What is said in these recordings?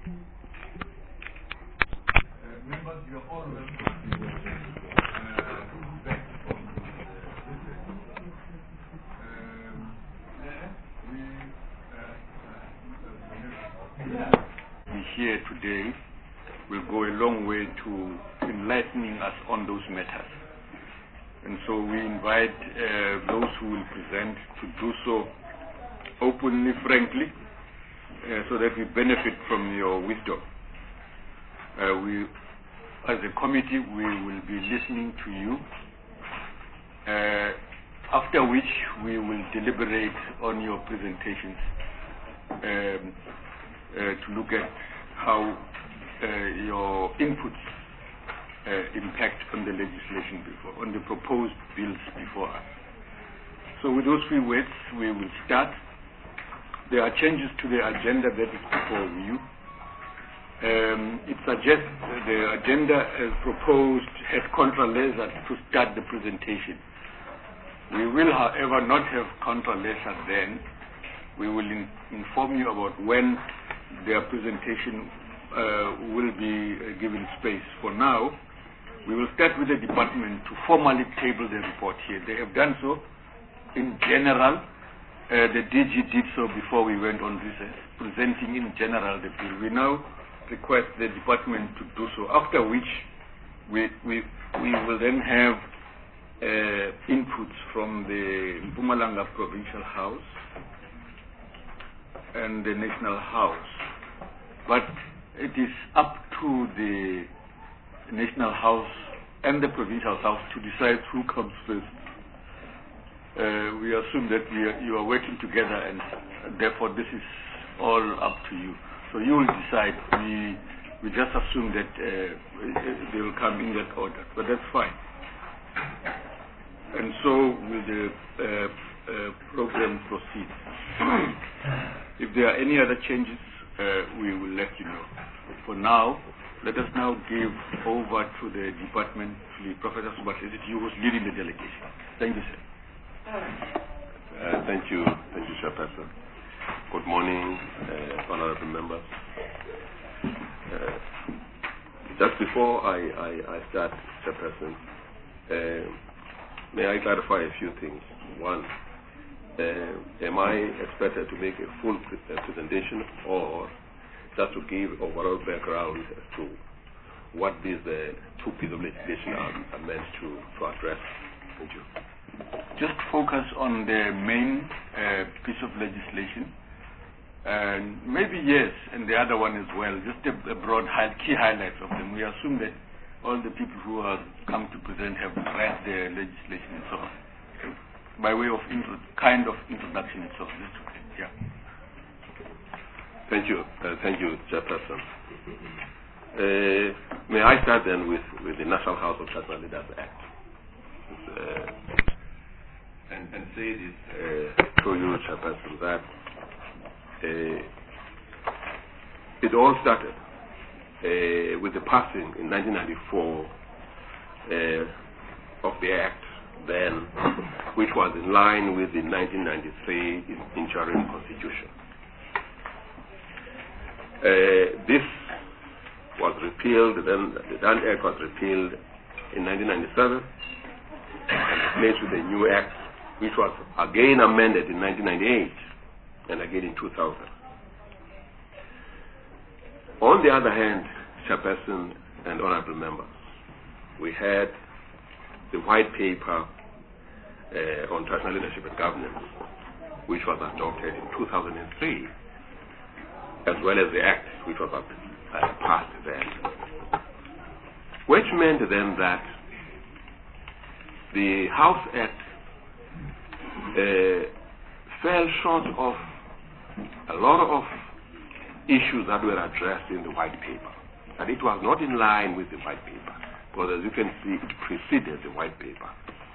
Members, you are all welcome. Here today will go a long way to enlightening us on those matters. And so we invite those who will present to do so openly, frankly, so that we benefit from your wisdom. We, as a committee, we will be listening to you, after which we will deliberate on your presentations to look at how your inputs impact on the legislation on the proposed bills before us. So with those few words, we will start. There are changes to the agenda that is before you. It suggests the agenda as proposed had contra lasers to start the presentation. We will, however, not have contra lasers then. We will inform you about when their presentation will be given space. For now, we will start with the department to formally table the report here. They have done so in general. The DG did so before we went on recess, presenting in general the bill. We now request the department to do so, after which we will then have inputs from the Mpumalanga Provincial House and the National House. But it is up to the National House and the Provincial House to decide who comes first. We assume that you are working together, and therefore this is all up to you. So you will decide. We just assume that they will come in that order, but that's fine. And so will the program proceed. If there are any other changes, we will let you know. For now, let us now give over to the department, Professor Subathe, you who's leading the delegation. Thank you, sir. Thank you, Chairperson. Good morning, honorable members. Just before I start, Chairperson, may I clarify a few things? One, am I expected to make a full presentation, or just to give overall background as to what these two pieces of legislation are meant to address? Thank you. Just focus on the main piece of legislation, and maybe yes, and the other one as well, just a broad key highlights of them. We assume that all the people who have come to present have read the legislation and so on. By way of kind of introduction and so on. Yeah. Thank you, Chairperson. May I start then with the National House of National Leaders Act, and say this to you, Chairperson, that it all started with the passing in 1994 of the Act then, which was in line with the 1993 interim constitution. This was repealed, then the Dan Act was repealed in 1997 and replaced with a new Act, which was again amended in 1998 and again in 2000. On the other hand, Chairperson and honorable members, we had the white paper on transitional leadership and governance, which was adopted in 2003, as well as the Act, which was passed then, which meant then that the House Act fell short of a lot of issues that were addressed in the white paper, and it was not in line with the white paper, because as you can see, it preceded the white paper.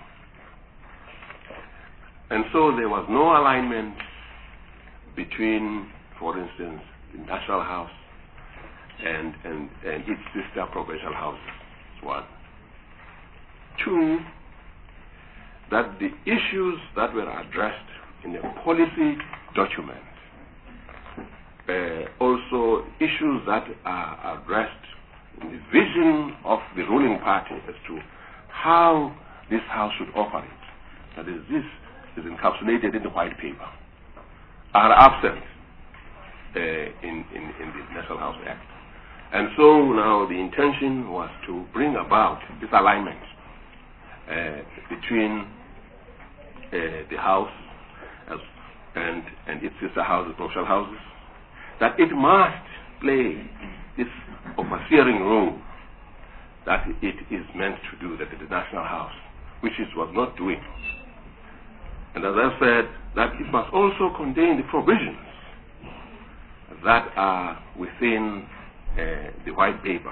And so there was no alignment between, for instance, the National House and its sister provincial houses. One. Two, that the issues that were addressed in the policy document also issues that are addressed in the vision of the ruling party as to how this House should operate. That is, this is encapsulated in the white paper, are absent in the National House Act. And so now the intention was to bring about this alignment between the House and its sister houses, provincial houses, that it must play this overseeing role that it is meant to do, that the National House, which it was not doing. And as I said, that it must also contain the provisions that are within the white paper,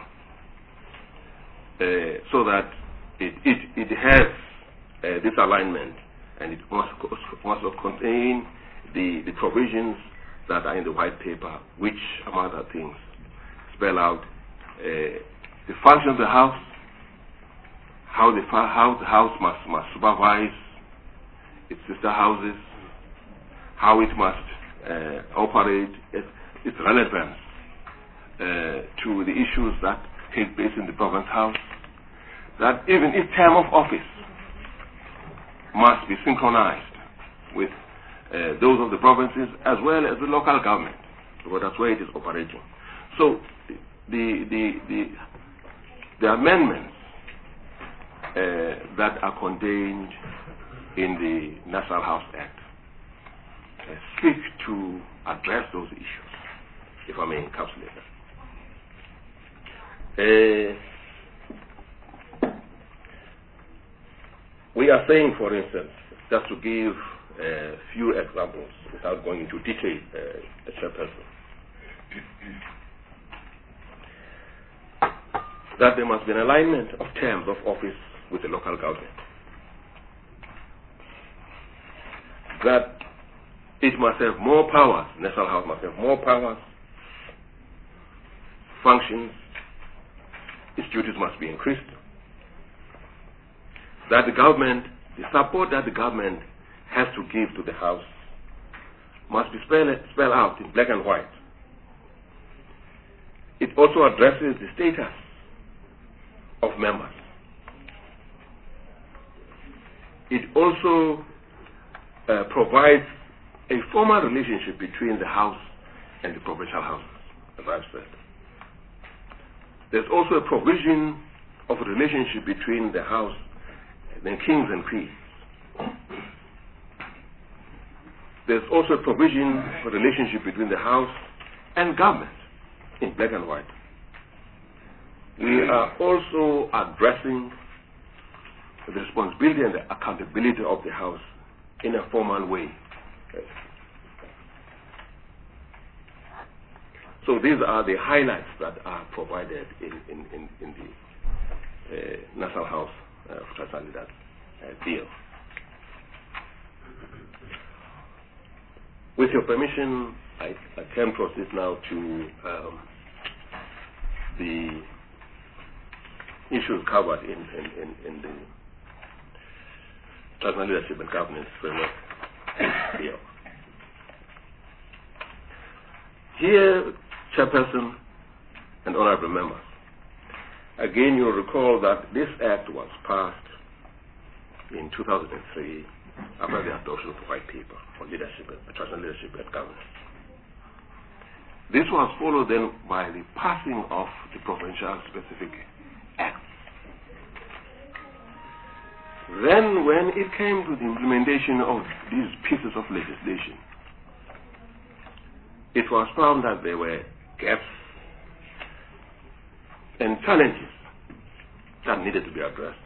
so that it has this alignment, and it must contain the provisions that are in the white paper, which, among other things, spell out the function of the House, how the House must supervise its sister houses, how it must operate, its relevance to the issues that take place in the Province House, that even its term of office must be synchronized with those of the provinces as well as the local government, because that's where it is operating. So the amendments that are contained in the National House Act seek to address those issues, if I may encapsulate them. We are saying, for instance, just to give a few examples without going into detail, Chairperson, that there must be an alignment of terms of office with the local government, that it must have more powers, National House must have more powers, functions, its duties must be increased, that the government, the support that the government has to give to the House must be spelled out in black and white. It also addresses the status of members. It also provides a formal relationship between the House and the provincial houses, as I've said. There's also a provision of a relationship between the House and the kings and queens. There's also a provision for relationship between the House and government in black and white. We are also addressing the responsibility and the accountability of the House in a formal way. So these are the highlights that are provided in the National House of Transalidat deal. With your permission, I can proceed now to the issues covered in the Transnational Leadership and Governance Framework deal. Here, Chairperson and honorable members, again you'll recall that this act was passed in 2003 after the adoption of the white paper on leadership, transnational leadership and governance. This was followed then by the passing of the provincial specific acts. Then when it came to the implementation of these pieces of legislation, it was found that there were gaps and challenges that needed to be addressed,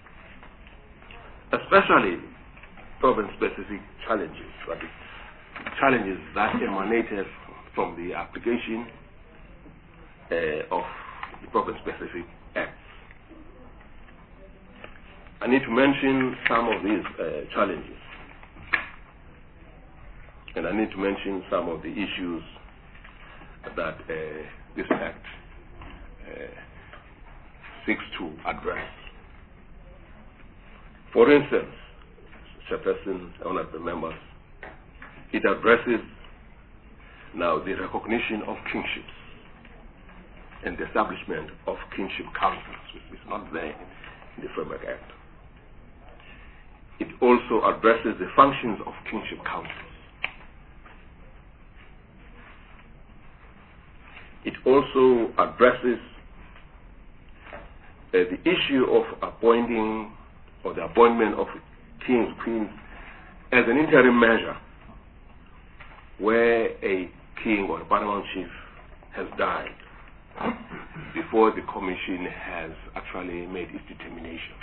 especially province-specific challenges, challenges that emanated from the application of the province-specific acts. I need to mention some of these challenges, and I need to mention some of the issues that this act seeks to address. For instance, Chairperson, honorable members, it addresses Now, the recognition of kingships and the establishment of kingship councils, which is not there in the Framework Act. It also addresses the functions of kingship councils. It also addresses the issue of appointing or the appointment of kings, queens as an interim measure where a king or a paramount chief has died before the commission has actually made its determination.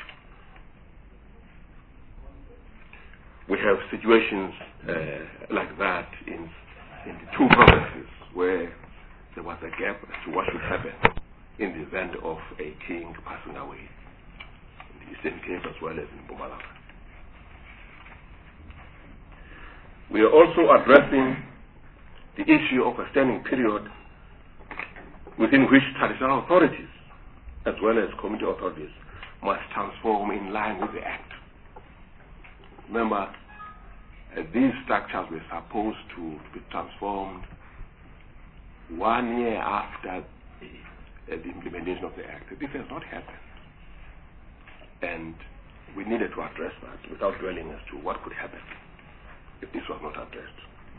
We have situations like that in the two provinces where there was a gap as to what should happen in the event of a king passing away, in the Eastern Cape as well as in Mpumalanga. We are also addressing the issue of a standing period within which traditional authorities as well as community authorities must transform in line with the Act. Remember, these structures were supposed to be transformed 1 year after the implementation of the Act. This has not happened. And we needed to address that without dwelling as to what could happen if this was not addressed.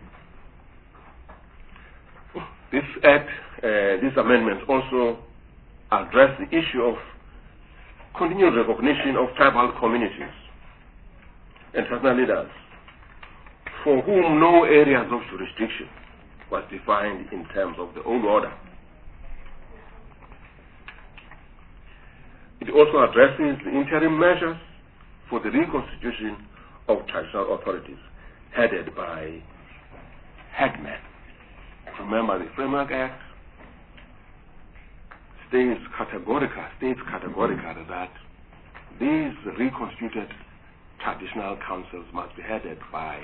This Act, these amendments also address the issue of continued recognition of tribal communities and traditional leaders for whom no areas of jurisdiction was defined in terms of the old order. It also addresses the interim measures for the reconstitution of traditional authorities headed by headmen. Remember, the Framework Act states categorically that these reconstituted traditional councils must be headed by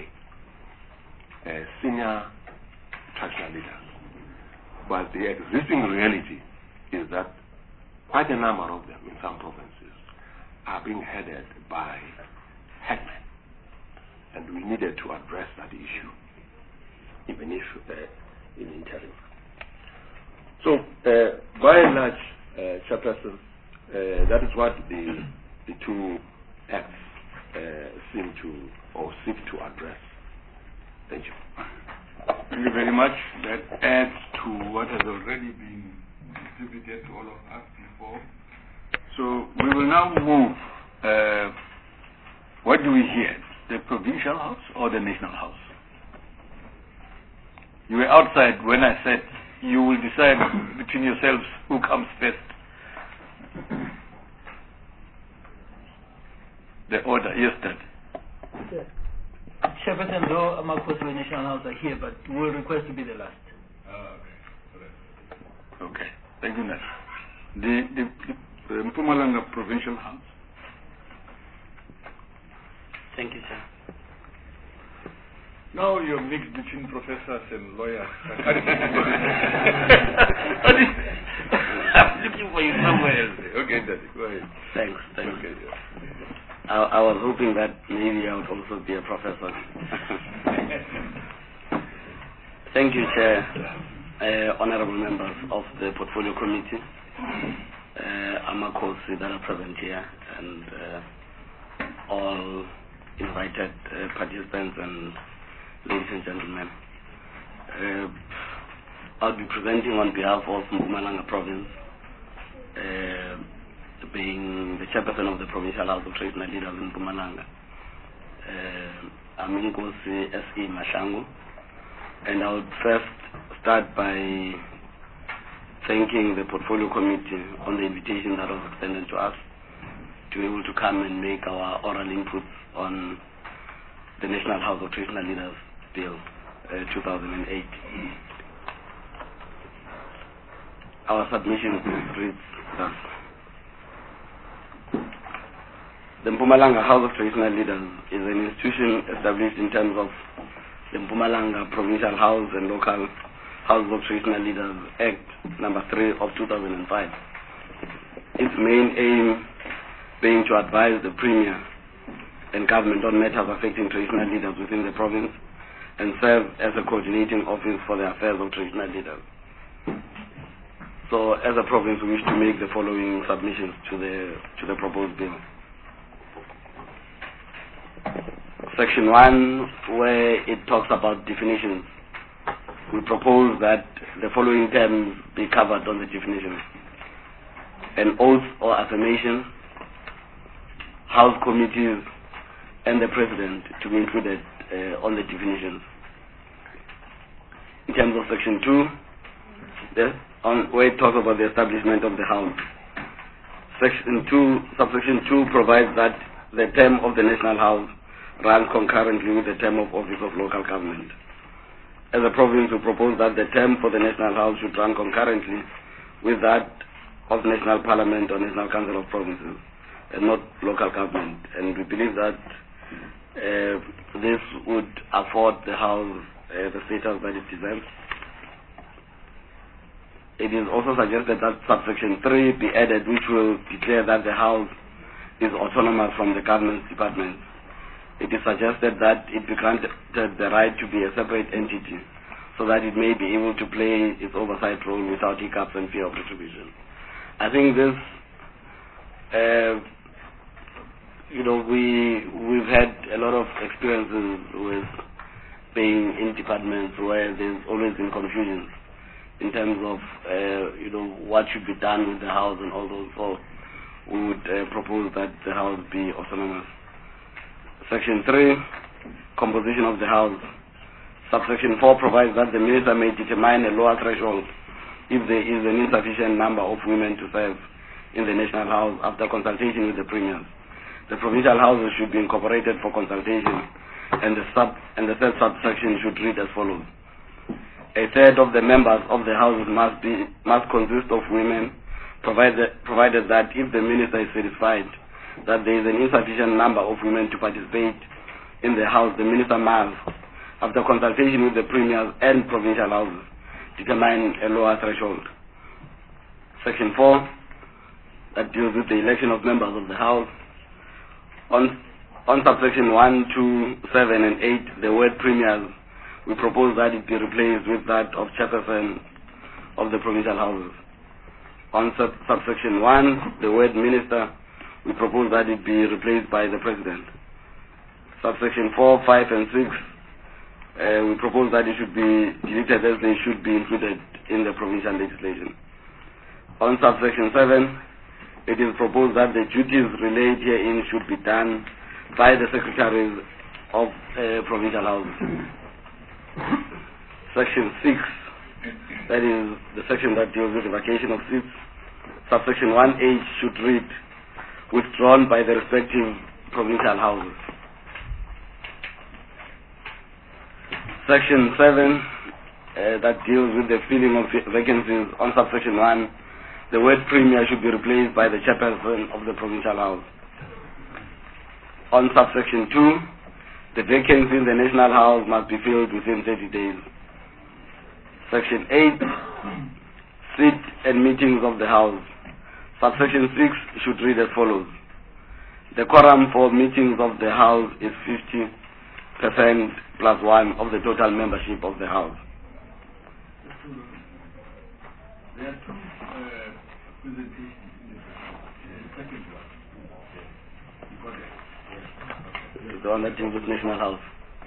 senior traditional leaders. But the existing reality is that quite a number of them in some provinces are being headed by headmen. And we needed to address that issue, even if in interim. So, by and large, Chairperson, that is what the two acts seem to or seek to address. Thank you. Thank you very much. That adds to what has already been distributed to all of us before. So we will now move. What do we hear? The Provincial House or the National House? You were outside when I said you will decide between yourselves who comes first. The order, yes, Dad. Yes. Chairperson, though Amakos and the National House are here, but we'll request to be the last. Okay. Thank you, Nat. The Mpumalanga Provincial House. Thank you, sir. Now you're mixed between professors and lawyers. I'm looking for you somewhere else. Okay, Daddy, go ahead. Thanks. Okay, yeah. I was hoping that maybe I would also be a professor. Thank you, Chair, honorable members of the Portfolio Committee, Amakosi that are present here, and all invited participants and ladies and gentlemen. I'll be presenting on behalf of Mpumalanga Province, being the chairperson of the Provincial House of Traditional Leaders in Mpumalanga. I'm Inkosi S.E. Mashangu, and I would first start by thanking the Portfolio Committee on the invitation that was extended to us to be able to come and make our oral inputs on the National House of Traditional Leaders Bill 2008. Our submission reads thus. The Mpumalanga House of Traditional Leaders is an institution established in terms of the Mpumalanga Provincial House and Local Houses of Traditional Leaders Act number 3 of 2005. Its main aim being to advise the Premier and government on matters affecting traditional leaders within the province, and serve as a coordinating office for the affairs of traditional leaders. So, as a province, we wish to make the following submissions to the proposed bill. Section 1, where it talks about definitions, we propose that the following terms be covered on the definitions: an oath or affirmation, house committees, and the president to be included on the definitions. In terms of section 2, where it talks about the establishment of the house, subsection 2 provides that the term of the National House runs concurrently with the term of office of local government. As a province, we propose that the term for the National House should run concurrently with that of National Parliament or National Council of Provinces, and not local government. And we believe that this would afford the House the status that it deserves. It is also suggested that subsection 3 be added, which will declare that the House is autonomous from the government departments. It is suggested that it be granted the right to be a separate entity, so that it may be able to play its oversight role without hiccups and fear of retribution. I think this, we've had a lot of experiences with being in departments where there's always been confusion in terms of, what should be done with the House and all those. So we would propose that the House be autonomous. Section 3, composition of the House. Subsection 4 provides that the minister may determine a lower threshold if there is an insufficient number of women to serve in the National House after consultation with the premiers. The provincial houses should be incorporated for consultation, and the third subsection should read as follows: a third of the members of the houses must consist of women, provided that if the minister is satisfied that there is an insufficient number of women to participate in the House, the minister must, after consultation with the premiers and provincial houses, determine a lower threshold. Section 4, that deals with the election of members of the House. On subsection 1, 2, 7, and 8, the word premiers, we propose that it be replaced with that of chairperson of the provincial houses. On subsection 1, the word minister, we propose that it be replaced by the president. Subsection 4, 5, and 6, we propose that it should be deleted as they should be included in the provincial legislation. On subsection 7, it is proposed that the duties relayed herein should be done by the secretaries of provincial houses. Section 6, that is the section that deals with the vacation of seats. Subsection 1H should read, withdrawn by the respective provincial houses. Section 7, that deals with the filling of vacancies. On subsection 1, the word premier should be replaced by the chairperson of the provincial house. On subsection 2, the vacancy in the National House must be filled within 30 days. Section 8, seat and meetings of the House. Subsection 6 should read as follows: the quorum for meetings of the House is 50% plus 1 of the total membership of the House. There are two presentations in the second one. You got it? Yes. The one that deals with National House.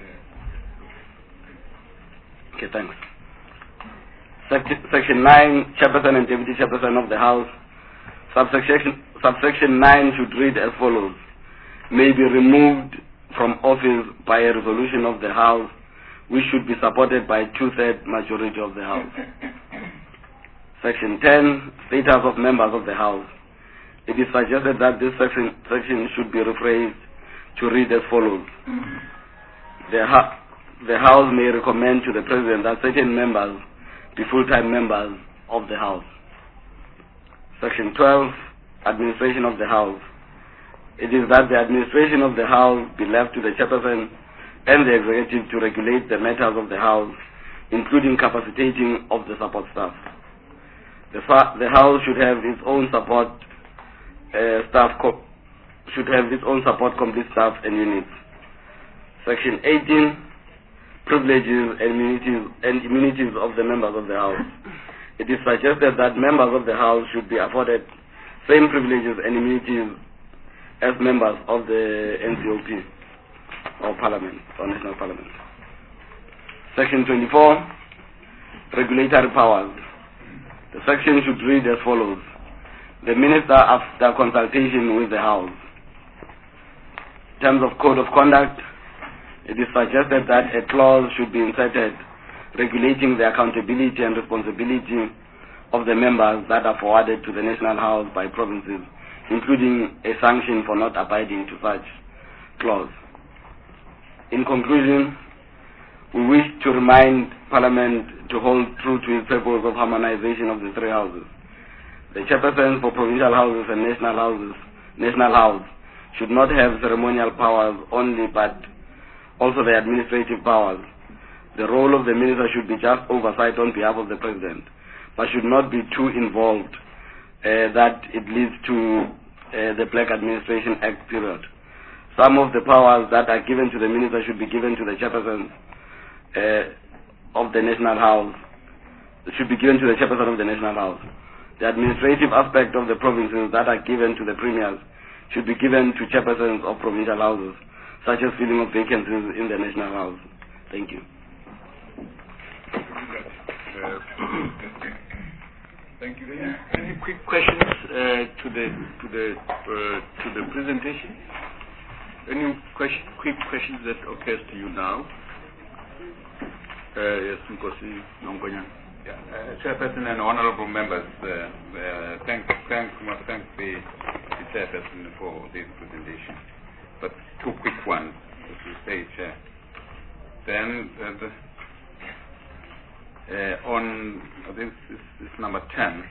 Okay, thanks. Section 9, chairperson and deputy chairperson of the House. Subsection 9 should read as follows: may be removed from office by a resolution of the House, which should be supported by 2/3 majority of the House. Section 10, status of members of the House. It is suggested that this section should be rephrased to read as follows: the House may recommend to the President that certain members be full-time members of the House. Section 12, administration of the House. It is that the administration of the House be left to the chairperson and the executive to regulate the matters of the House, including capacitating of the support staff. The House should have its own support complete staff and units. Section 18, privileges and immunities of the members of the House. It is suggested that members of the House should be afforded same privileges and immunities as members of the NCOP or Parliament, or National Parliament. Section 24, regulatory powers. The section should read as follows. The Minister, after consultation with the House. In terms of code of conduct, it is suggested that a clause should be inserted regulating the accountability and responsibility of the members that are forwarded to the National House by provinces, including a sanction for not abiding to such clause. In conclusion, we wish to remind Parliament to hold true to its purpose of harmonization of the three houses. The chairpersons for provincial houses and national house should not have ceremonial powers only, but also the administrative powers. The role of the minister should be just oversight on behalf of the president, but should not be too involved that it leads to the Black Administration Act period. Some of the powers that are given to the minister should be given to the chairperson of the National House. Should be given to the chairperson of the National House. The administrative aspect of the provinces that are given to the premiers should be given to chairpersons of provincial houses, such as filling of vacancies in the National House. Thank you. Thank you. Any quick questions to the presentation? Any quick questions that occurs to you now? Yes, Nkosi Nongonya. Chairperson and honorable members, thank the chairperson for this presentation. But two quick ones, as you say, Chair. Then on this is number 10.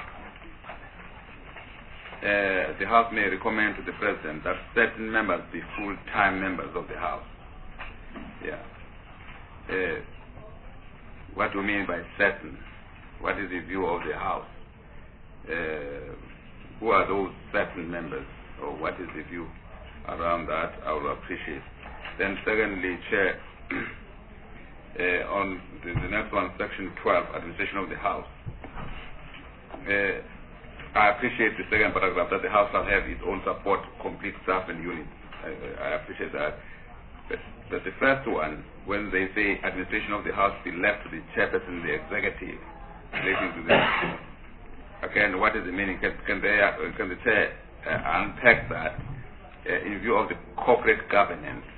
The House may recommend to the President that certain members be full-time members of the House. Yeah. What do you mean by certain? What is the view of the House? Who are those certain members, or what is the view around that? I will appreciate. Then secondly, Chair, on the next one, Section 12, Administration of the House. I appreciate the second paragraph that the House shall have its own support, complete staff and units. I appreciate that. But the first one, when they say administration of the House be left to the chairperson, the executive, relating to this, again, what is the meaning? Can the chair unpack that in view of the corporate governance?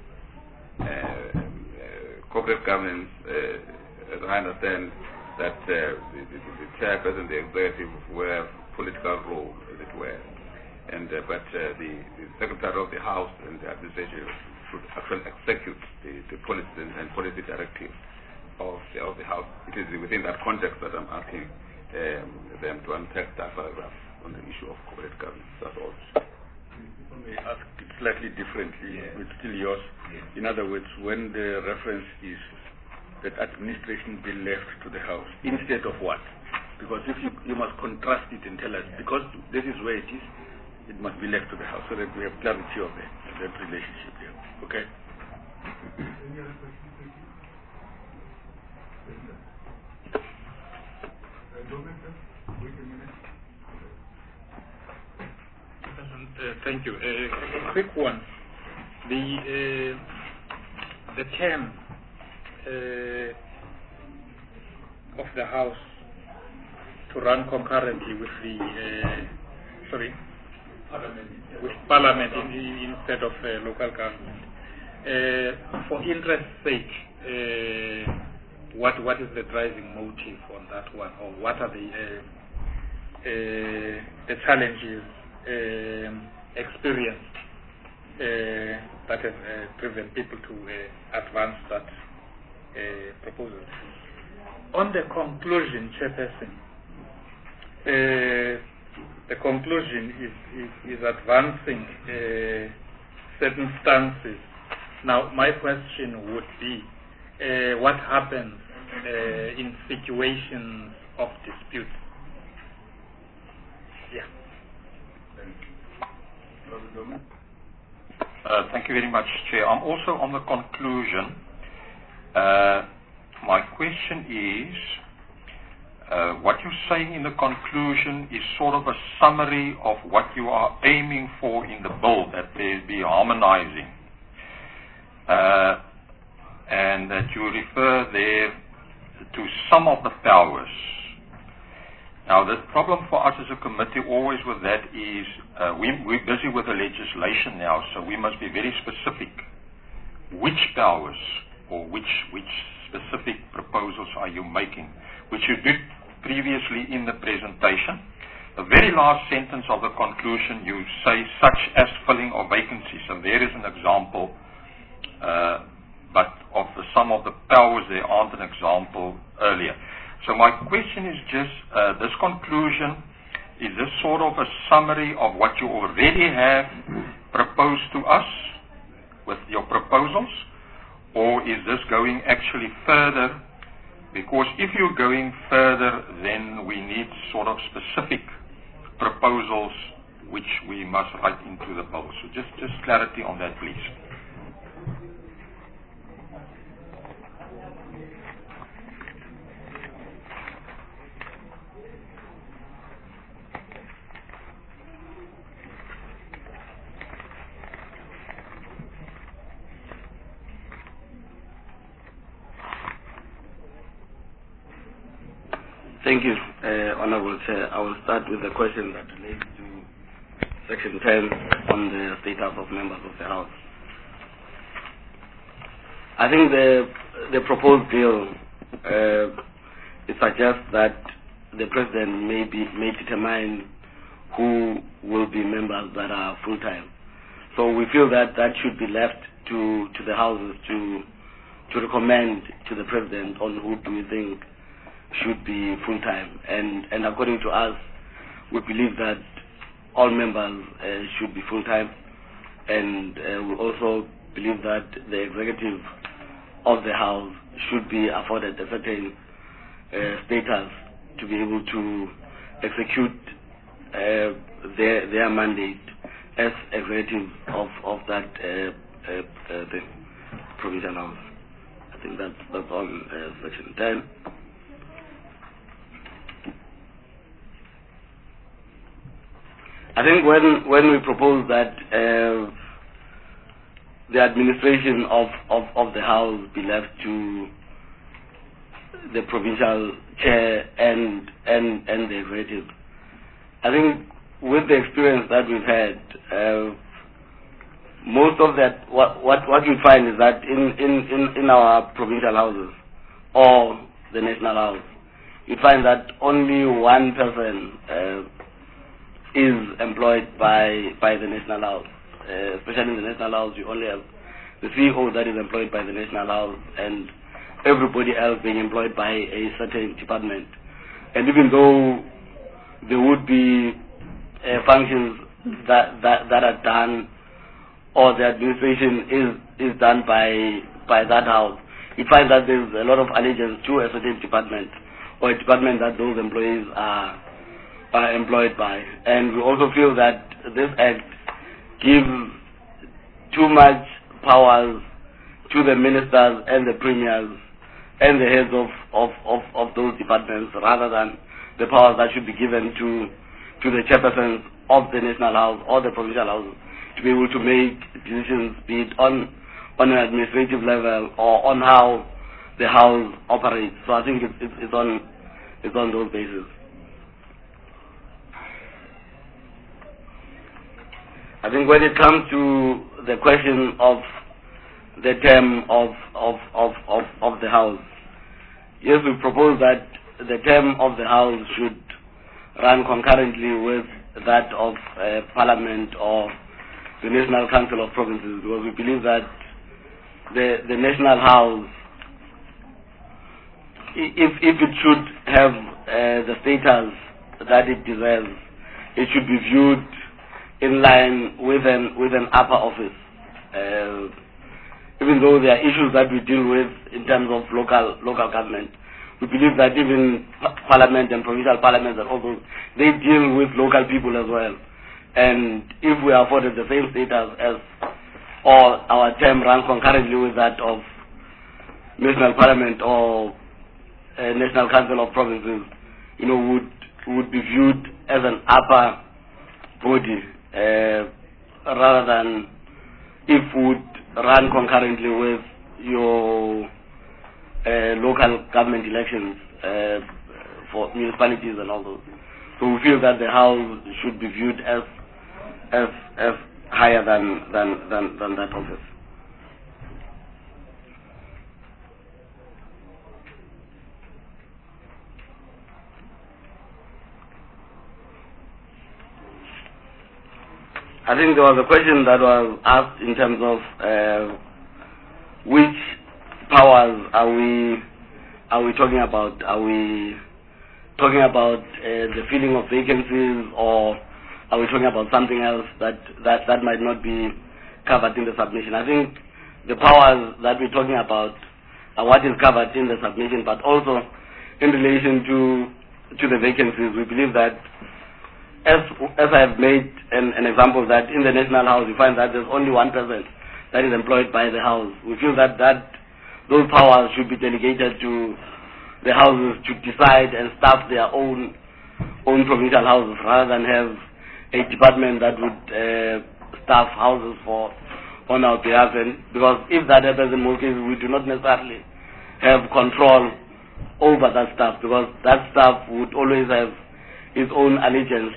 Corporate governance, as I understand, that the chairperson, the executive, were political role, as it were, and but the secretary of the House and the administration should actually execute the policies and policy directives of the House. It is within that context that I'm asking them to unpack that paragraph on the issue of corporate governance. That's all. Let me ask it slightly differently, it's still yours. In other words, when the reference is that administration be left to the House, instead of what? Because if you must contrast it and tell us, because this is where it is, it must be left to the House, so that we have clarity of that relationship here. Okay? Any other questions? Wait a minute. Thank you. A quick one. The term of the House to run concurrently with the Parliament instead of local government. For interest's sake, what is the driving motive on that one, or what are the challenges experienced that have driven people to advance that proposal? On the conclusion, Chairperson, the conclusion is advancing certain stances. Now, my question would be, what happens in situations of dispute? Yeah. Thank you very much, Chair. I'm also on the conclusion. My question is, what you're saying in the conclusion is sort of a summary of what you are aiming for in the bill, that there be harmonizing. And that you refer there to some of the powers. Now, the problem for us as a committee always with that is we're busy with the legislation now, so we must be very specific. Which powers or which specific proposals are you making, which you did previously in the presentation. The very last sentence of the conclusion, you say such as filling of vacancies, and there is an example, but of some of the powers there aren't an example earlier. So my question is just, this conclusion, is this sort of a summary of what you already have proposed to us with your proposals, or is this going actually further? Because if you're going further, then we need sort of specific proposals which we must write into the bill. So just clarity on that, please. Thank you, Honorable Chair. I will start with the question that relates to Section 10 on the status of members of the House. I think the proposed bill, it suggests that the President may determine who will be members that are full-time. So we feel that should be left to the Houses to recommend to the President on who do we think should be full-time, and according to us, we believe that all members should be full-time, and we also believe that the executive of the House should be afforded a certain status to be able to execute their mandate as executive of that the provincial House. I think that's on Section 10. I think when we propose that the administration of the House be left to the provincial chair and the executive, I think with the experience that we've had, most of that what you find is that in our provincial houses or the national house, you find that only one person is employed by the National House. Especially in the National House, you only have the CEO that is employed by the National House and everybody else being employed by a certain department. And even though there would be functions that are done, or the administration is done by that house, you find that there's a lot of allegiance to a certain department or a department that those employees are employed by. And we also feel that this act gives too much powers to the ministers and the premiers and the heads of those departments, rather than the powers that should be given to the chairpersons of the National House or the Provincial House to be able to make decisions, be it on an administrative level or on how the House operates. So I think it's on those bases. I think when it comes to the question of the term of the House, yes, we propose that the term of the House should run concurrently with that of Parliament or the National Council of Provinces, because we believe that the National House, if it should have the status that it deserves, it should be viewed in line with an upper office. Even though there are issues that we deal with in terms of local government, we believe that even Parliament and provincial parliaments and all those, they deal with local people as well. And if we are afforded the same status as, or our term runs concurrently with that of National Parliament or National Council of Provinces, would be viewed as an upper body rather than if would run concurrently with your local government elections for municipalities and all those. So we feel that the House should be viewed as higher than that office. I think there was a question that was asked in terms of which powers are we talking about? Are we talking about the filling of vacancies, or are we talking about something else that might not be covered in the submission? I think the powers that we're talking about are what is covered in the submission, but also in relation to the vacancies, we believe that as I have made an example that in the National House, you find that there's only one person that is employed by the House. We feel that those powers should be delegated to the houses to decide and staff their own provincial houses rather than have a department that would staff houses on our behalf. And because if that happens in most cases, we do not necessarily have control over that staff, because that staff would always have its own allegiance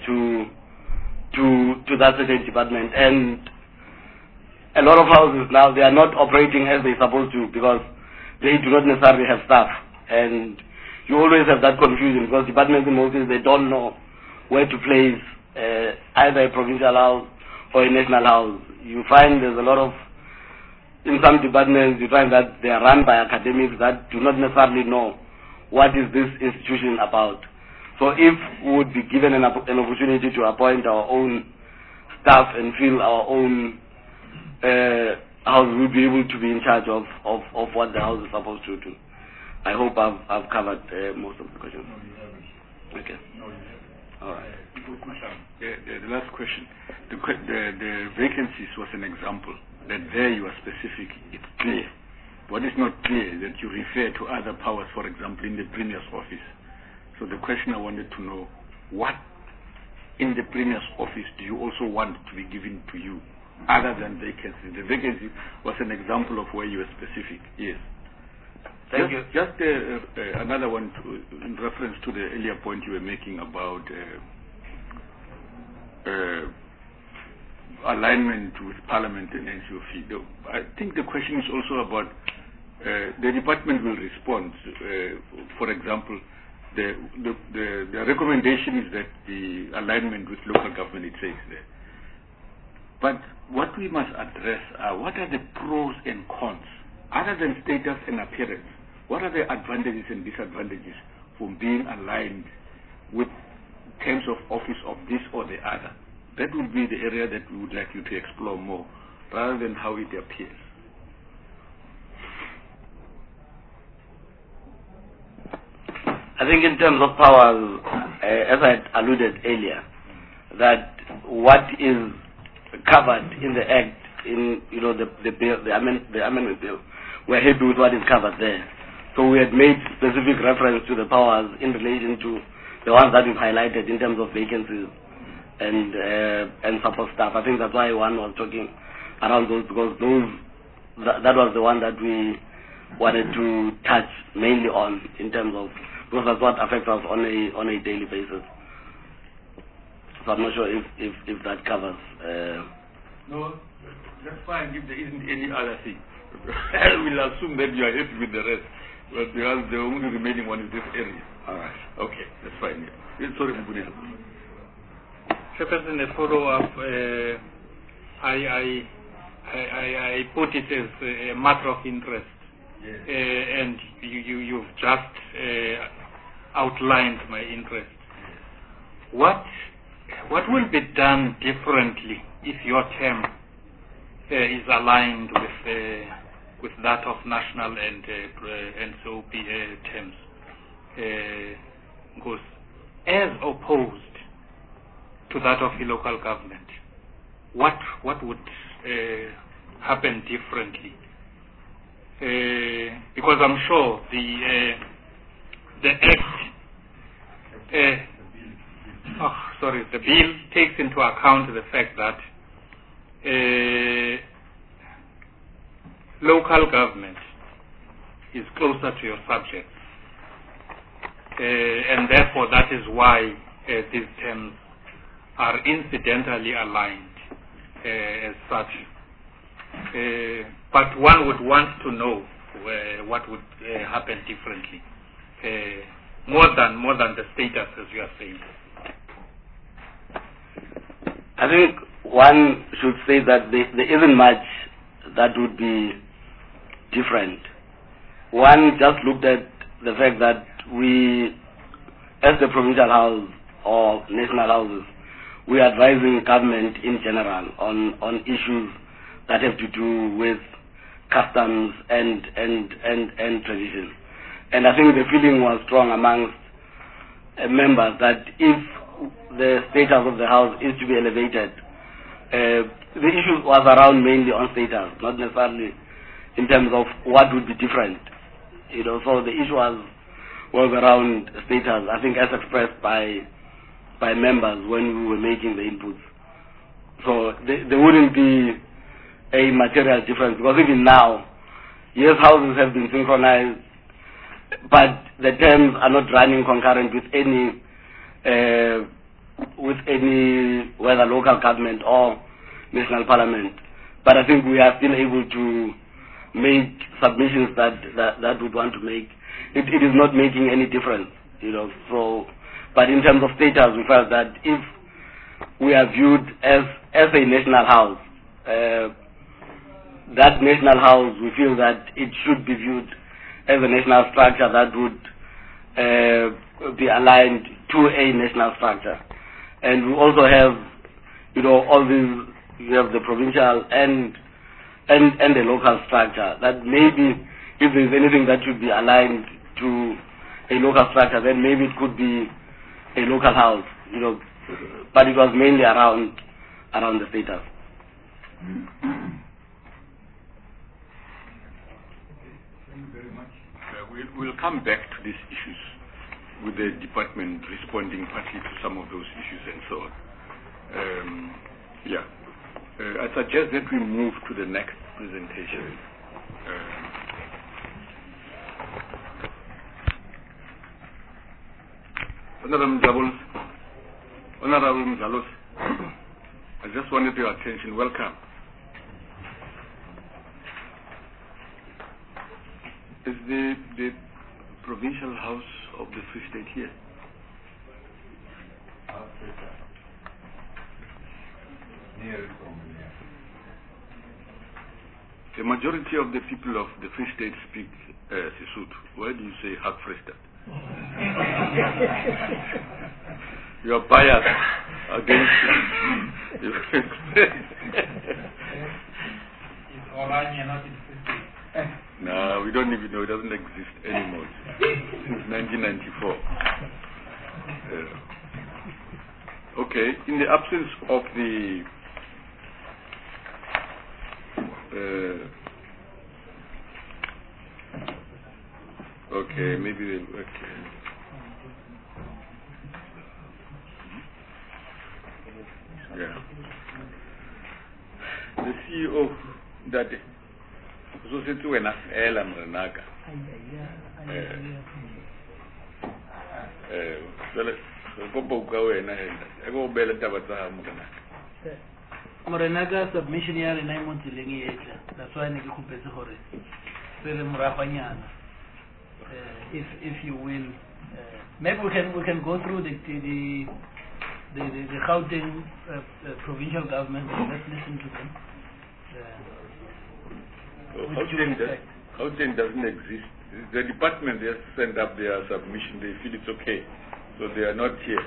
to that certain department. And a lot of houses now, they are not operating as they're supposed to because they do not necessarily have staff. And you always have that confusion because departments in most cases, they don't know where to place either a provincial house or a national house. You find there's a lot of, in some departments, you find that they are run by academics that do not necessarily know what is this institution about. So if we would be given an opportunity to appoint our own staff and fill our own house, we'll be able to be in charge of what the house is supposed to do. I hope I've covered most of the questions. Okay. All right. The last question. The vacancies was an example. That there you are specific. It's clear. What is not clear is that you refer to other powers, for example, in the Premier's office. So the question I wanted to know, what in the Premier's office do you also want to be given to you other than vacancies? The vacancy was an example of where you were specific. Yes. Thank you. Just another one in reference to the earlier point you were making about alignment with Parliament and NCOP. I think the question is also about the department will respond. For example, the recommendation is that the alignment with local government, it says there. But what we must address are what are the pros and cons, other than status and appearance. What are the advantages and disadvantages from being aligned with terms of office of this or the other? That would be the area that we would like you to explore more, rather than how it appears. I think in terms of powers, as I alluded earlier, that what is covered in the Act, in the bill, the amendment bill, we're happy with what is covered there. So we had made specific reference to the powers in relation to the ones that we've highlighted in terms of vacancies and support staff. I think that's why one was talking around those, because that was the one that we wanted to touch mainly on in terms of, because that's what affects us on a daily basis. So I'm not sure if that covers. No, that's fine if there isn't any other thing. We'll assume that you are happy with the rest, but because the only remaining one is this area. All right. Okay, that's fine. Yeah. Sorry, Mbunisa. Chairperson, a follow-up. I put it as a matter of interest. Yes. And you've just outlined my interest. What will be done differently if your term is aligned with that of national and NCOP terms? Because as opposed to that of the local government, what would happen differently because I'm sure the bill takes into account the fact that local government is closer to your subjects, and therefore that is why these terms are incidentally aligned as such. But one would want to know what would happen differently, more than the status, as you are saying. I think one should say that there isn't much that would be different. One just looked at the fact that we, as the provincial house or national houses, we are advising government in general on issues that have to do with customs and tradition. And I think the feeling was strong amongst members that if the status of the house is to be elevated, the issue was around mainly on status, not necessarily in terms of what would be different. So the issue was around status, I think, as expressed by members when we were making the inputs. So there wouldn't be a material difference, because even now, yes, houses have been synchronized, but the terms are not running concurrent with any whether local government or national parliament. But I think we are still able to make submissions that we want to make. It is not making any difference, So, but in terms of status, we felt that if we are viewed as a national house, that national house, we feel that it should be viewed as a national structure that would be aligned to a national structure. And we also have, all these, you have the provincial and the local structure, that maybe if there's anything that should be aligned to a local structure, then maybe it could be a local house, but it was mainly around the status. Thank you very much. We'll come back to these issues with the department responding partly to some of those issues and so on. I suggest that we move to the next presentation. Honorable Mzalos, I just wanted your attention. Welcome. Is the provincial house of the Free State here? The majority of the people of the Free State speak Sesotho. Why do you say half Free State? You are biased against it. It's Oranje, not in Free State. No, we don't even know. It doesn't exist anymore since 1994. Okay, in the absence of the okay, maybe they yeah. The CEO that so setse wena fela Morenaka jale go boka wena e go bela taba tsa Morenaka Morenaka submission ya rena e montseleng e etla. That's why ne ke khupetse gore se re morafanyana. If you will, maybe we can go through the Gauteng provincial government. Let's listen to them. Gauteng doesn't exist. The department just sent up their submission. They feel it's okay, so they are not here.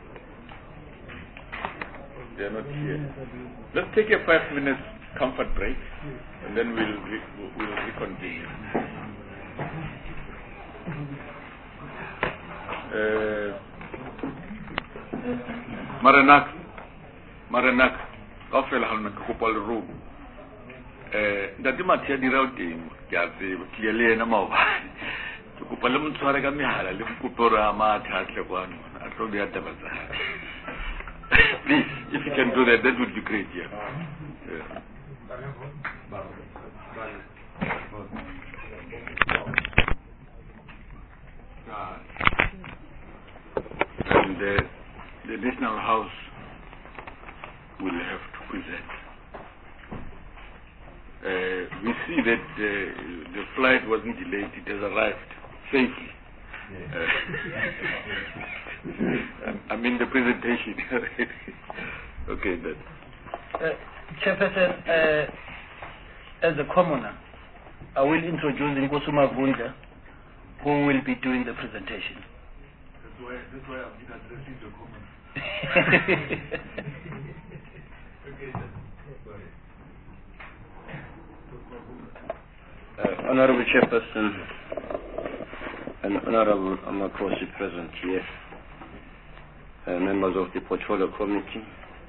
They are not here. Let's take a 5 minutes comfort break, and then we'll reconvene. Maranak, ofel halna kupal room. ntate Mathe a dira o teng ke a tseba tlile le ena maobane ke kopa le motshware ka mehala le kope gore a mathe a tle kwano a tlo beya taba tsa hae. Please, if you can do that, that would be great. Yeah. And the National House will have to present. We see that the flight wasn't delayed; it has arrived safely. I mean the presentation. Okay, then. Chairperson, as a commoner, I will introduce Nkosuma Vunda, who will be doing the presentation. That's why I've been addressing the commoner. Honorable Chairperson and Honorable Amakosi present here, members of the Portfolio Committee,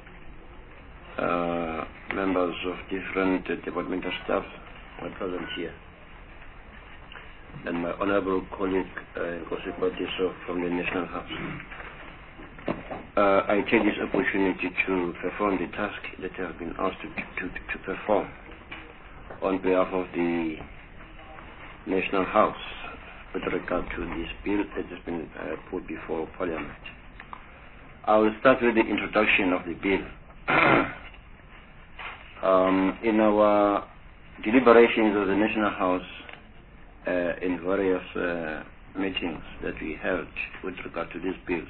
members of different departmental staff are present here, and my honorable colleague Nkosi Kwadiso from the National House. I take this opportunity to perform the task that I have been asked to perform on behalf of the National House with regard to this bill that has been put before Parliament. I will start with the introduction of the bill. In our deliberations of the National House in various meetings that we held with regard to these bills,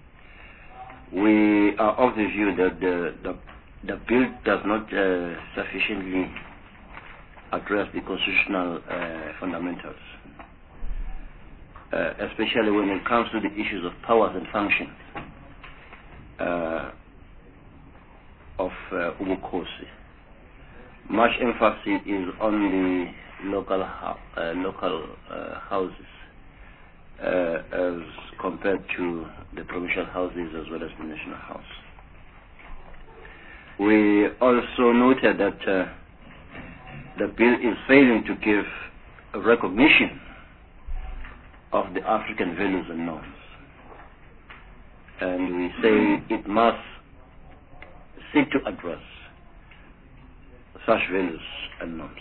we are of the view that the bill does not sufficiently address the constitutional fundamentals, especially when it comes to the issues of powers and functions of Ubukhosi. Much emphasis is on the local houses as compared to the provincial houses as well as the National House. We also noted that the bill is failing to give a recognition of the African values and norms. And we say it must seek to address such values and norms.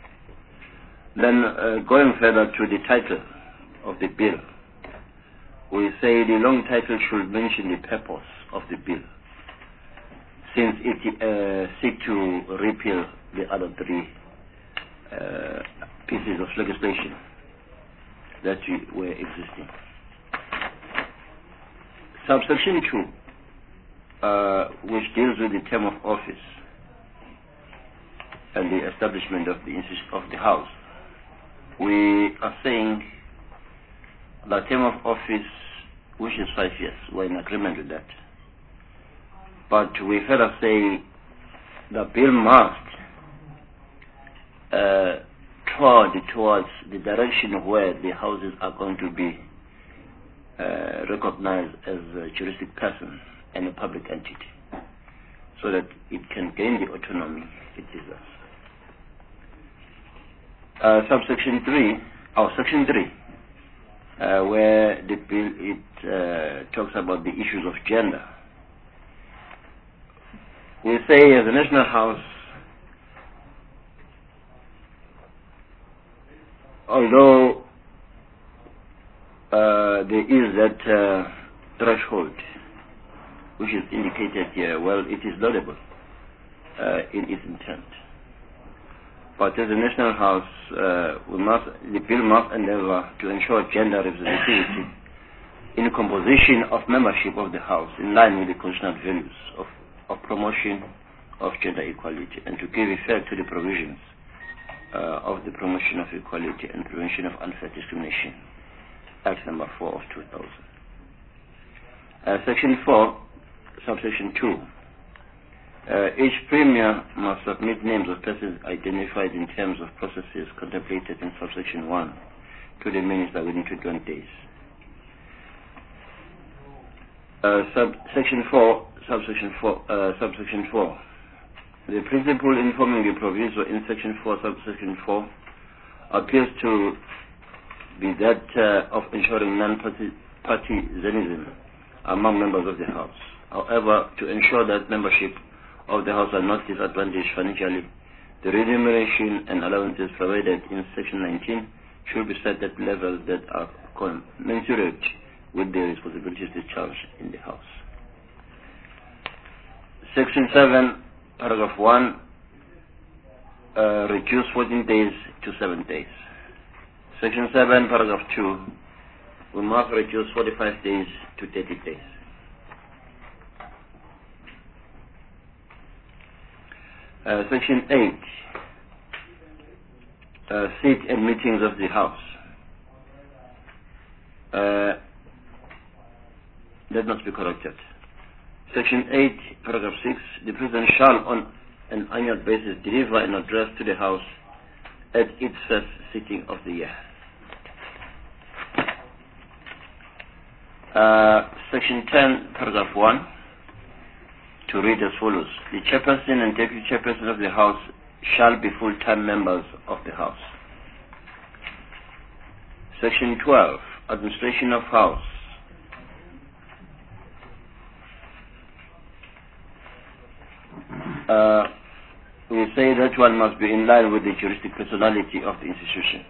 Then going further to the title of the bill, we say the long title should mention the purpose of the bill, since it seeks to repeal the other three pieces of legislation that were existing. Subsection 2, which deals with the term of office and the establishment of the House, we are saying the term of office, which is 5 years, we're in agreement with that. But we further say the bill must towards the direction where the houses are going to be recognized as a juristic person and a public entity, so that it can gain the autonomy it deserves. Section 3, where the bill talks about the issues of gender. We say as a National House, although there is that threshold which is indicated here, well, it is laudable in its intent. But as a National House, the bill must endeavor to ensure gender representativity in the composition of membership of the House in line with the constitutional values of promotion of gender equality, and to give effect to the provisions of the Promotion of Equality and Prevention of Unfair Discrimination, Act number 4 of 2000. Section 4, subsection 2. Each Premier must submit names of persons identified in terms of processes contemplated in subsection 1 to the Minister within 21 days. Subsection 4, The principle informing the proviso in Section 4, subsection 4, appears to be that of ensuring non-partisanism among members of the House. However, to ensure that membership of the House are not disadvantaged financially, the remuneration and allowances provided in Section 19 should be set at levels that are commensurate with the responsibilities discharged in the House. Section 7, paragraph 1, reduce 14 days to 7 days. Section 7, paragraph 2, we must reduce 45 days to 30 days. Section 8, seat and meetings of the House. That must be corrected. Section 8, paragraph 6, the President shall on an annual basis deliver an address to the House at its first sitting of the year. Section 10, paragraph 1, to read as follows. The chairperson and deputy chairperson of the House shall be full-time members of the House. Section 12, administration of House. We say that one must be in line with the juristic personality of the institution.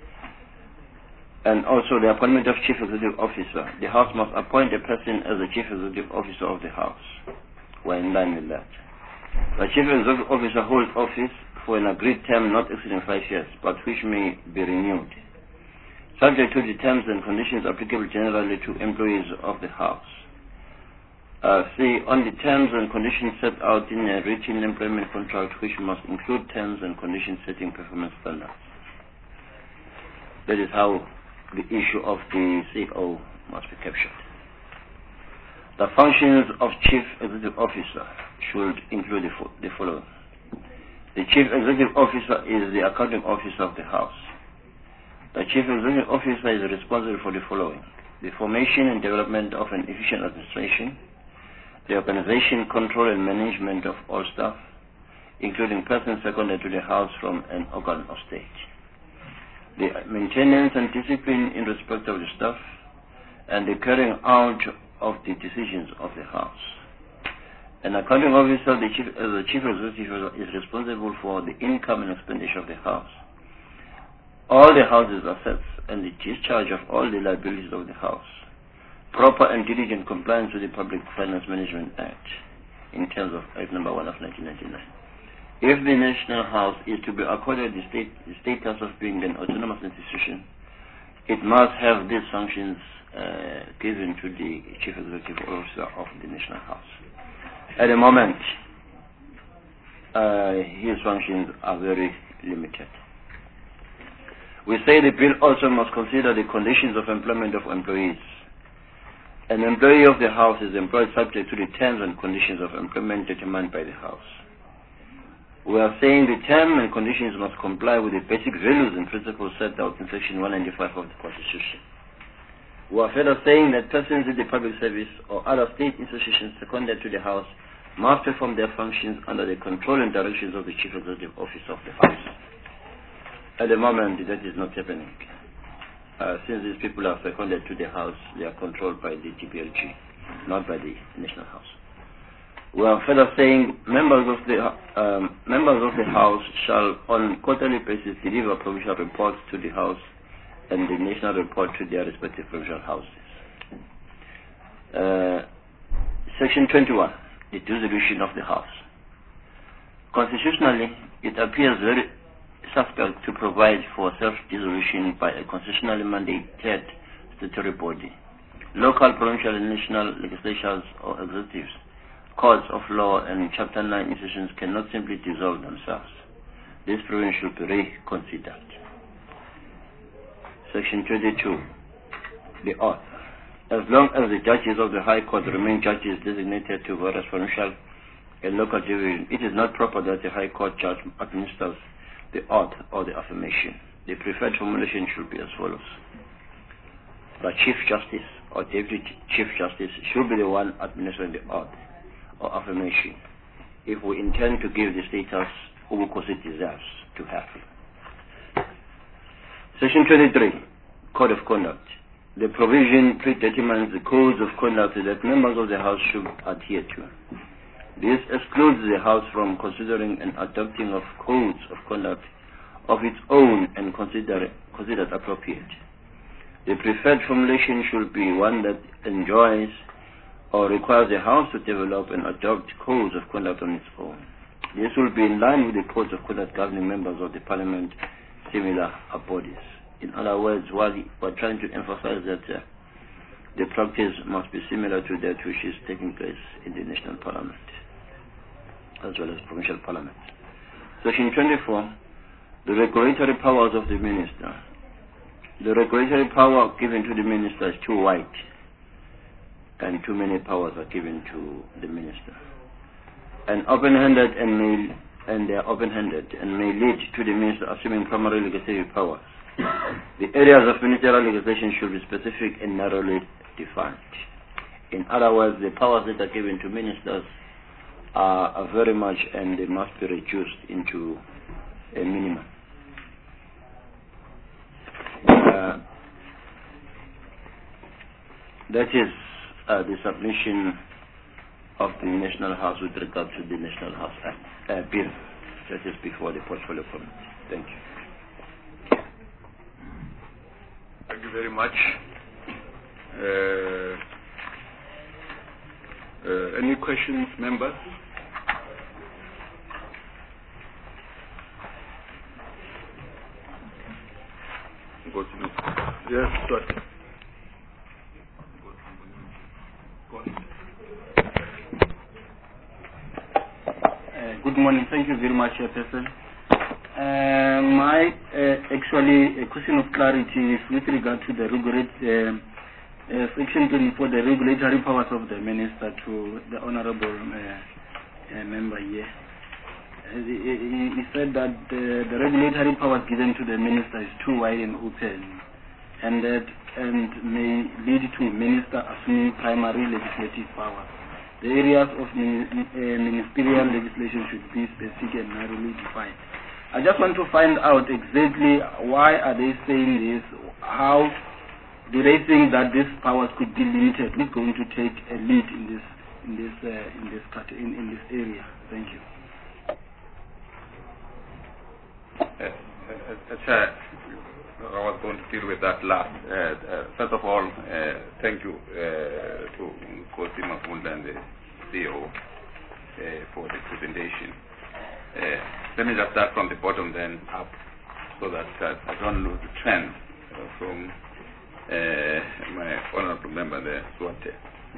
And also the appointment of Chief Executive Officer. The House must appoint a person as the Chief Executive Officer of the House. We're in line with that. The Chief Executive Officer holds office for an agreed term not exceeding 5 years, but which may be renewed, subject to the terms and conditions applicable generally to employees of the House. On the terms and conditions set out in a written employment contract, which must include terms and conditions setting performance standards. That is how the issue of the CO must be captured. The functions of Chief Executive Officer should include the following. The Chief Executive Officer is the accounting officer of the House. The Chief Executive Officer is responsible for the following: the formation and development of an efficient administration, the organization, control and management of all staff, including persons seconded to the House from an organ of state, the maintenance and discipline in respect of the staff, and the carrying out of the decisions of the House. An accounting officer, the chief executive, is responsible for the income and expenditure of the House, all the House's assets, and the discharge of all the liabilities of the House. Proper and diligent compliance with the Public Finance Management Act in terms of Act number 1 of 1999. If the National House is to be accorded the status of being an autonomous institution, it must have these functions given to the Chief Executive Officer of the National House. At the moment, his functions are very limited. We say the bill also must consider the conditions of employment of employees. An employee of the House is employed subject to the terms and conditions of employment determined by the House. We are saying the terms and conditions must comply with the basic values and principles set out in Section 195 of the Constitution. We are further saying that persons in the public service or other state institutions seconded to the House must perform their functions under the control and directions of the Chief Executive Officer of the House. At the moment, that is not happening. Since these people are seconded to the House, they are controlled by the GPLG, not by the National House. We are further saying members of the House shall, on quarterly basis, deliver provincial reports to the House and the national report to their respective provincial houses. Section 21, the dissolution of the House. Constitutionally, it appears very suspect to provide for self-dissolution by a constitutionally mandated statutory body. Local, provincial, and national legislatures or executives, courts of law, and Chapter 9 institutions cannot simply dissolve themselves. This provision should be reconsidered. Section 22, the oath. As long as the judges of the High Court remain judges designated to various provincial and local divisions, it is not proper that the High Court judge administers the oath or the affirmation. The preferred formulation should be as follows. The Chief Justice or Deputy Chief Justice should be the one administering the oath or affirmation. if we intend to give the status Ubuntu deserves to have. Section 23, Code of Conduct. The provision predetermines the codes of conduct that members of the House should adhere to. This excludes the House from considering and adopting of codes of conduct of its own and considered appropriate. The preferred formulation should be one that enjoins or requires the House to develop and adopt codes of conduct on its own. This will be in line with the codes of conduct governing members of the Parliament, similar bodies. In other words, while we're trying to emphasize that the practice must be similar to that which is taking place in the National Parliament, as well as Provincial Parliament. Section 24, the regulatory powers of the Minister. The regulatory power given to the Minister is too wide, and too many powers are given to the Minister. They are open-handed and may lead to the Minister assuming primary legislative powers. The areas of ministerial legislation should be specific and narrowly defined. In other words, the powers that are given to ministers are very much, and they must be reduced into a minimum. That is the submission of the National House with regard to the National House Act bill that is before the Portfolio Committee. Thank you. Thank you very much. Any questions, members? Go to this. Yes, sir. Good morning. Thank you very much, Chairperson. Actually, a question of clarity is with regard to the Section 24, the regulatory powers of the Minister, to the Honourable member here. He said that the regulatory powers given to the Minister is too wide and open, and may lead to Minister assuming primary legislative powers. The areas of ministerial legislation should be specific and narrowly defined. I just want to find out exactly why are they saying this? How do they think that these powers could be limited? Who's going to take a lead in this area? Thank you. I was going to deal with that last. First of all, thank you to Kosi Mafunda and the CEO for the presentation. Let me just start from the bottom then up, so that I don't lose the trend from my honorable member there, Swate.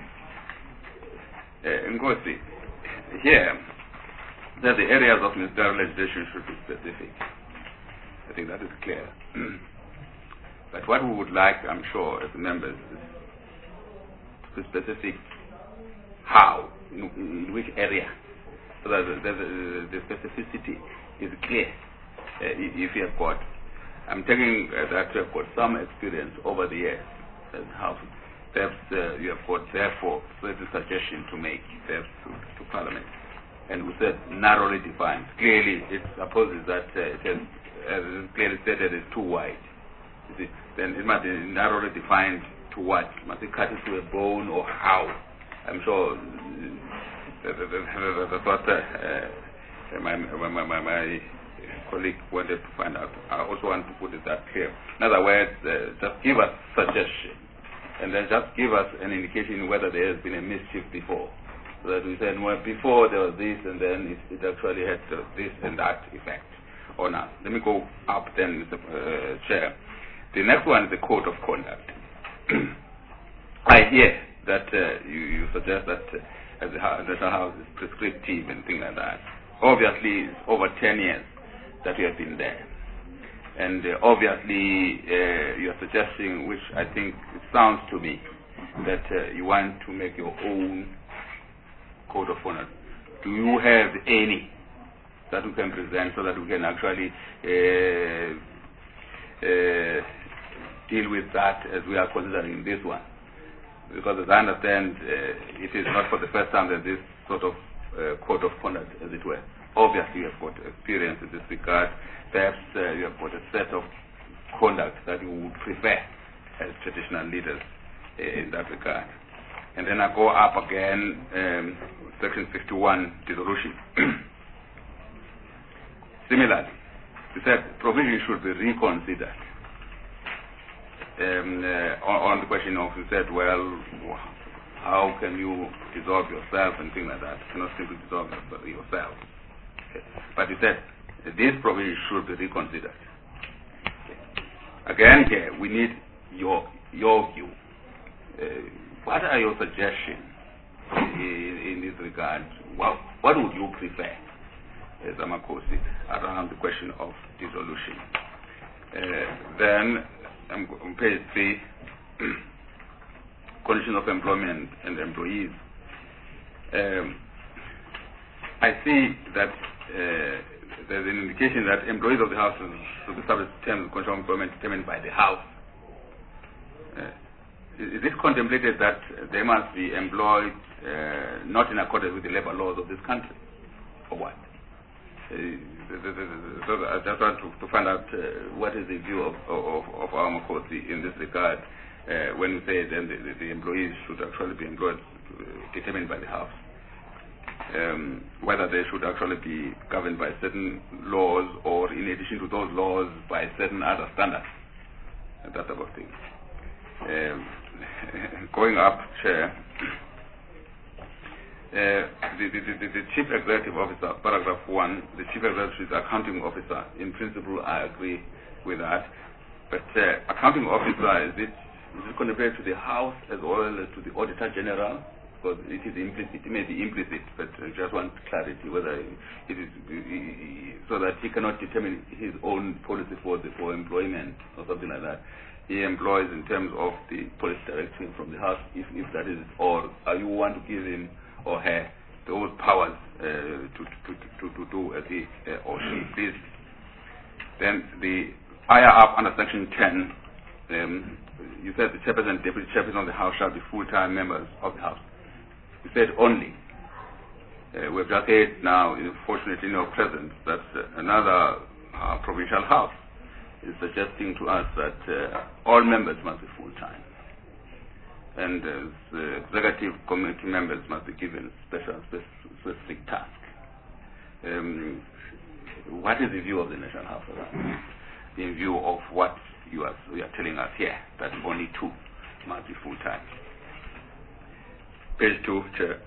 Ngozi, here, that the areas of ministerial legislation should be specific. I think that is clear. But what we would like, I'm sure, as members, is to be specific how, in which area, so that the specificity is clear. If you have got, I'm taking that you have got some experience over the years, and how perhaps you have got, therefore, certain suggestion to make, perhaps to Parliament. And we said narrowly defined. Clearly, it supposes that it has, as clearly stated, is too wide. You see, then it must be narrowly defined to what? Must it cut it to a bone, or how? I'm sure that's what my colleague wanted to find out. I also want to put it that clear. In other words, just give us suggestion, and then just give us an indication whether there has been a mischief before. So that we said, well, before there was this, and then it actually had this and that effect. Or not. Let me go up then, Mr. Chair. The next one is the Code of Conduct. I hear that you suggest that as the National House is prescriptive and things like that. Obviously, it's over 10 years that we have been there. And obviously, you are suggesting, which I think it sounds to me, that you want to make your own Code of Conduct. Do you have any that we can present so that we can actually deal with that as we are considering this one? Because as I understand, it is not for the first time that this sort of code of conduct, as it were. Obviously, you have got experience in this regard. Perhaps you have got a set of conduct that you would prefer as traditional leaders in that regard. And then I go up again, Section 51, dissolution. Similarly, you said provision should be reconsidered. On the question of, you said, well, how can you dissolve yourself and things like that? You cannot simply dissolve yourself. Okay. But you said this provision should be reconsidered. Okay. Again, here we need your view. What are your suggestions in this regard? What would you prefer, Zamakosi, around the question of dissolution? Then, on page 3, condition of employment and employees. I see that there's an indication that employees of the House should be subject to terms of condition of employment determined by the House. Is it contemplated that they must be employed not in accordance with the labor laws of this country, or what? So I just want to find out what is the view of our Makosi in this regard when we say then the employees should actually be employed determined by the House. Whether they should actually be governed by certain laws or in addition to those laws by certain other standards and that type of thing. Going up, Chair, the Chief Executive Officer, paragraph 1, the Chief Executive is accounting officer. In principle, I agree with that. But accounting officer, is it contemplated to the House as well as to the Auditor General? Because it is implicit, it may be implicit, but I just want clarity whether it is so that he cannot determine his own policy for employment or something like that. He employs in terms of the policy direction from the House, if that is, or you want to give him or her those powers to do as he or she please. Then the higher up under Section 10, you said the chairperson and deputy chairperson of the House shall be full-time members of the House. You said only. We've just heard now, fortunately in your presence, that another provincial House is suggesting to us that all members must be full-time. And the executive committee members must be given specific tasks. What is the view of the National House of that? In view of what you are telling us here, that only 2 must be full-time. Page 2, Chair.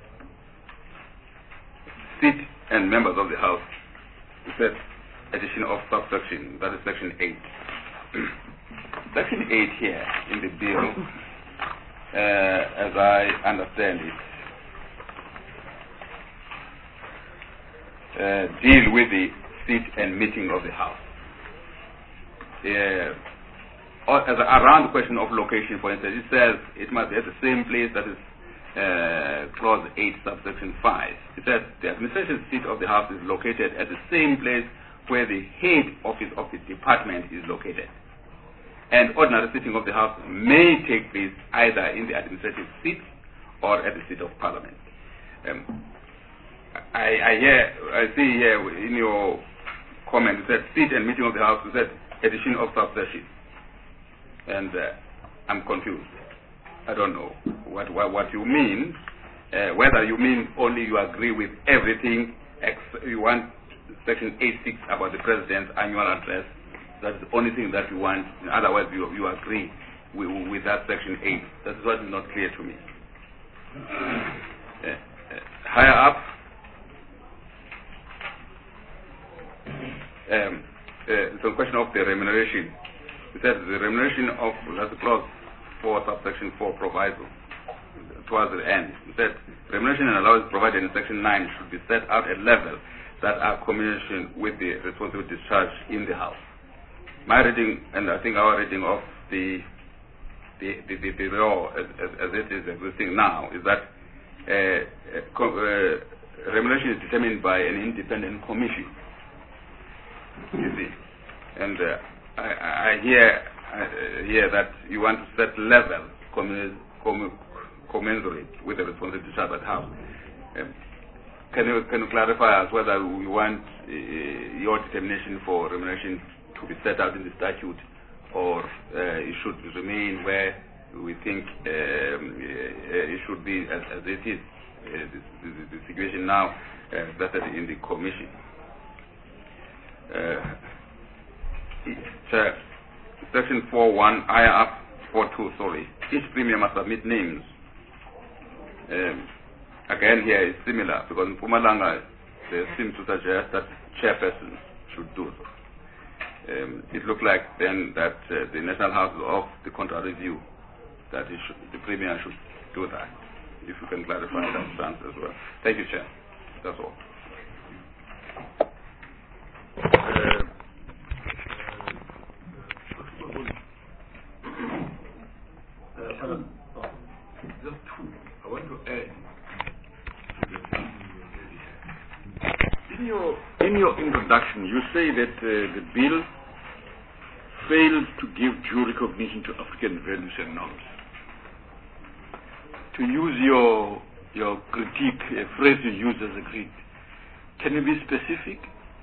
Seat and members of the House. It says addition of subsection, that is Section 8. Section 8 here in the bill, as I understand it, deal with the seat and meeting of the House. Around the question of location, for instance, it says it must be at the same place, that is Clause 8, subsection 5. It says the administration seat of the House is located at the same place where the head office of the department is located. And ordinary sitting of the House may take place either in the administrative seat or at the seat of Parliament. I see here in your comment, you said seat and meeting of the House, you said addition of subsection. And I'm confused. I don't know what you mean, whether you mean only you agree with everything, you want Section 8.6 about the President's annual address. That's the only thing that you want. Otherwise, you agree with that Section 8. That is what is not clear to me. Higher up, it's a question of the remuneration. It says the remuneration of, that's clause 4, subsection 4 proviso, towards the end. It said remuneration and allowance provided in Section 9 should be set out at level that are combination with the responsible discharge in the House. My reading, and I think our reading of the law as it is existing now, is that remuneration is determined by an independent commission. You see, and I hear that you want to set level commensurate with the responsible discharge at the House. can you clarify us whether we want your determination for remuneration to be set out in the statute, or it should remain where we think it should be as it is, the situation now vetted in the commission. Section 4.1, up 4.2, sorry. Each premier must submit names. Again, here is similar, because in Mpumalanga, they seem to suggest that chairperson should do so. It looked like then that the National House is off the contrary view, that the premier should do that. If you can clarify that stance as well. Thank you, Chair. That's all. Just two. I want to add. In your introduction, you say that the bill fails to give due recognition to African values and norms. To use your critique, a phrase you use as a critique, can you be specific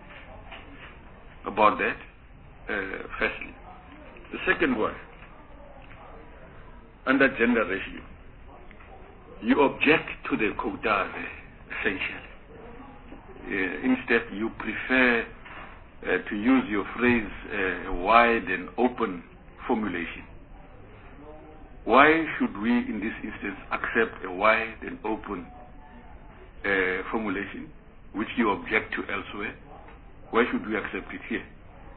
about that? Firstly, the second one, under gender ratio, you object to the quota essentially. Instead, you prefer to use your phrase wide and open formulation. Why should we, in this instance, accept a wide and open formulation, which you object to elsewhere? Why should we accept it here?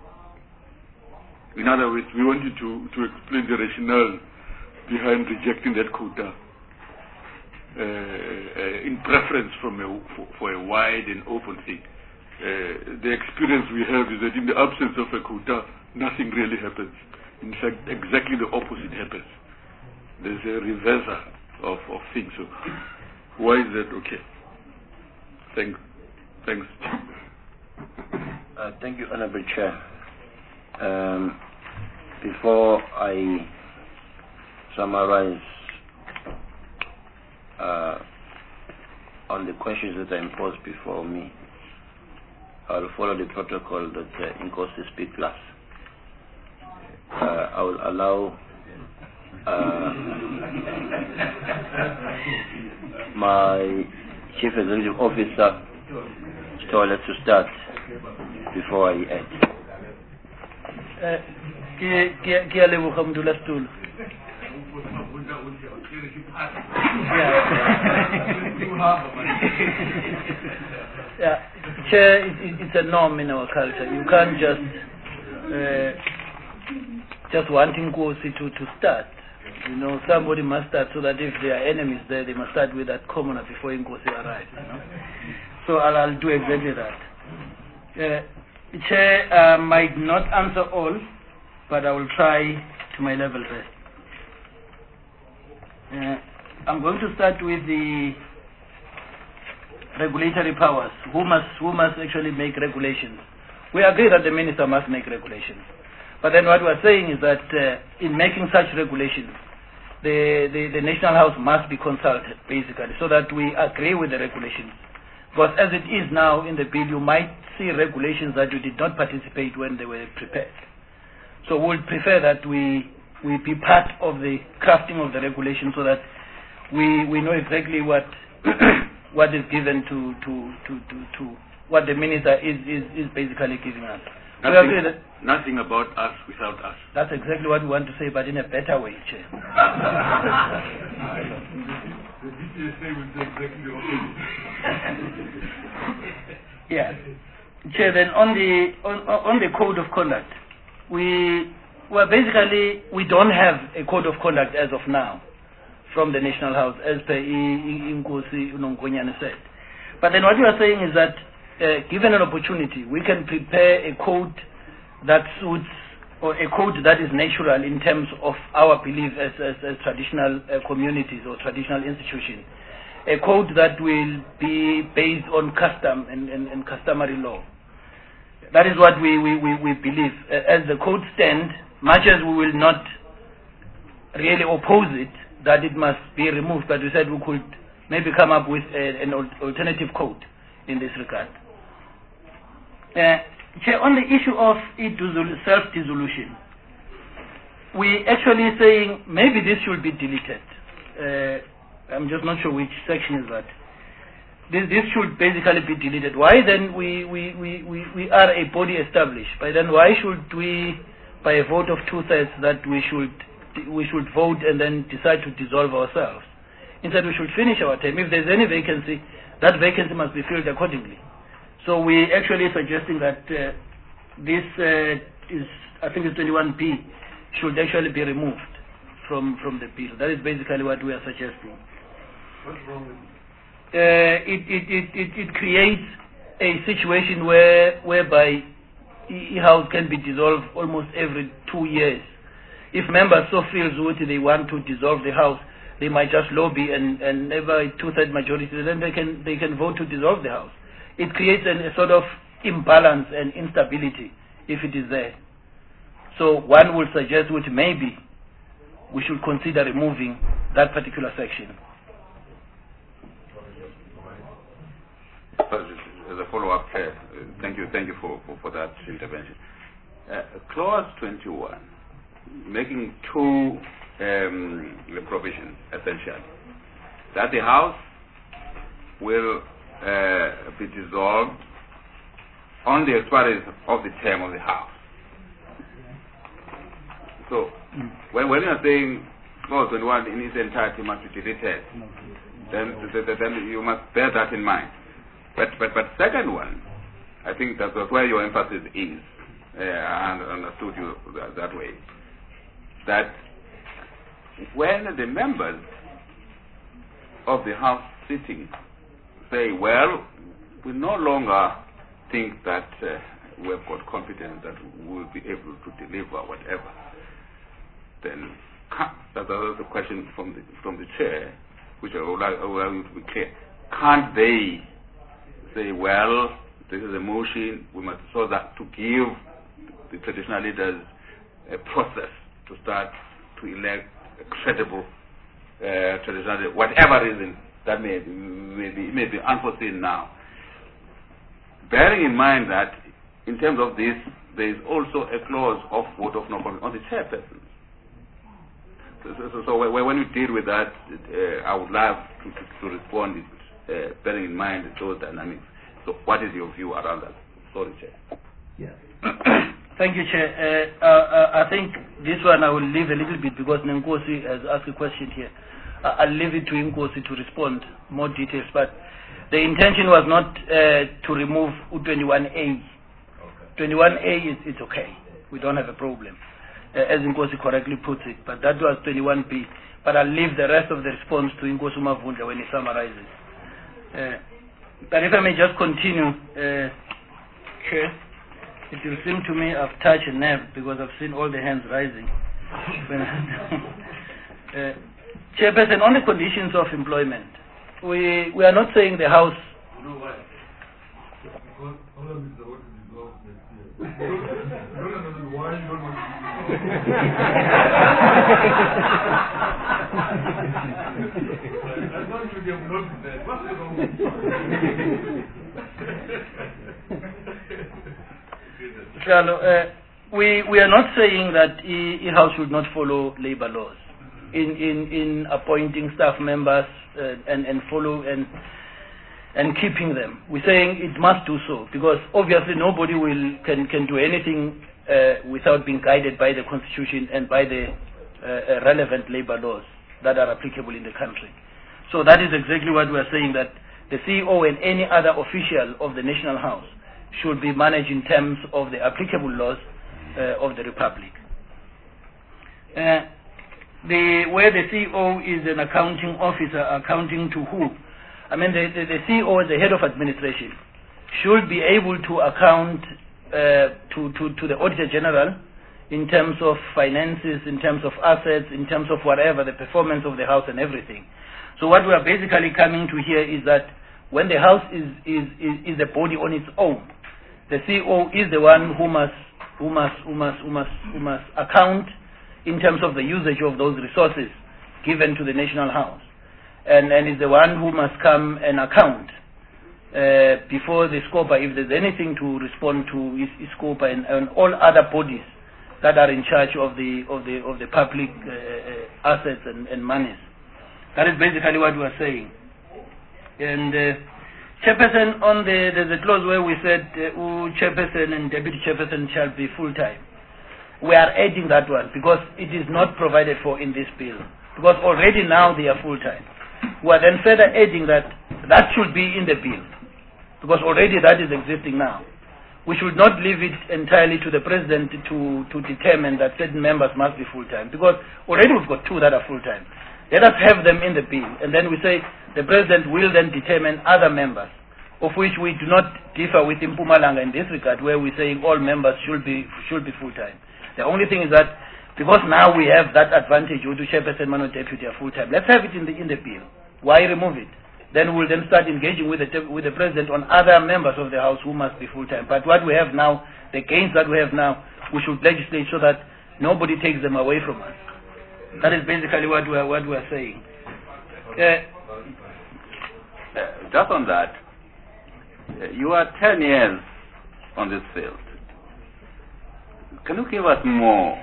In other words, we want you to explain the rationale behind rejecting that quota in preference for a wide and open thing. The experience we have is that in the absence of a quota, nothing really happens. In fact, exactly the opposite happens. There's a reversal of things. So why is that okay? Thanks. Thank you, Honorable Chair. Before I summarize on the questions that are imposed before me, I will follow the protocol that Inkosi speak last. I will allow my Chief Executive Officer to start before I end. Yeah, Chair, it's a norm in our culture. You can't just want Nkosi to start. You know, somebody must start, so that if there are enemies there, they must start with that commoner before Nkosi arrives. You know? So I'll do exactly that. Chair, might not answer all, but I will try to my level best. I'm going to start with the regulatory powers. Who must actually make regulations? We agree that the minister must make regulations. But then what we're saying is that in making such regulations, the National House must be consulted, basically, so that we agree with the regulations. Because as it is now in the bill, you might see regulations that you did not participate when they were prepared. So we'll prefer that we be part of the crafting of the regulation, so that we know exactly what what is given to what the minister is basically giving us. Nothing about us without us. That's exactly what we want to say, but in a better way, Chair. The DPSA will do exactly the opposite. Yeah. Chair, then on the code of conduct, we don't have a code of conduct as of now from the National House, as per Inkosi Nongonyane said. But then what we are saying is that given an opportunity, we can prepare a code that suits, or a code that is natural in terms of our belief as traditional communities or traditional institutions. A code that will be based on custom and customary law. That is what we believe. As the code stands, much as we will not really oppose it, that it must be removed, but we said we could maybe come up with an alternative code in this regard. Chair, on the issue of self-dissolution, we actually saying maybe this should be deleted. I'm just not sure which section is that. This should basically be deleted. Why then we are a body established? By then why should we, by a vote of 2/3, that we should vote and then decide to dissolve ourselves? Instead we should finish our term. If there's any vacancy, that vacancy must be filled accordingly. So we actually suggesting that this is, I think it's 21B, should actually be removed from the bill. That is basically what we are suggesting. What's wrong with it? It creates a situation whereby e-house can be dissolved almost every 2 years. If members so feel that they want to dissolve the house, they might just lobby and never 2/3 majority, then they can vote to dissolve the house. It creates a sort of imbalance and instability if it is there. So one would suggest that maybe we should consider removing that particular section. As a follow-up, thank you for that intervention. Clause 21, making two provisions essentially, that the House will be dissolved on the expiry of the term of the House. So when you are saying clause 21 in its entirety must be deleted, then you must bear that in mind. But second one, I think that's where your emphasis is. I understood you that way. That when the members of the House sitting say, well, we no longer think that we've got confidence that we will be able to deliver whatever, then that's the question from the chair, which I would like you to be clear. Can't they say, well, this is a motion, we must so that to give the traditional leaders a process to start to elect a credible traditional leader, whatever reason that may be unforeseen now. Bearing in mind that in terms of this, there is also a clause of vote of no confidence on the chairperson. So when you deal with that, I would love to respond bearing in mind those dynamics. So what is your view around that? Sorry, Chair. Yeah. Thank you, Chair. I think this one I will leave a little bit because Nkosi has asked a question here. I'll leave it to Nkosi to respond more details, but the intention was not to remove 21A. Okay. 21A is okay. We don't have a problem, as Nkosi correctly puts it, but that was 21B. But I'll leave the rest of the response to Nkosi Mavunda when he summarizes. But if I may just continue, Chair, it will seem to me I've touched a nerve because I've seen all the hands rising. Chairperson, on the conditions of employment, we are not saying the House... You know why? Because all of this is what is dissolved next year. You don't understand why you don't want to I thought you have noticed that. What's the wrong with we are not saying that E-House should not follow labor laws in appointing staff members and follow and keeping them. We're saying it must do so because obviously nobody can do anything without being guided by the Constitution and by the relevant labor laws that are applicable in the country. So that is exactly what we are saying, that the CEO and any other official of the National House should be managed in terms of the applicable laws of the Republic. Where the CEO is an accounting officer, accounting to who? I mean, the CEO, the head of administration, should be able to account to the Auditor General in terms of finances, in terms of assets, in terms of whatever, the performance of the House and everything. So what we are basically coming to here is that when the House is a body on its own, the CEO is the one who must account in terms of the usage of those resources given to the National House, and is the one who must come and account before the SCOPA, if there's anything to respond to SCOPA and all other bodies that are in charge of the public assets and monies. That is basically what we are saying. And chairperson, there's a clause where we said chairperson and deputy chairperson shall be full-time. We are adding that one because it is not provided for in this bill. Because already now they are full-time. We are then further adding that should be in the bill. Because already that is existing now. We should not leave it entirely to the president to determine that certain members must be full-time. Because already we've got 2 that are full-time. Let us have them in the bill. And then we say the president will then determine other members, of which we do not differ with Mpumalanga in this regard, where we're saying all members should be full-time. The only thing is that because now we have that advantage, Udu chairperson, man, deputy are full-time. Let's have it in the bill. Why remove it? Then we'll then start engaging with the president on other members of the House who must be full-time. But what we have now, the gains that we have now, we should legislate so that nobody takes them away from us. That is basically what we are saying. Just on that, you are 10 years on this field. Can you give us more?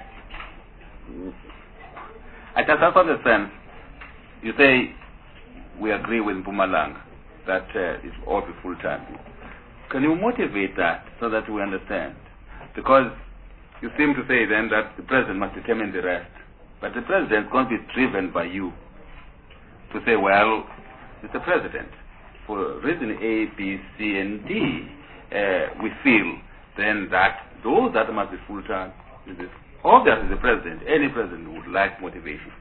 I just understand. You say we agree with Mpumalanga that it ought to be full-time. Can you motivate that so that we understand? Because you seem to say then that the president must determine the rest. But the president is going to be driven by you to say, well, Mr. President, for reason A, B, C, and D, we feel then that those that must be full-time, obviously the president, any president would like motivation.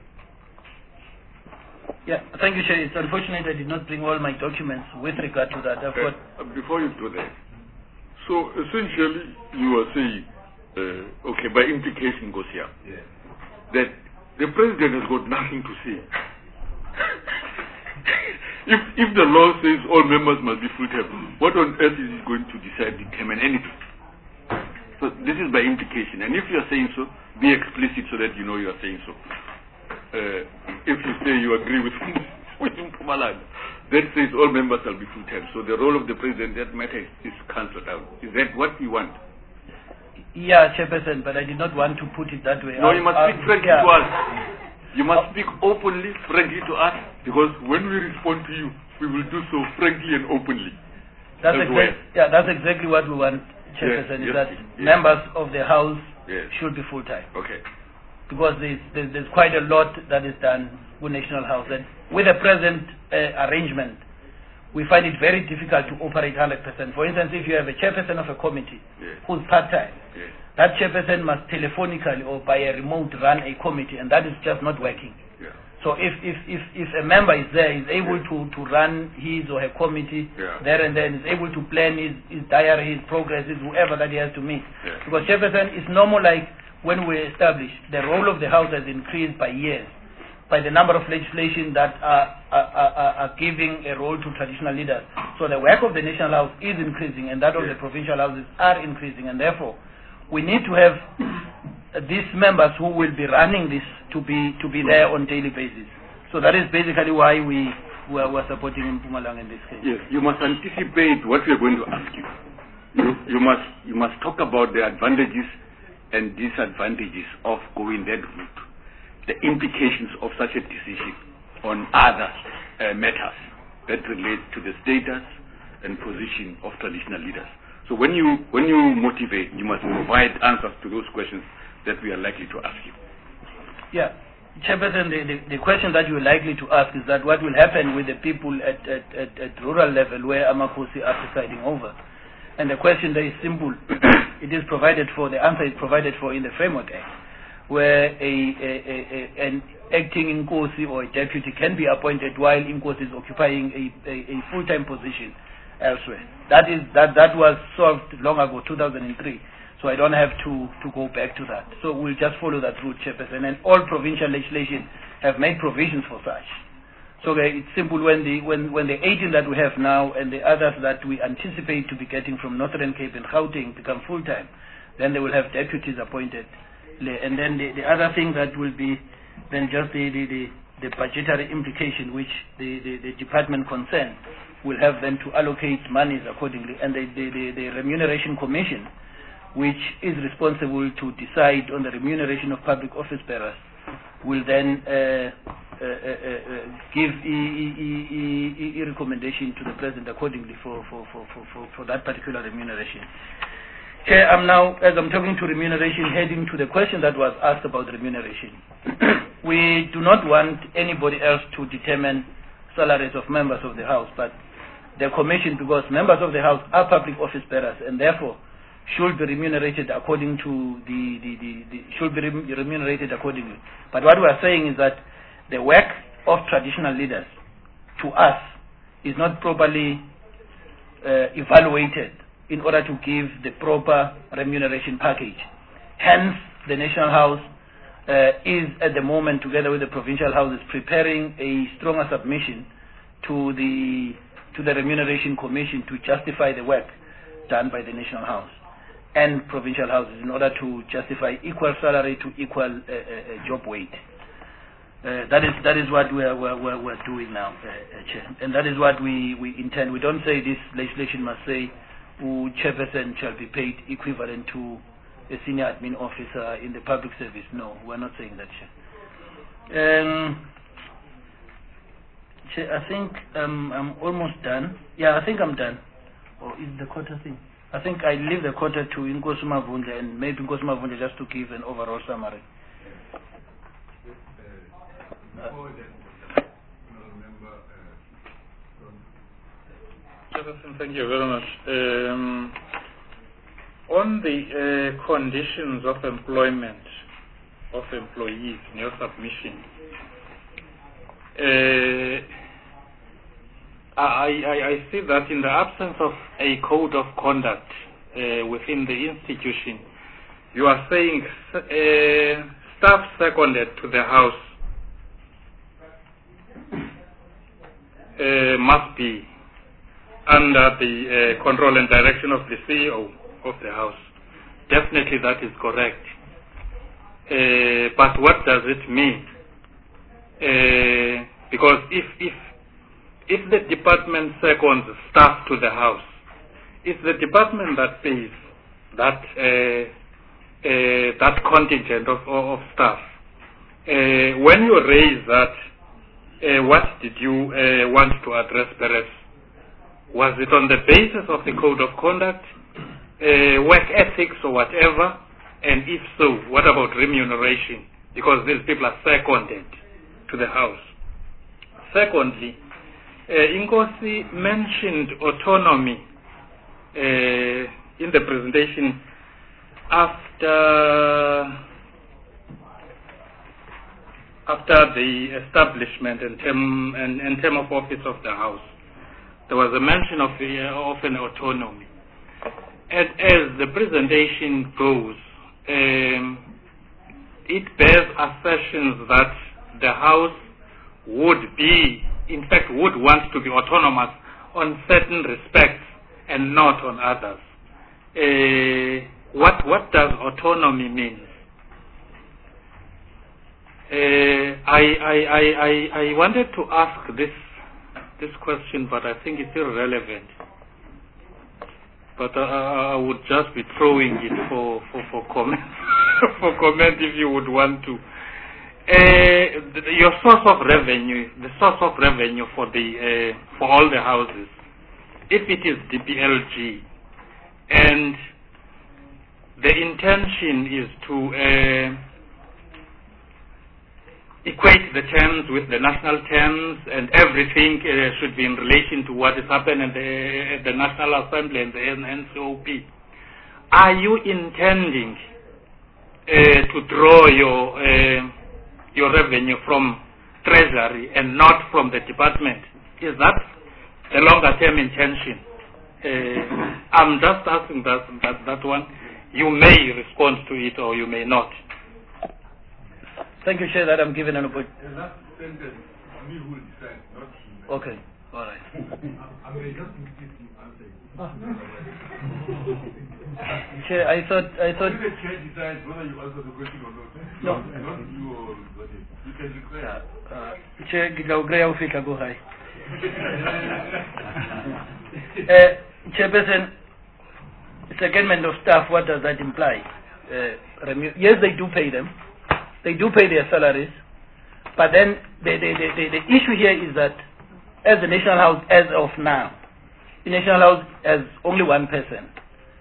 Yeah, thank you, Chair. It's unfortunate I did not bring all my documents with regard to that. Before you do that, so essentially you are saying, okay, by implication goes here, that the president has got nothing to say. If the law says all members must be full-time, what on earth is he going to determine anything? So this is by implication. And if you are saying so, be explicit so that you know you are saying so. If you say you agree with Mpumalanga, that says all members shall be full-time. So the role of the president, that matter is cancelled out. Is that what you want? Yeah, Chairperson, but I did not want to put it that way. No, you must speak frankly to us. You must speak openly, frankly to us, because when we respond to you, we will do so frankly and openly. That's exactly what we want, Chairperson, is that members of the House should be full-time. Okay. Because there's quite a lot that is done with National House. And with the present arrangement, we find it very difficult to operate 100%. For instance, if you have a chairperson of a committee who's part-time, that chairperson must telephonically or by a remote run a committee, and that is just not working. So if a member is there, is able to run his or her committee there and then, is able to plan his diary, his progress, whoever that he has to meet. Because chairperson is normal, like when we established, the role of the House has increased by years, by the number of legislation that are giving a role to traditional leaders. So the work of the National House is increasing, and that of the provincial houses are increasing, and therefore we need to have these members who will be running this to be there on daily basis. So that is basically why we were supporting Mpumalanga in this case. Yes, you must anticipate what we are going to ask you. You must talk about the advantages and disadvantages of going that route, the implications of such a decision on other matters that relate to the status and position of traditional leaders. So when you motivate, you must provide answers to those questions that we are likely to ask you. Yeah, Chairperson, the question that you're likely to ask is that what will happen with the people at rural level where Amakosi are presiding over? And the question there is simple. It is provided for, the answer is provided for in the Framework Act, where an acting Inkosi or a deputy can be appointed while Inkosi is occupying a full-time position elsewhere. That was solved long ago, 2003. So I don't have to go back to that. So we'll just follow that route, Chairperson. And all provincial legislation have made provisions for such. So it's simple. When the 18 that we have now and the others that we anticipate to be getting from Northern Cape and Gauteng become full-time, then they will have deputies appointed. And then the other thing that will be then just the budgetary implication which the department concerned will have then to allocate monies accordingly, and the Remuneration Commission, which is responsible to decide on the remuneration of public office bearers, will then give a recommendation to the President accordingly for that particular remuneration. Chair, I'm now, as I'm talking to remuneration, heading to the question that was asked about remuneration. We do not want anybody else to determine salaries of members of the House, but the Commission, because members of the House are public office bearers and therefore should be remunerated according to should be remunerated accordingly. But what we are saying is that the work of traditional leaders, to us, is not properly evaluated in order to give the proper remuneration package. Hence, the National House is at the moment, together with the provincial houses, preparing a stronger submission to the Remuneration Commission to justify the work done by the National House and provincial houses in order to justify equal salary to equal job weight. That is what we're doing now, Chair, and that is what we intend. We don't say this legislation must say who chairperson shall be paid equivalent to a senior admin officer in the public service. No, we're not saying that, Chair. Chair, I think I'm almost done. Yeah, I think I'm done. Or is the quota thing? I think I leave the quota to Nkosi Mavundla, and maybe Nkosi Mavundla just to give an overall summary. Thank you very much. On the conditions of employment of employees in your submission, I see that in the absence of a code of conduct within the institution, you are saying staff seconded to the House must be under the control and direction of the CEO of the House. Definitely that is correct. But what does it mean? Because if the department seconds staff to the House, it's the department that pays that that contingent of staff. When you raise that, what did you want to address, perhaps? Was it on the basis of the code of conduct, work ethics or whatever? And if so, what about remuneration? Because these people are seconded to the House. Secondly, Nkosi mentioned autonomy in the presentation after the establishment and term of office of the House. There was a mention of an autonomy. And as the presentation goes, it bears assertions that the House would be, in fact, would want to be autonomous on certain respects and not on others. What does autonomy mean? I wanted to ask this question, but I think it's irrelevant. But I would just be throwing it for comment, for comment if you would want to. Your source of revenue, the source of revenue for all the houses, if it is DPLG, and the intention is to equate the terms with the national terms, and everything should be in relation to what is happening at the National Assembly and the NCOP. Are you intending to draw your revenue from Treasury and not from the department? Is that the longer term intention? I'm just asking that one. You may respond to it or you may not. Thank you, Chair, that I'm given an opportunity. The last sentence, we will decide, not him. Okay, all right. I may just insist you answer. Chair, I thought. If the chair decides whether you answer the question or not, no. Not you or you can request. Chair, go high. Chairperson, secondment of staff, what does that imply? Yes, they do pay them. They do pay their salaries. But then the issue here is that as the National House, as of now, the National House has only one person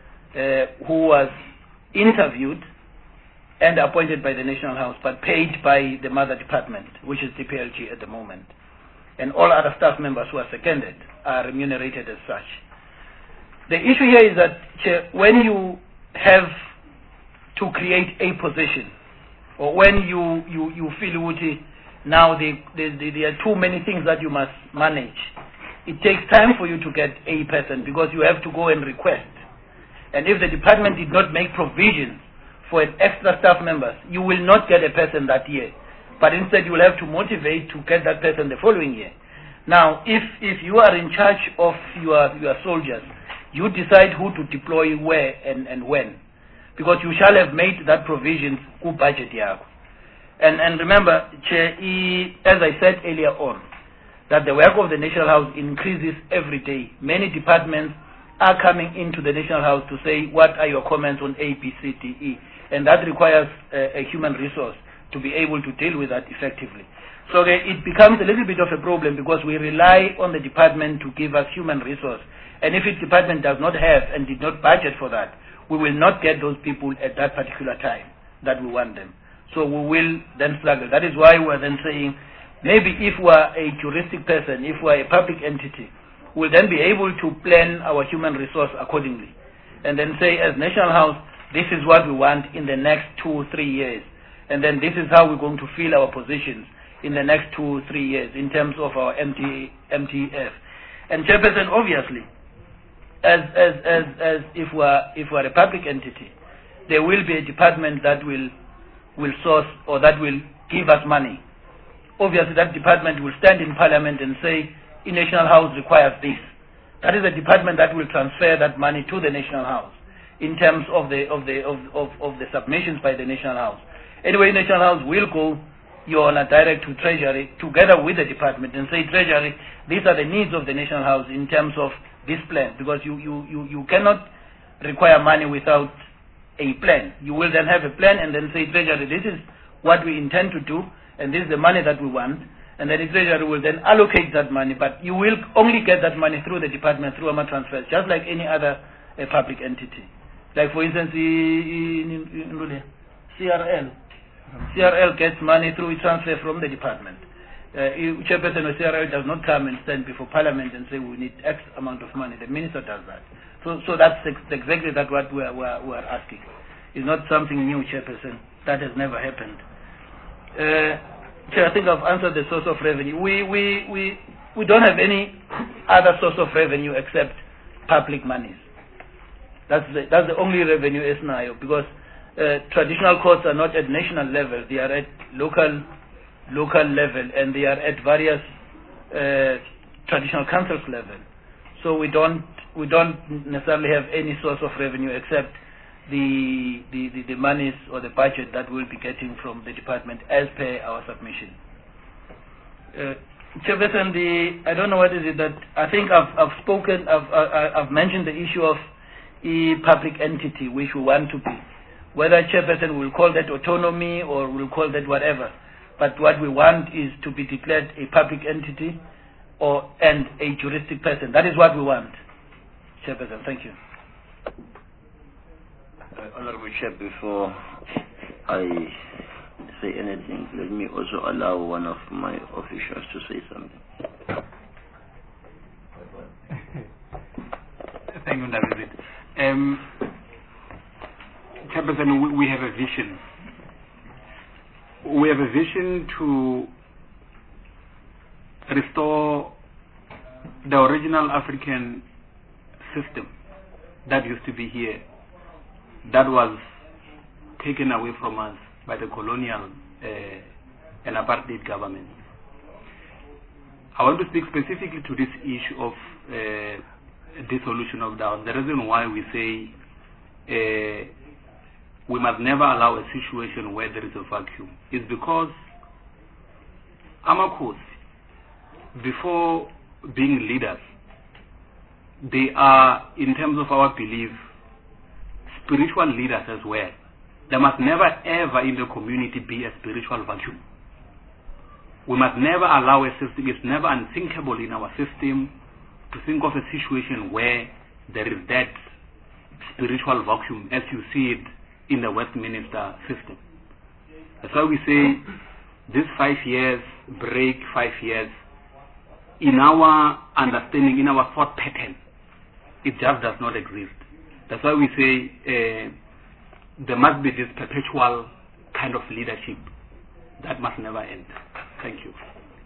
who was interviewed and appointed by the National House, but paid by the mother department, which is DPLG at the moment. And all other staff members who are seconded are remunerated as such. The issue here is that when you have to create a position, or when you feel now there are too many things that you must manage, it takes time for you to get a person because you have to go and request. And if the department did not make provisions for an extra staff members, you will not get a person that year. But instead you will have to motivate to get that person the following year. Now, if you are in charge of your soldiers, you decide who to deploy where and when. Because you shall have made that provision ku budget yako. And remember, Chair, as I said earlier on, that the work of the National House increases every day. Many departments are coming into the National House to say, what are your comments on A, B, C, D, E? And that requires a human resource to be able to deal with that effectively. So it becomes a little bit of a problem because we rely on the department to give us human resource. And if its department does not have and did not budget for that, we will not get those people at that particular time that we want them. So we will then struggle. That is why we're then saying, maybe if we're a juristic person, if we're a public entity, we'll then be able to plan our human resource accordingly. And then say, as National House, this is what we want in the next 2 or 3 years. And then this is how we're going to fill our positions in the next 2 or 3 years in terms of our MTF. And Chairperson, obviously, as if we're a public entity, there will be a department that will source or that will give us money. Obviously, that department will stand in Parliament and say, the National House requires this. That is a department that will transfer that money to the National House in terms of the submissions by the National House. Anyway, National House will go direct to Treasury together with the department and say, Treasury, these are the needs of the National House in terms of this plan, because you cannot require money without a plan. You will then have a plan and then say, Treasury, this is what we intend to do, and this is the money that we want, and then the Treasury will then allocate that money, but you will only get that money through the department, through AMA transfers, just like any other public entity. Like, for instance, CRL gets money through a transfer from the department. Chairperson of CRL does not come and stand before Parliament and say we need X amount of money. The minister does that. So that's exactly that what we are asking. It's not something new, Chairperson. That has never happened. Chair, I think I've answered the source of revenue. We don't have any other source of revenue except public monies. That's the only revenue is now, because traditional courts are not at national level; they are at local level, and they are at various traditional councils level. So we don't necessarily have any source of revenue except the monies or the budget that we'll be getting from the department as per our submission. Chairperson, I don't know what is it that I think I've mentioned the issue of a public entity which we want to be. Whether Chairperson will call that autonomy or will call that whatever, but what we want is to be declared a public entity and a juristic person. That is what we want. Chairperson, thank you. Honorable Chair, before I say anything, let me also allow one of my officials to say something. Thank you, David. Chairperson, we have a vision. We have a vision to restore the original African system that used to be here, that was taken away from us by the colonial and apartheid government. I want to speak specifically to this issue of dissolution of DAOs. The reason why we say we must never allow a situation where there is a vacuum is because Amakhosi, before being leaders, they are, in terms of our belief, spiritual leaders as well. There must never ever in the community be a spiritual vacuum. We must never allow a system, it's never unthinkable in our system to think of a situation where there is that spiritual vacuum as you see it in the Westminster system. That's why we say this 5 years, break 5 years, in our understanding, in our thought pattern, it just does not exist. That's why we say there must be this perpetual kind of leadership that must never end. Thank you.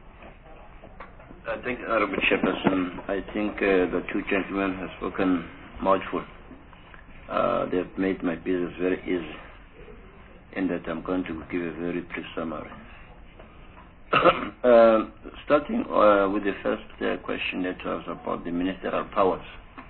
Thank you, Honorable Chairperson. I think the two gentlemen have spoken mouthful. They have made my business very easy, in that I'm going to give a very brief summary. Starting with the first question that was about the ministerial powers.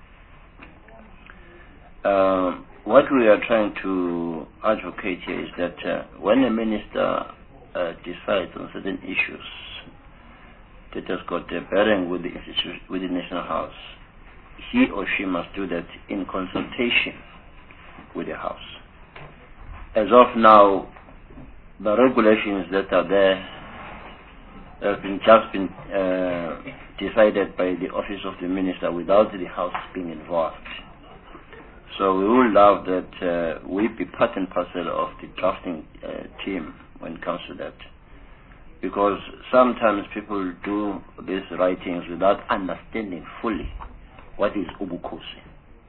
What we are trying to advocate here is that when a minister decides on certain issues that has got a bearing with the institution, with the National House, he or she must do that in consultation with the House. As of now, the regulations that are there have just been decided by the Office of the Minister without the House being involved. So we would love that we be part and parcel of the drafting team when it comes to that. Because sometimes people do these writings without understanding fully what is Ubukhosi.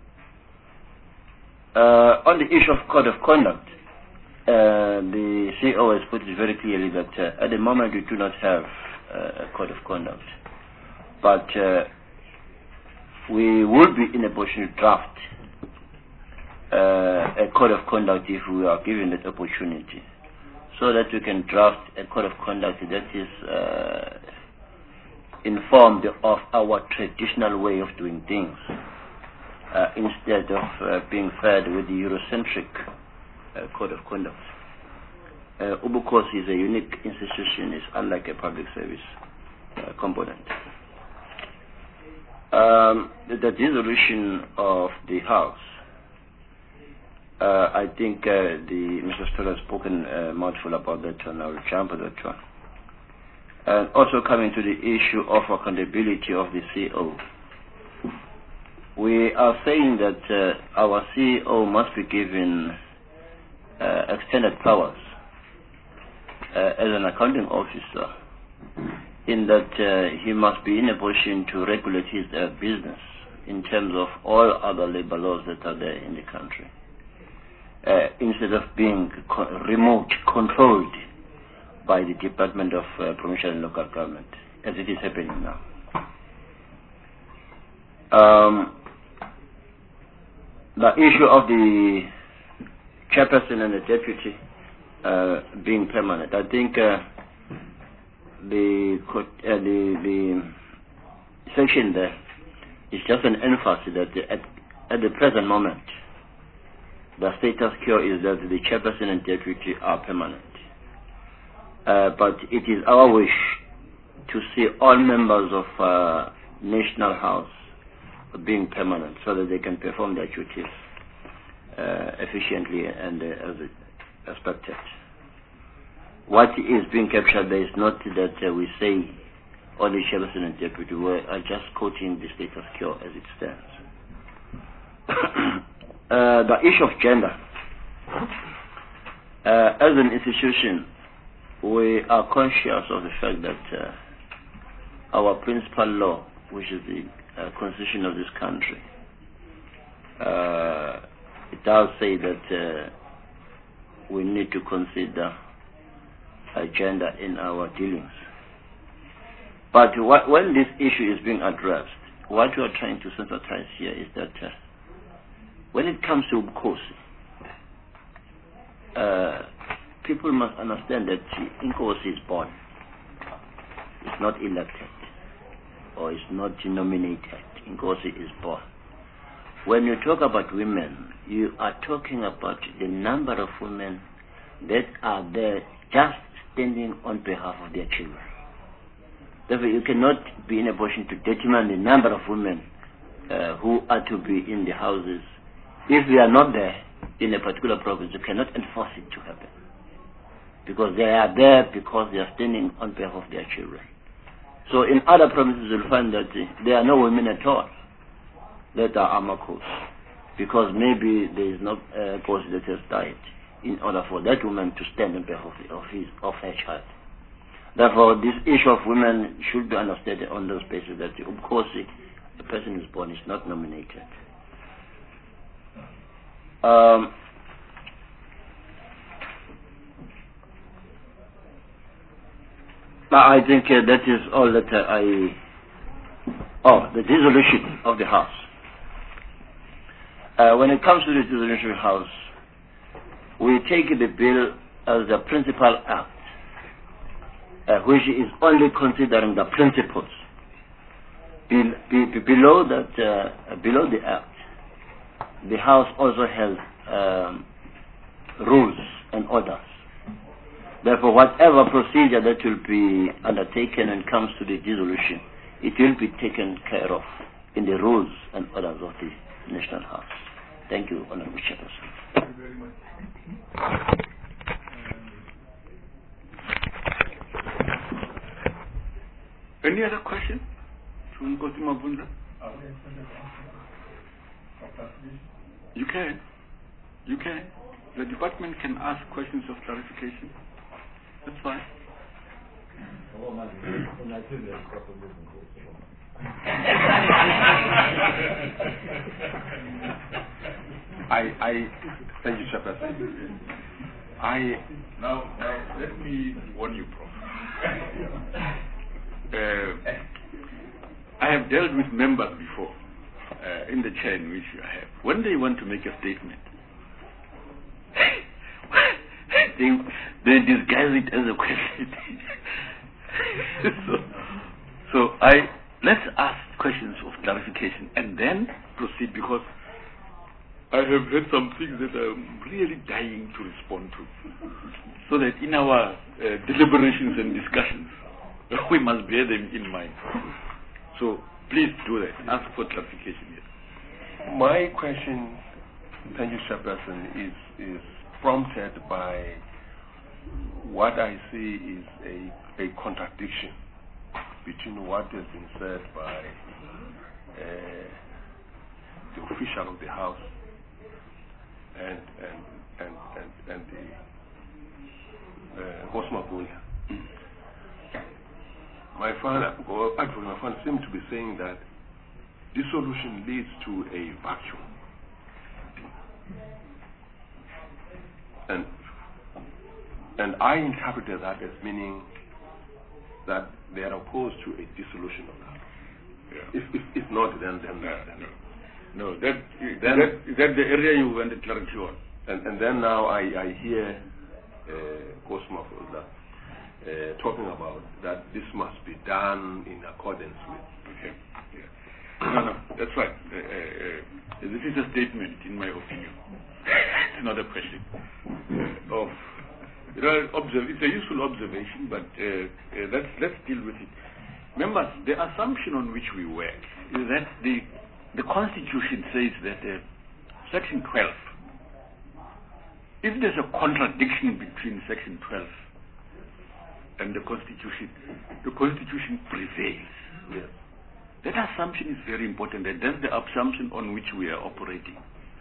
On the issue of code of conduct, the CEO has put it very clearly that at the moment we do not have a code of conduct. But we would be in a position to draft a code of conduct if we are given that opportunity, so that we can draft a code of conduct that is informed of our traditional way of doing things, instead of being fed with the Eurocentric code of conduct. Ubukhosi is a unique institution, it's unlike a public service component. The dissolution of the House, I think Mr. Stoller has spoken mouthful about that one. I will jump on that one. And also coming to the issue of accountability of the CEO. We are saying that our CEO must be given extended powers as an accounting officer, in that he must be in a position to regulate his business in terms of all other labor laws that are there in the country. Instead of being remote controlled by the Department of Provincial and Local Government, as it is happening now. The issue of the chairperson and the deputy being permanent, I think the section there is just an emphasis that at the present moment, the status quo is that the chairperson and deputy are permanent. But it is our wish to see all members of National House being permanent, so that they can perform their duties efficiently and as expected. What is being captured there is not that we say only chairperson and deputy. We are just quoting the status quo as it stands. The issue of gender. As an institution, we are conscious of the fact that our principal law, which is the constitution of this country, it does say that we need to consider gender in our dealings. But when this issue is being addressed, what we are trying to synthesize here is that when it comes to Ubukhosi, people must understand that Inkosi is born. It's not elected or it's not nominated. Inkosi is born. When you talk about women, you are talking about the number of women that are there just standing on behalf of their children. Therefore, you cannot be in a position to determine the number of women who are to be in the houses. If they are not there in a particular province, you cannot enforce it to happen. Because they are there because they are standing on behalf of their children. So in other provinces, you'll find that there are no women at all that are Amakos, because maybe there is no course that has died in order for that woman to stand on behalf of her child. Therefore, this issue of women should be understood on those bases that, of course, the person is born is not nominated. I think that is all that the dissolution of the House. When it comes to the dissolution of the House, we take the bill as the principal act, which is only considering the principles. Below the act, the House also has rules and orders. Therefore, whatever procedure that will be undertaken when it comes to the dissolution, it will be taken care of in the rules and orders of the National House. Thank you, Honorable Chairperson. Thank you very much. Any other question from Gosima Bunda? You can. The department can ask questions of clarification. That's fine. Thank you, Chairperson. Now let me warn you, Prof. I have dealt with members before in the chair in which I have. When they want to make a statement, they disguise it as a question. Let's ask questions of clarification and then proceed, because I have heard some things that I'm really dying to respond to, so that in our deliberations and discussions, we must bear them in mind. So please do that. Ask for clarification. Yes. My question, thank you, Chairperson, is prompted by what I see is a contradiction between what has been said by the official of the House and the Gosima Bunda. My father seemed to be saying that dissolution leads to a vacuum. And I interpreted that as meaning that they are opposed to a dissolution of that. Yeah. If not, then no. That is the area you wanted clarity on. And then now I hear Gosima Bunda talking about that this must be done in accordance with. Okay. Yeah. No, that's right. This is a statement, in my opinion. It's not a question. It's a useful observation, but let's deal with it. Members, the assumption on which we work is that the Constitution says that Section 12, if there's a contradiction between Section 12 and the Constitution prevails. Yes. That assumption is very important, and that's the assumption on which we are operating.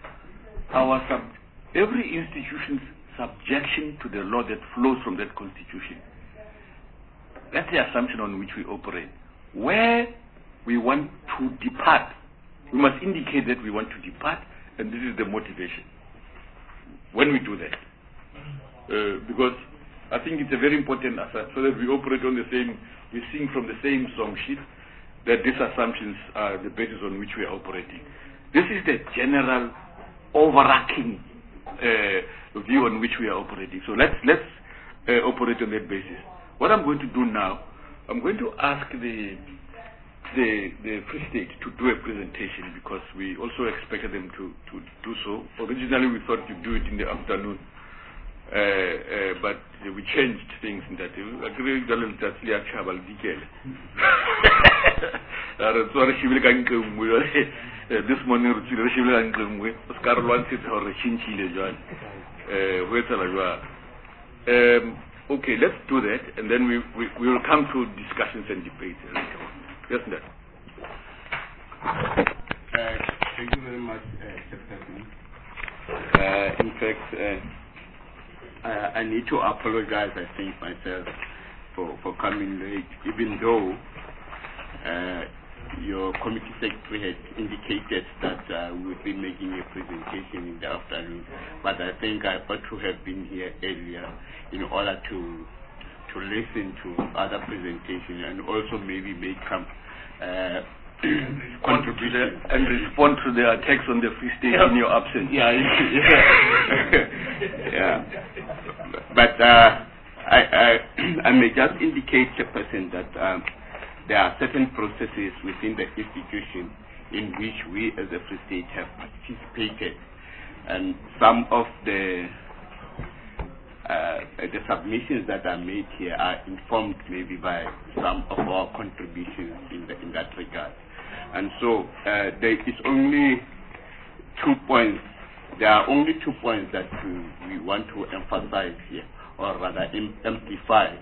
Every institution's subjection to the law that flows from that Constitution. That's the assumption on which we operate. Where we want to depart, we must indicate that we want to depart, and this is the motivation when we do that. Because I think it's a very important assumption, so that we operate on the same, we sing from the same song sheet, that these assumptions are the basis on which we are operating. This is the general overarching view on which we are operating. So let's operate on that basis. What I'm going to do now, I'm going to ask the Free State to do a presentation, because we also expected them to do so. Originally we thought you'd do it in the afternoon, but we changed things in that. This morning, okay, let's do that, and then we will come to discussions and debates. Yes, sir. Thank you very much, Chairperson. In fact, I need to apologize, I think, myself for coming late, even though your committee secretary had indicated that we would be making a presentation in the afternoon, but I think I ought to have been here earlier in order to listen to other presentations and also maybe make some contribution and respond to the attacks on the Free State in your absence. Yeah. But I may just indicate, Chairperson, that there are certain processes within the institution in which we as a Free State have participated, and some of the submissions that are made here are informed maybe by some of our contributions in that regard. And so there is only 2 points. There are only 2 points that we want to emphasize here, or rather amplify,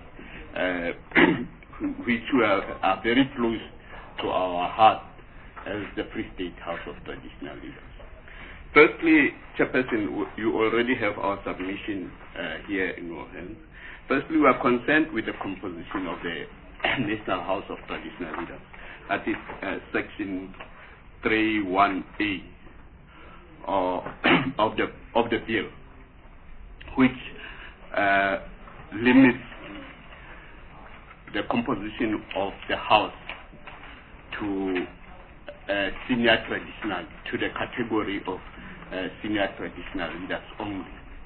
which are very close to our heart as the Free State House of Traditional Leaders. Firstly, Chairperson, you already have our submission here in your hands. Firstly, we are concerned with the composition of the National House of Traditional Leaders. That is Section 3(1)(a) of the bill, which limits the composition of the House to senior traditional, to the category of senior traditional leaders only.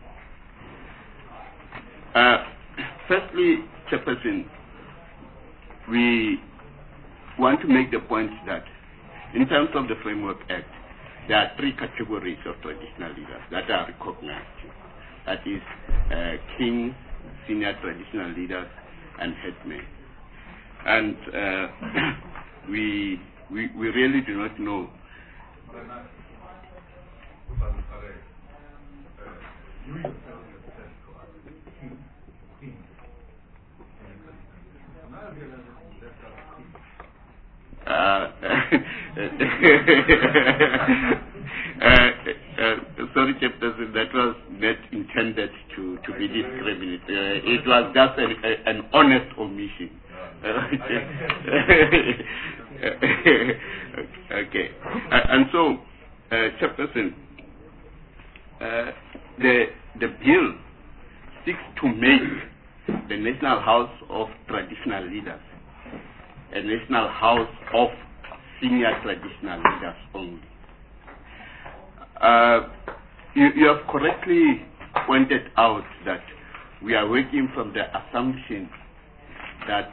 Firstly, Chairperson, we want to make the point that in terms of the Framework Act, there are 3 categories of traditional leaders that are recognized. That is kings, senior traditional leaders, and headmen. And we really do not know. Sorry, Chairperson, that was not intended to be discriminatory. It was just an honest omission. Okay. And so, Chairperson, the bill seeks to make the National House of Traditional Leaders a National House of Senior Traditional Leaders only. You have correctly pointed out that we are working from the assumption that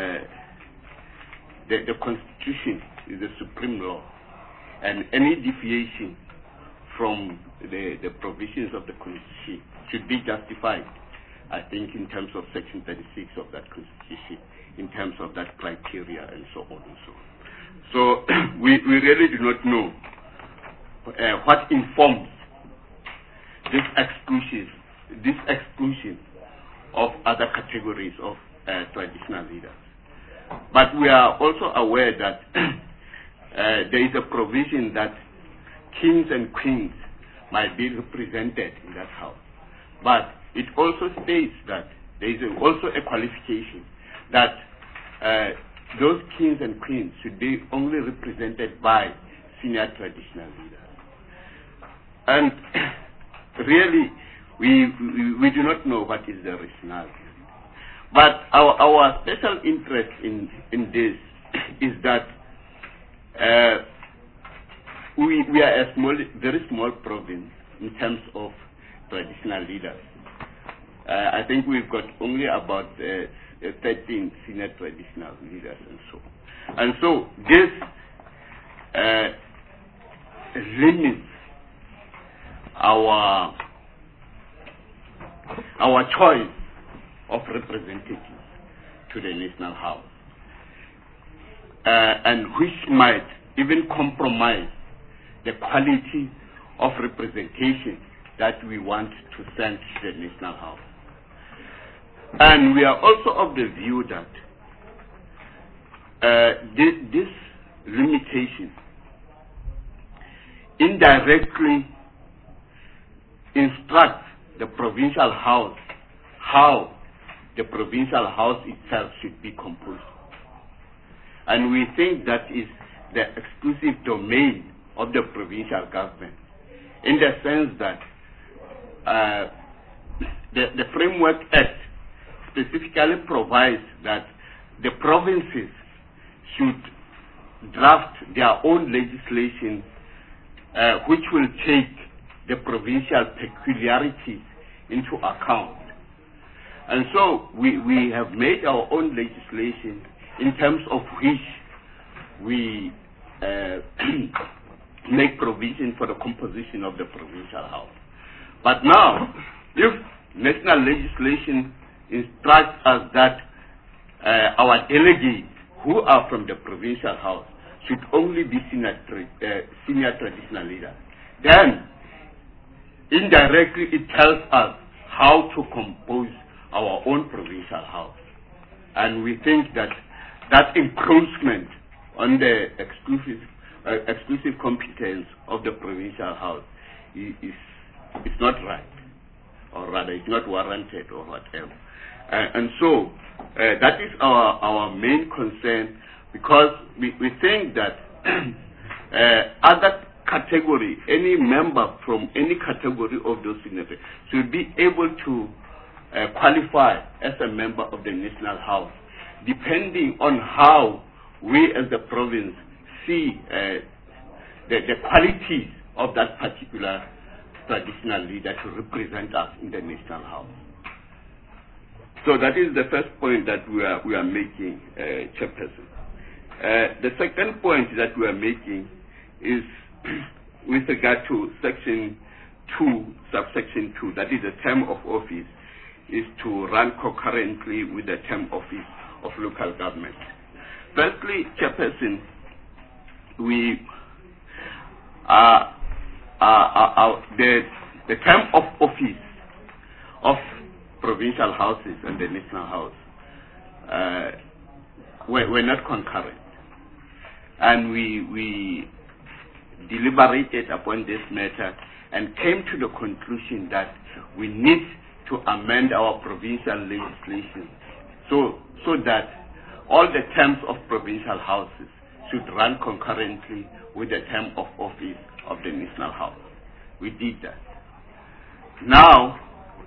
the Constitution is the supreme law, and any deviation from the provisions of the Constitution should be justified, I think, in terms of Section 36 of that Constitution, in terms of that criteria, and so on and so on. So we really do not know what informs this exclusion of other categories of traditional leaders. But we are also aware that there is a provision that kings and queens might be represented in that house. But it also states that there is also a qualification that those kings and queens should be only represented by senior traditional leaders. And really, we do not know what is the rationale. But our special interest in this is that we are a very small province in terms of traditional leaders. I think we've got only about 13 senior traditional leaders and so on. And so this limits our choice of representatives to the National House, and which might even compromise the quality of representation that we want to send to the National House. And we are also of the view that this limitation indirectly instructs the provincial house how the provincial house itself should be composed. And we think that is the exclusive domain of the provincial government, in the sense that the Framework Act specifically provides that the provinces should draft their own legislation which will take the provincial peculiarities into account. And so we have made our own legislation in terms of which we make provision for the composition of the provincial house. But now, if national legislation instructs us that our delegates who are from the provincial house should only be senior traditional leaders, then indirectly it tells us how to compose our own provincial house. And we think that that encroachment on the exclusive competence of the provincial house is not right, or rather it's not warranted or whatever. And so that is our main concern, because we think that other category, any member from any category of those signatories should be able to qualify as a member of the National House, depending on how we as the province see the qualities of that particular traditional leader to represent us in the National House. So that is the first point that we are making, Chairperson. The second point that we are making is with regard to Section 2, subsection 2, that is the term of office, is to run concurrently with the term of office of local government. Firstly, Chairperson, the term of office of provincial houses and the National House were not concurrent. And we deliberated upon this matter and came to the conclusion that we need to amend our provincial legislation so that all the terms of provincial houses should run concurrently with the term of office of the National House. We did that. Now,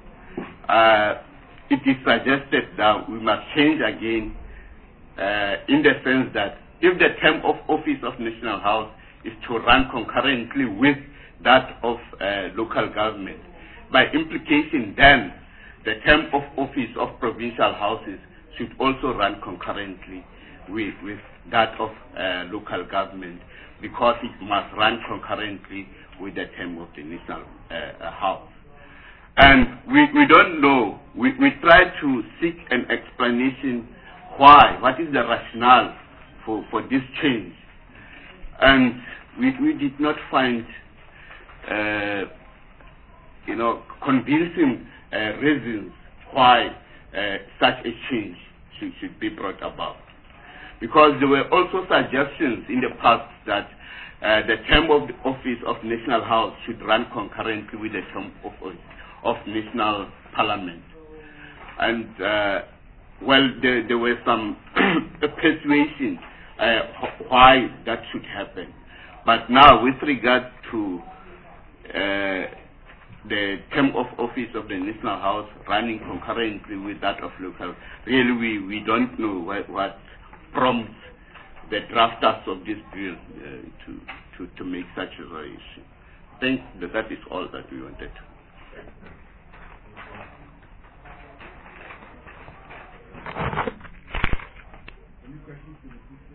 it is suggested that we must change again in the sense that if the term of office of National House is to run concurrently with that of local government, by implication then the term of office of provincial houses should also run concurrently with that of local government, because it must run concurrently with the term of the National House. And we don't know. We try to seek an explanation why, what is the rationale for this change. And we did not find convincing reasons why such a change should be brought about. Because there were also suggestions in the past that the term of the office of National House should run concurrently with the term of National Parliament. And there were some persuasion why that should happen. But now, with regard to the term of office of the National House running concurrently with that of local, really we don't know what prompts the drafters of this bill to make such a variation. I think that is all that we wanted to. Any questions to the speaker?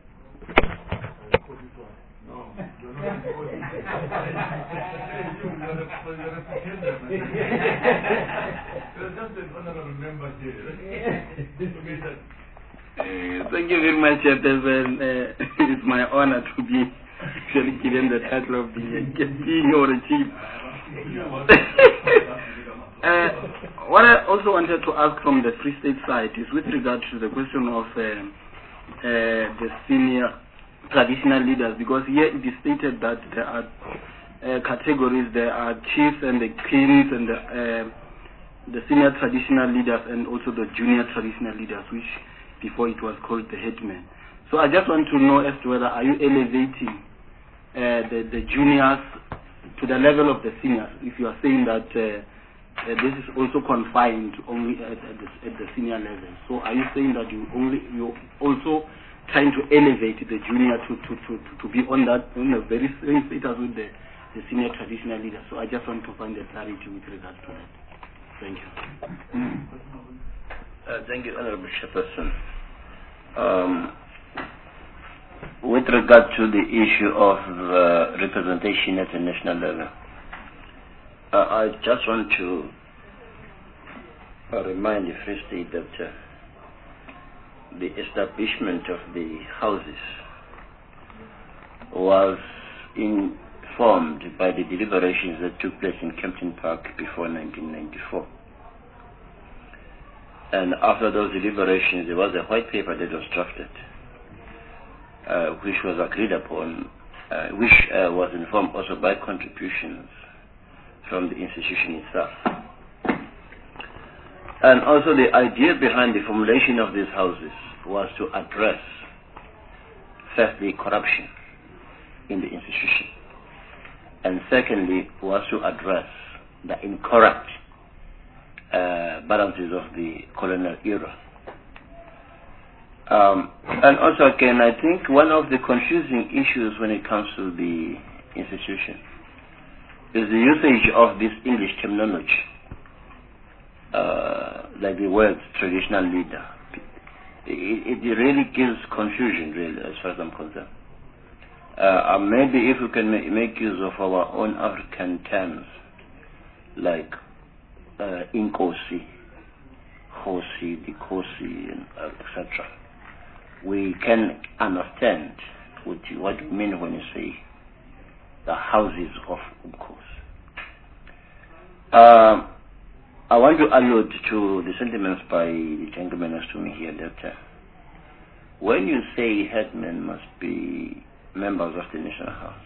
No. you're a pretender. You're just an honorable member here. Okay, sir. Thank you very much, Chairperson. It's my honor to be actually given the title of the king or the chief. What I also wanted to ask from the Free State side is with regard to the question of the senior traditional leaders, because here it is stated that there are categories. There are chiefs and the kings and the senior traditional leaders and also the junior traditional leaders, which before it was called the headmen. So I just want to know as to whether are you elevating the juniors to the level of the seniors, if you are saying that this is also confined only at the senior level. So are you saying that you also trying to elevate the junior to be on the very same status with the senior traditional leaders? So I just want to find the clarity with regard to that. Thank you. Thank you, Honorable Chairperson. With regard to the issue of representation at the national level, I just want to remind the Free State that the establishment of the houses was informed by the deliberations that took place in Kempton Park before 1994. And after those deliberations, there was a white paper that was drafted, which was agreed upon, which was informed also by contributions from the institution itself. And also the idea behind the formulation of these houses was to address, firstly, corruption in the institution, and secondly, was to address the incorrect balances of the colonial era. And also, again, I think one of the confusing issues when it comes to the institution is the usage of this English terminology, like the word traditional leader. It really gives confusion, really, as far as I'm concerned. Maybe if we can make use of our own African terms, like Inkosi, Khosi, Dikosi, etc., we can understand what you mean when you say the houses of Umkhosi. I want to allude to the sentiments by the gentleman next to me here that when you say headmen must be members of the National House,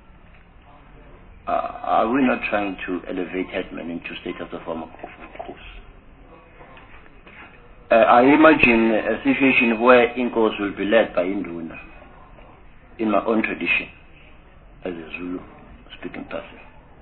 are we not trying to elevate headmen into status of course? I imagine a situation where Inkos will be led by Induna, in my own tradition, as a Zulu speaking person.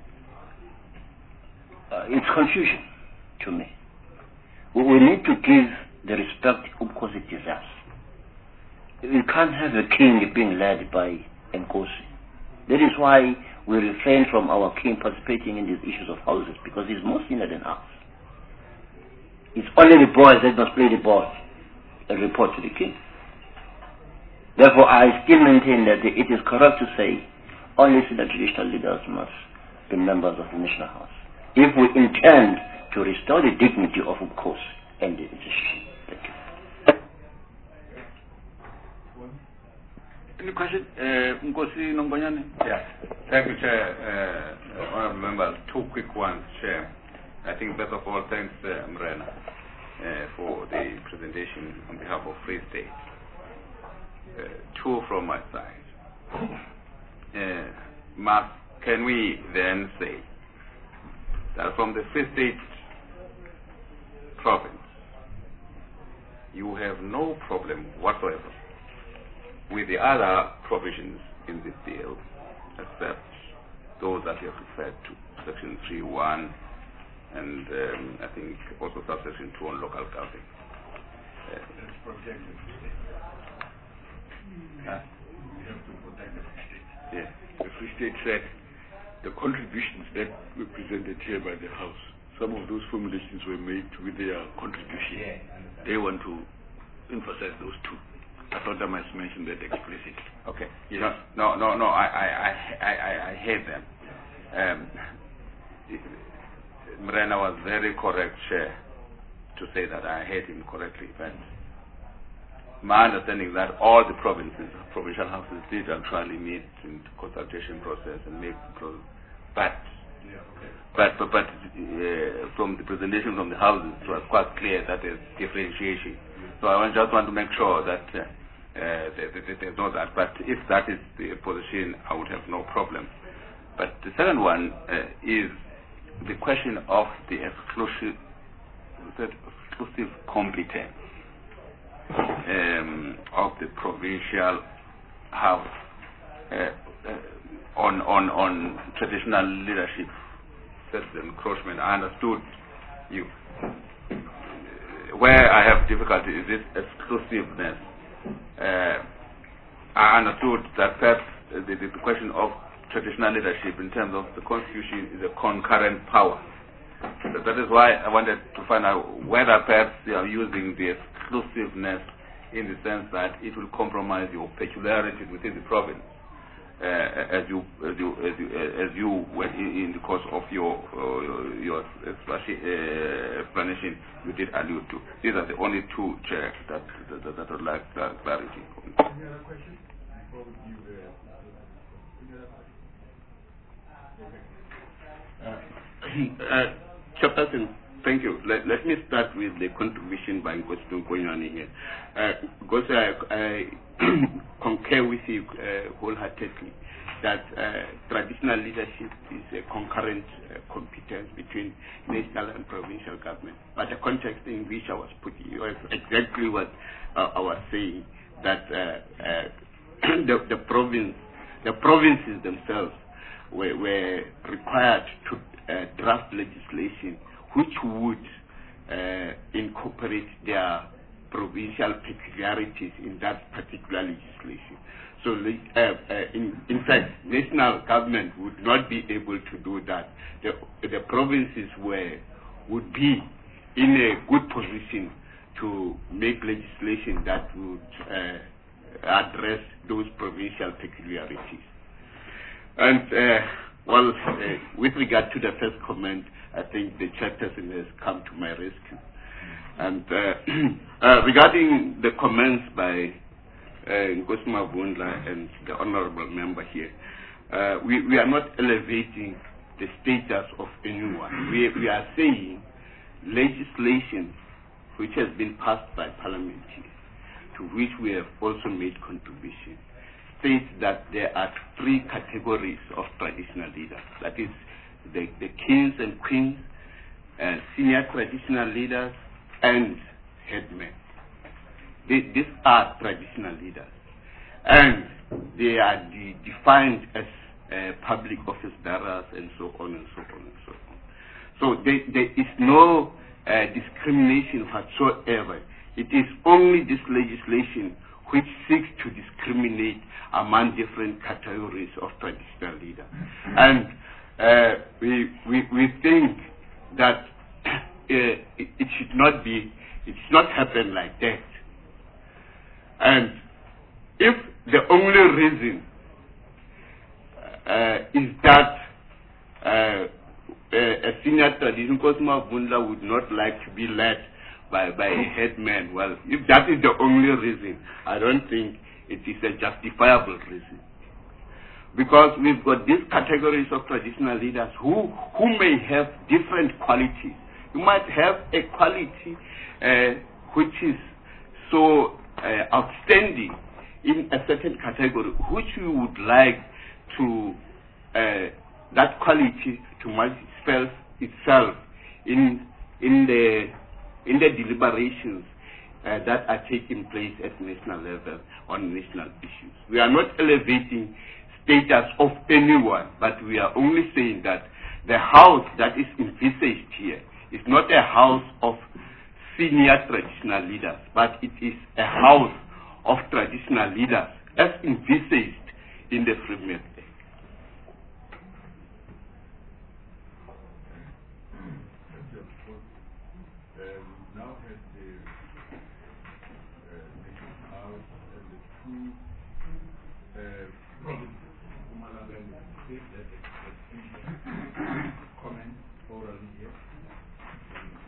It's confusion to me. We need to give the respect Umkhosi it deserves. You can't have a king being led by Nkosi. That is why we refrain from our king participating in these issues of houses, because he's more senior than us. It's only the boys that must play the ball and report to the king. Therefore, I still maintain that it is correct to say only senior traditional leaders must be members of the National House, if we intend to restore the dignity of Umkhosi and the institution. Thank you. Any question? Umkhosi Nombanyane? Yeah. Thank you, Chair. Honorable members, two quick ones, Chair. I think, first of all, thanks, Mrena, for the presentation on behalf of Free State. Two from my side. Can we then say that from the Free State province, you have no problem whatsoever with the other provisions in this bill, except those that you have referred to, Section 3.1, and I think also subsection 2 on local government. That's protected. We have to protect the Free State. Yeah. The Free State said the contributions that were presented here by the House, some of those formulations were made with their contribution. Yeah, they want to emphasize those two. I thought I must mention that explicitly. Okay. Yes. No. I heard them. Mrena was very correct, Chair, to say that I heard him correctly. But my understanding is that all the provincial houses did actually meet in the consultation process and make but from the presentation from the houses, it was quite clear that there's differentiation. So I just want to make sure that there's no that. But if that is the position, I would have no problem. But the second one is the question of the exclusive competence of the provincial house on traditional leadership. That's the encroachment. I understood you. Where I have difficulty is this exclusiveness. I understood that perhaps the question of traditional leadership in terms of the constitution is a concurrent power. That is why I wanted to find out whether perhaps they are using the exclusiveness in the sense that it will compromise your peculiarities within the province, as you went in the course of your explanation, you did allude to. These are the only two, Chair, that I would like clarity. Any other questions? Before we give Chairperson, thank you. Let me start with the contribution by Ngozi Nkonyane here. Because I concur with you wholeheartedly that traditional leadership is a concurrent competence between national and provincial government. But the context in which I was putting was exactly what I was saying, that the provinces themselves were required to draft legislation which would incorporate their provincial peculiarities in that particular legislation. So, in fact, national government would not be able to do that. The provinces would be in a good position to make legislation that would address those provincial peculiarities. And, with regard to the first comment, I think the chairperson has come to my rescue. And regarding the comments by Ngozi Mavundla and the honorable member here, we are not elevating the status of anyone. We are saying legislation which has been passed by Parliament here, to which we have also made contribution, states that there are three categories of traditional leaders. That is the kings and queens, senior traditional leaders, and headmen. These are traditional leaders. And they are defined as public office bearers and so on and so on and so on. So there is no discrimination whatsoever. It is only this legislation which seeks to discriminate among different categories of traditional leaders. And we think that it should not happen like that. And if the only reason is that a senior tradition, Ngozi Mavundla would not like to be led by a headman, well, if that is the only reason, I don't think it is a justifiable reason. Because we've got these categories of traditional leaders who may have different qualities. You might have a quality which is so outstanding in a certain category, which you would like to that quality to manifest itself in the deliberations that are taking place at national level on national issues. We are not elevating status of anyone, but we are only saying that the house that is envisaged here is not a house of senior traditional leaders, but it is a house of traditional leaders as envisaged in the Framework Act. Now has the National House and the two provinces, Mpumalanga and the state that comment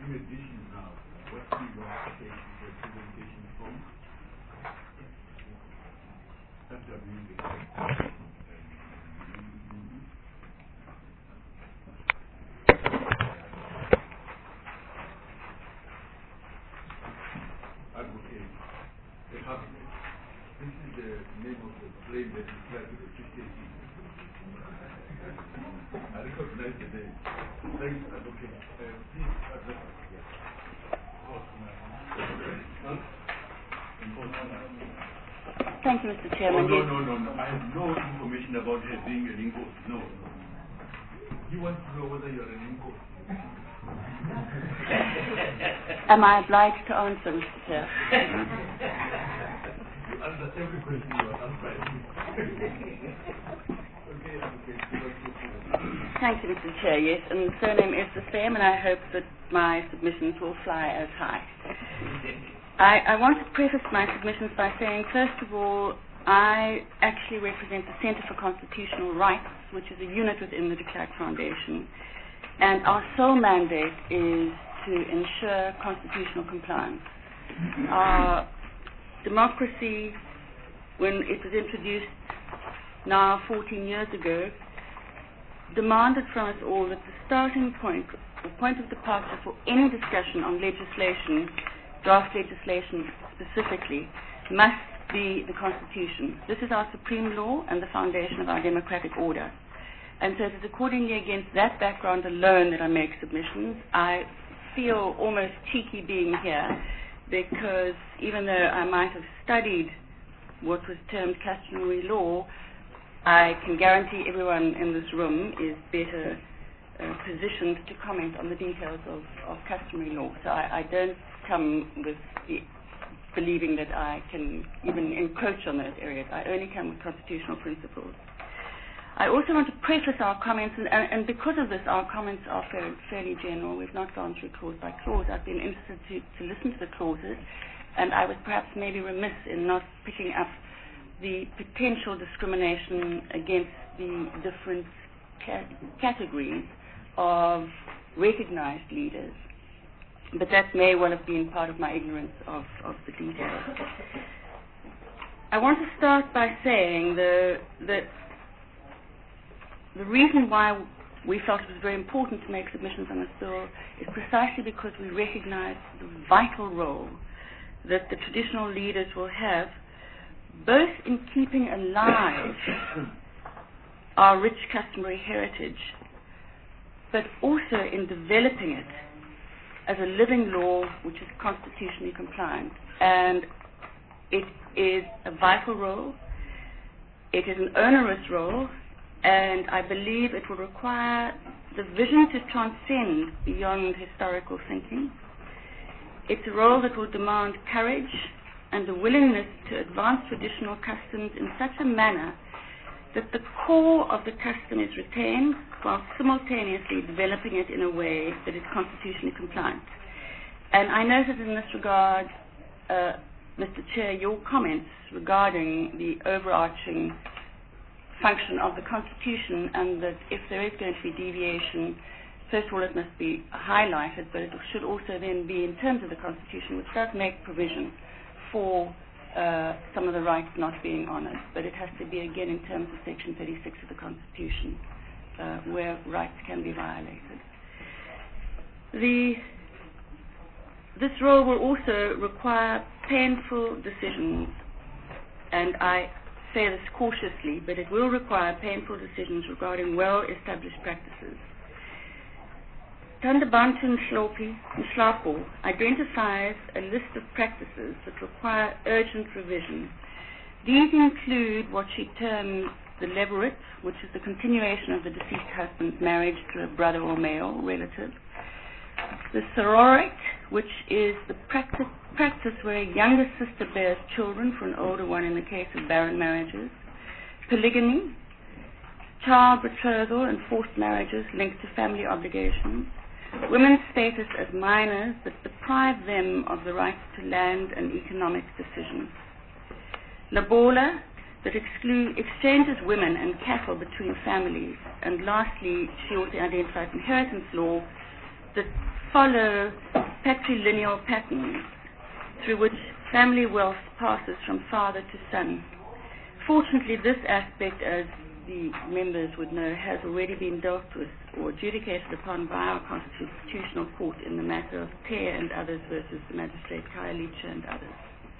in addition now, what we want to take is a presentation from FWA. Advocate. This is the name of the plane that is flight to the PKC. I recognize the name. Thanks, Advocate. Please address us. Thank you, Mr. Chairman. No. I have no information about her being an inco. No. You want to know whether you're an inco? Am I obliged to answer, Mr. Chair? You answer every question you are asked. Okay, Thank you, Mr. Chair. Yes, and the surname is the same, and I hope that my submissions will fly as high. I want to preface my submissions by saying, first of all, I actually represent the Center for Constitutional Rights, which is a unit within the de Klerk Foundation, and our sole mandate is to ensure constitutional compliance. Our democracy, when it was introduced now 14 years ago, demanded from us all that the starting point, the point of departure for any discussion on legislation, draft legislation specifically, must be the Constitution. This is our supreme law and the foundation of our democratic order. And so it is accordingly against that background alone that I make submissions. I feel almost cheeky being here because even though I might have studied what was termed customary law, I can guarantee everyone in this room is better positioned to comment on the details of customary law. So I don't come with believing that I can even encroach on those areas. I only come with constitutional principles. I also want to preface our comments, and because of this, our comments are fairly general. We've not gone through clause by clause. I've been interested to listen to the clauses, and I was perhaps maybe remiss in not picking up the potential discrimination against the different categories of recognized leaders. But that may well have been part of my ignorance of the details. I want to start by saying that the reason why we felt it was very important to make submissions on this bill is precisely because we recognize the vital role that the traditional leaders will have, both in keeping alive our rich customary heritage, but also in developing it as a living law which is constitutionally compliant. And it is a vital role, it is an onerous role, and I believe it will require the vision to transcend beyond historical thinking. It's a role that will demand courage and the willingness to advance traditional customs in such a manner that the core of the custom is retained while simultaneously developing it in a way that is constitutionally compliant. And I noted in this regard, Mr. Chair, your comments regarding the overarching function of the Constitution, and that if there is going to be deviation, first of all it must be highlighted, but it should also then be in terms of the Constitution, which does make provision for some of the rights not being honoured, but it has to be again in terms of Section 36 of the Constitution, where rights can be violated. This role will also require painful decisions, and I say this cautiously, but it will require painful decisions regarding well-established practices. Thandabantu Nhlapo identifies a list of practices that require urgent revision. These include what she terms the levirate, which is the continuation of the deceased husband's marriage to a brother or male relative; the sororate, which is the practice where a younger sister bears children for an older one in the case of barren marriages; polygamy; child betrothal and forced marriages linked to family obligations; women's status as minors that deprive them of the right to land and economic decisions; lobola, that exchanges women and cattle between families; and lastly, she also identifies inheritance law that follow patrilineal patterns through which family wealth passes from father to son. Fortunately, this aspect, as the members would know, has already been dealt with or adjudicated upon by our Constitutional Court in the matter of Tear and others versus the magistrate Khayelitsha and others.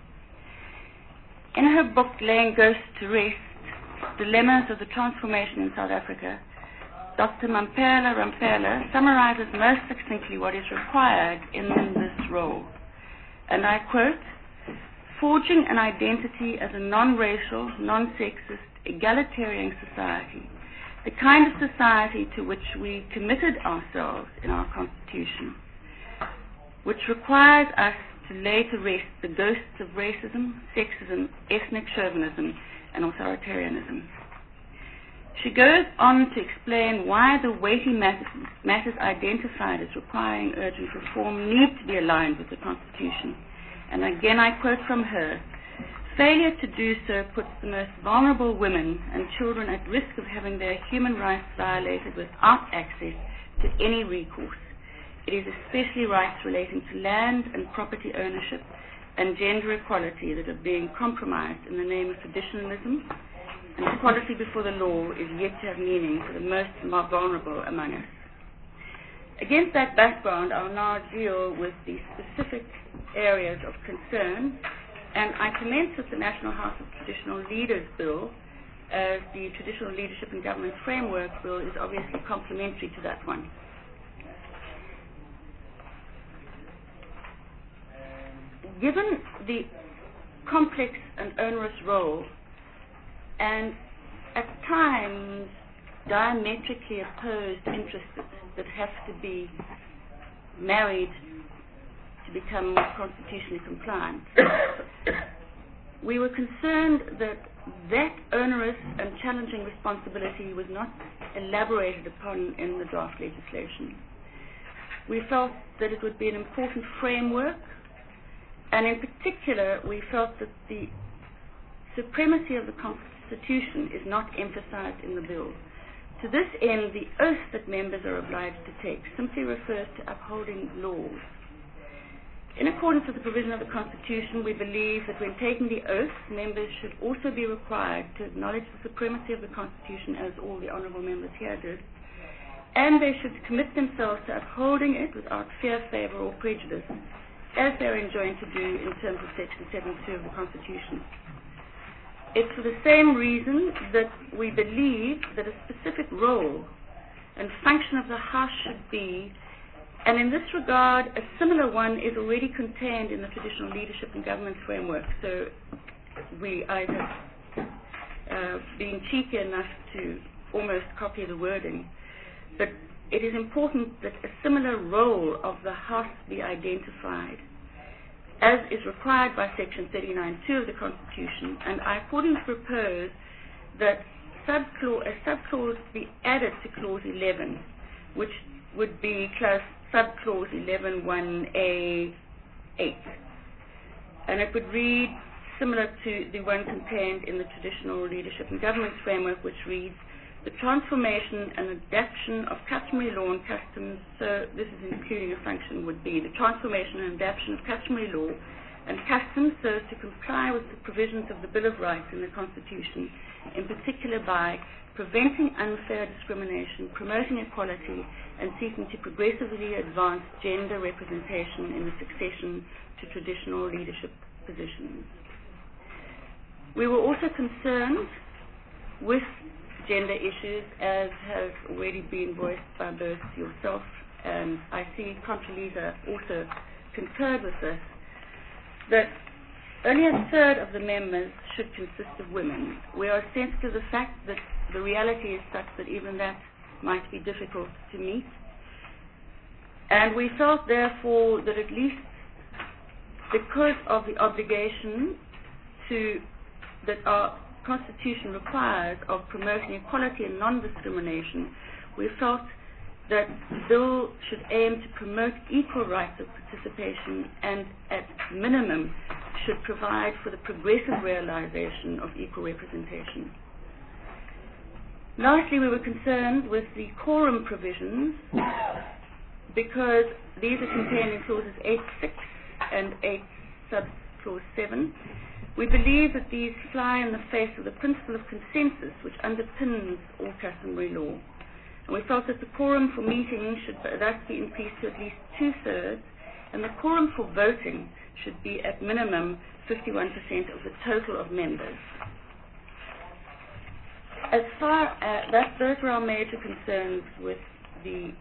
In her book, Laying Ghosts to Rest, Dilemmas of the Transformation in South Africa, Dr. Mampela Rampela summarizes most succinctly what is required in this role. And I quote, "Forging an identity as a non-racial, non-sexist, egalitarian society, the kind of society to which we committed ourselves in our Constitution, which requires us to lay to rest the ghosts of racism, sexism, ethnic chauvinism, and authoritarianism." She goes on to explain why the weighty matters identified as requiring urgent reform need to be aligned with the Constitution. And again I quote from her, "Failure to do so puts the most vulnerable women and children at risk of having their human rights violated without access to any recourse. It is especially rights relating to land and property ownership and gender equality that are being compromised in the name of traditionalism, and equality before the law is yet to have meaning for the most vulnerable among us." Against that background, I'll now deal with the specific areas of concern, and I commence with the National House of Traditional Leaders Bill, as the Traditional Leadership and Government Framework Bill is obviously complementary to that one. Given the complex and onerous role, and at times diametrically opposed interests that have to be married to become constitutionally compliant, we were concerned that that onerous and challenging responsibility was not elaborated upon in the draft legislation. We felt that it would be an important framework, and in particular we felt that the supremacy of the Constitution is not emphasized in the bill. To this end, the oath that members are obliged to take simply refers to upholding laws. In accordance with the provision of the Constitution, we believe that when taking the oath, members should also be required to acknowledge the supremacy of the Constitution, as all the honourable members here did, and they should commit themselves to upholding it without fear, favour or prejudice, as they are enjoined to do in terms of Section 7.2 of the Constitution. It's for the same reason that we believe that a specific role and function of the House should be, and in this regard a similar one is already contained in the Traditional Leadership and Government Framework, so we either being cheeky enough to almost copy the wording, but it is important that a similar role of the House be identified, as is required by Section 39.2 of the Constitution, and I accordingly propose that a subclause be added to Clause 11, which would be subclause 11.1a8, and it would read similar to the one contained in the Traditional Leadership and Government Framework, which reads, "The transformation and adaptation of customary law and customs," so this is including a function, would be the transformation and adaptation of customary law and customs so as to comply with the provisions of the Bill of Rights in the Constitution, in particular by preventing unfair discrimination, promoting equality, and seeking to progressively advance gender representation in the succession to traditional leadership positions. We were also concerned with gender issues, as has already been voiced by both yourself and I see Controlisa also concurred with this, that only a third of the members should consist of women. We are sensitive to the fact that the reality is such that even that might be difficult to meet, and we felt therefore that at least because of the obligation that our Constitution requires of promoting equality and non-discrimination, we felt that the bill should aim to promote equal rights of participation and at minimum should provide for the progressive realization of equal representation. Lastly, we were concerned with the quorum provisions because these are contained in clauses 8.6 and 8 sub clause 7. We believe that these fly in the face of the principle of consensus which underpins all customary law. And we felt that the quorum for meetings should thus be increased to at least 2/3, and the quorum for voting should be at minimum 51% of the total of members. As far as those were our major concerns with the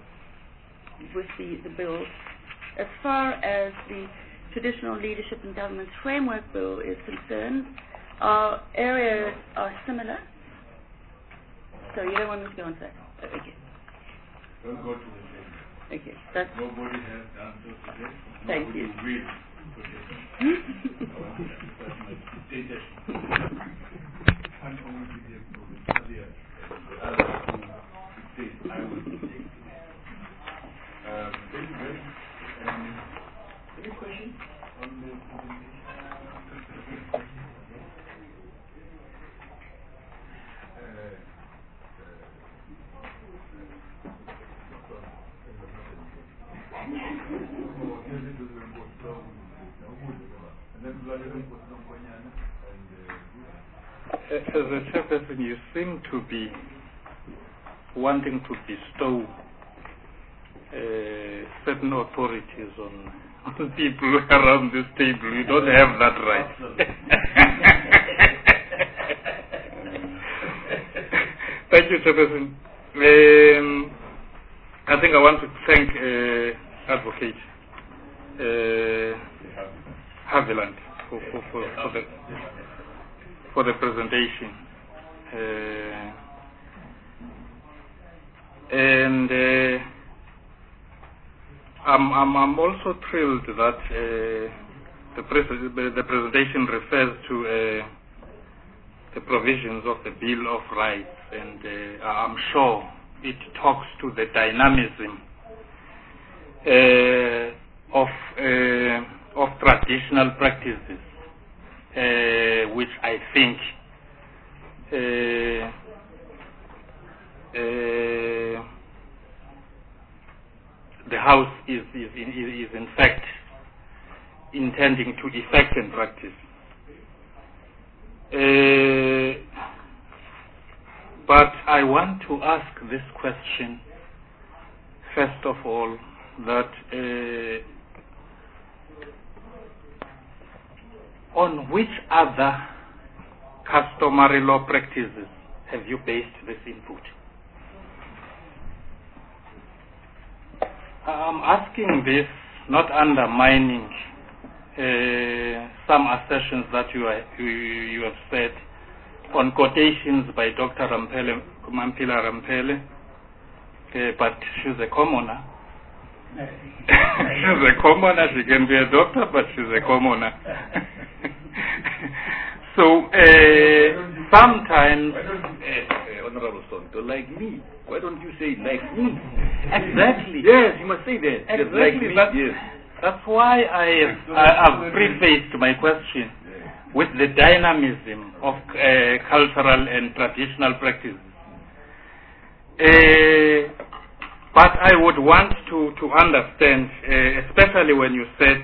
bill. As far as the Traditional Leadership and Governance Framework Bill is concerned, our areas are similar. So you don't want me to go on to that? Okay. Don't go to the table. Okay. That's nobody has done so today. Thank you. Nobody will. Any questions on the As a chairperson, you seem to be wanting to bestow certain authorities on people around this table. You don't have that right. Thank you, Chairperson. I think I want to thank Advocate Haviland for the presentation. And I'm also thrilled that the presentation refers to the provisions of the Bill of Rights, and I'm sure it talks to the dynamism of traditional practices, which I think the House is in fact intending to effect and practice. But I want to ask this question, first of all, that on which other customary law practices have you based this input? I'm asking this not undermining some assertions that you have said on quotations by Dr. Mampila Rampele, but she's a commoner. She's a commoner. She can be a doctor, but she's a commoner. So sometimes, Honorable Sonto, like me. Why don't you say like me? Exactly. Yes, you must say that. Exactly. Like me. Yes. That's why I've prefaced my question with the dynamism of cultural and traditional practices. But I would want to understand, especially when you said,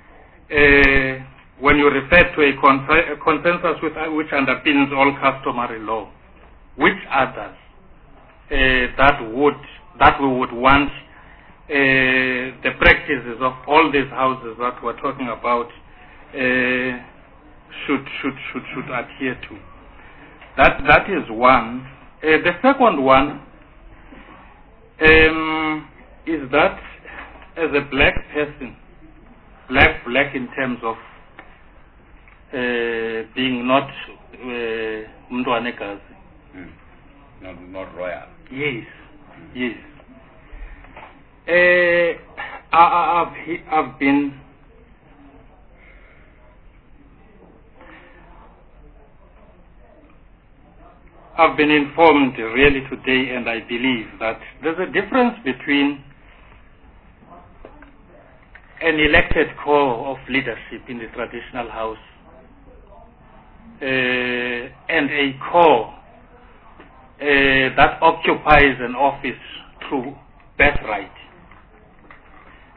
when you refer to a consensus which underpins all customary law, which others that we would want the practices of all these houses that we're talking about should adhere to. That is one. The second one is that as a black person, black in terms of being not Mndwanekazi. Not royal. Yes, yes. I've been informed really today, and I believe that there's a difference between an elected core of leadership in the traditional house and a core that occupies an office through birthright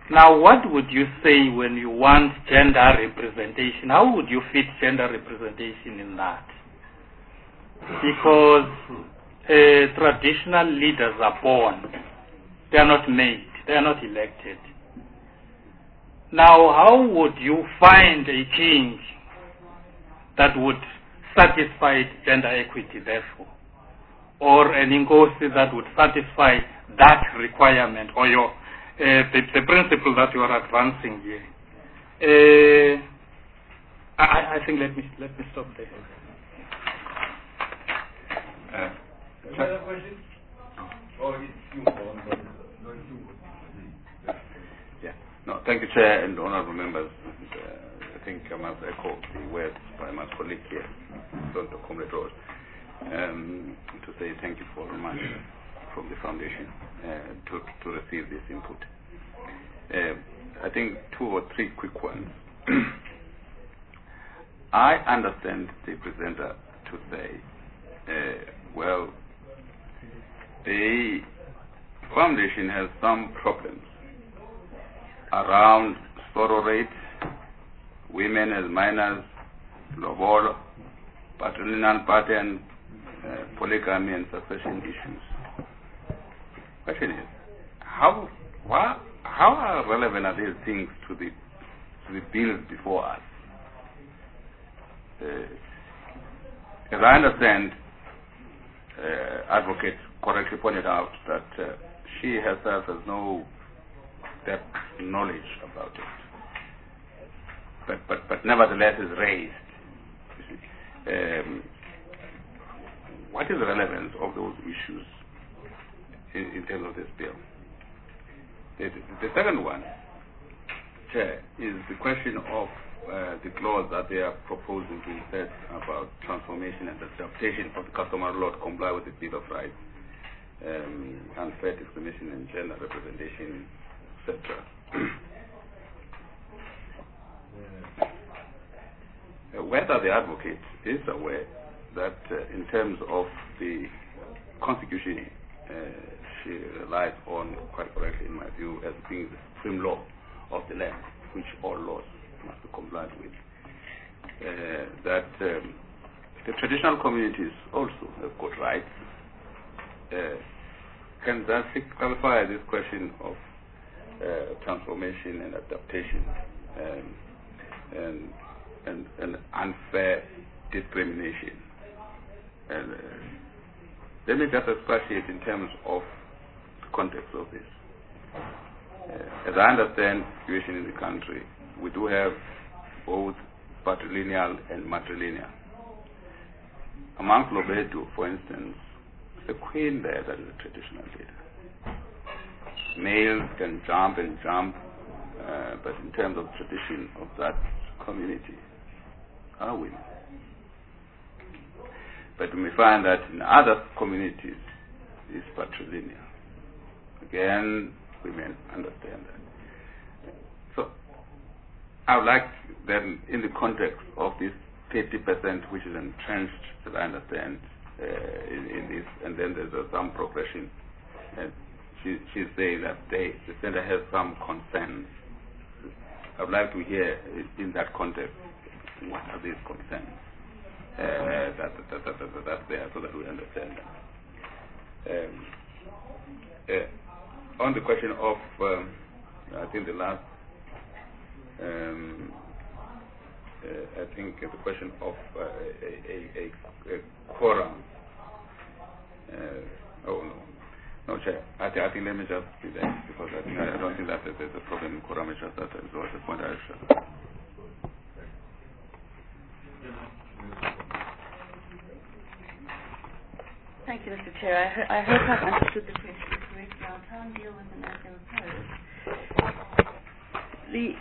Now, what would you say when you want gender representation? How would you fit gender representation in that? Because traditional leaders are born. They are not made. They are not elected. Now, how would you find a change that would satisfy gender equity, therefore? Or an ingosi that would satisfy that requirement, or your the principle that you are advancing here? I think let me stop there. Another question? Yeah. No, thank you, Chair and honourable members. I think I must echo the words by my colleague here, Dr. Comrade Rose, to say thank you for the money from the foundation to receive this input. I think 2 or 3 quick ones. I understand the presenter to say, well, the foundation has some problems around sorrow rate, women as minors, lobola, patrilineal pattern, polygamy and succession issues. Question is, how relevant are these things to the bills before us? As I understand, advocate correctly pointed out that she herself has no depth knowledge about it, but nevertheless is raised. What is the relevance of those issues in terms of this bill? The second one, Chair, is the question of the clause that they are proposing to insert about transformation and adaptation of the customary law to comply with the Bill of Rights, unfair discrimination and gender representation, etc. Whether the advocate is aware that in terms of the Constitution, she relies on, quite correctly in my view, as being the supreme law of the land, which all laws must be complied with. That the traditional communities also have got rights. Can that clarify this question of transformation and adaptation and unfair discrimination? And let me just expatiate in terms of the context of this. As I understand the situation in the country, we do have both patrilineal and matrilineal. Among Lobedu, for instance, the queen there that is a traditional leader. Males can jump and jump, but in terms of tradition of that community, are women. But we may find that in other communities, it's patrilineal. Again, women understand that. So, I would like then, in the context of this 50%, which is entrenched, that I understand, in this, and then there's some progression. And she's saying that the center has some concerns. I would like to hear, in that context, what are these concerns that's there, so that we understand that. On the question of, I think the last, I think the question of a quorum. No, Chair. I think let me just be there, because I don't think that there's a problem in quorum. It's just that it was the point I should. Thank you, Mr. Chair. I hope I've understood the question correctly. I'll try and deal with them as they were posed. The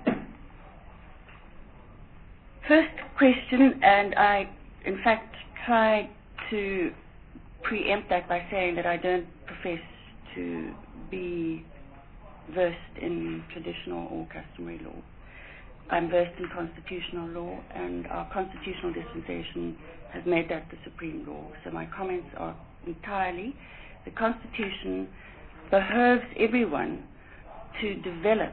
first question, and I, in fact, tried to preempt that by saying that I don't profess to be versed in traditional or customary law. I'm versed in constitutional law, and our constitutional dispensation has made that the supreme law. So my comments are entirely, the Constitution behoves everyone to develop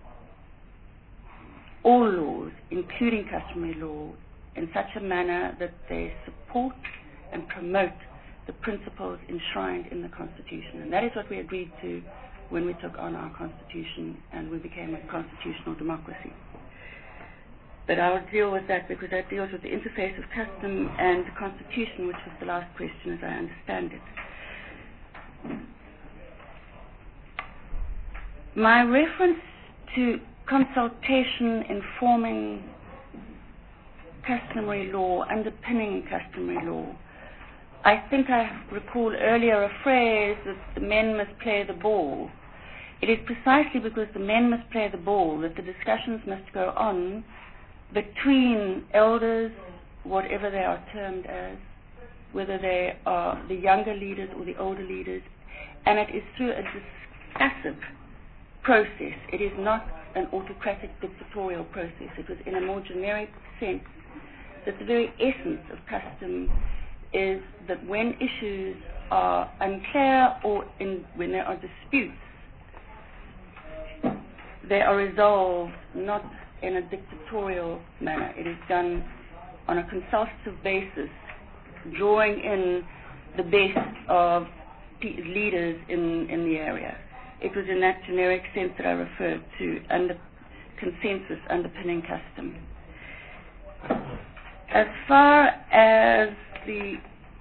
all laws, including customary law, in such a manner that they support and promote the principles enshrined in the Constitution. And that is what we agreed to when we took on our Constitution and we became a constitutional democracy. But I'll deal with that because that deals with the interface of custom and the Constitution, which was the last question as I understand it. My reference to consultation informing customary law, underpinning customary law, I think I recall earlier a phrase that the men must play the ball. It is precisely because the men must play the ball that the discussions must go on between elders, whatever they are termed as, whether they are the younger leaders or the older leaders, and it is through a discussive process. It is not an autocratic dictatorial process. It was in a more generic sense that the very essence of custom is that when issues are unclear or when there are disputes, they are resolved not in a dictatorial manner. It is done on a consultative basis, drawing in the best of leaders in the area. It was in that generic sense that I referred to consensus underpinning custom. As far as the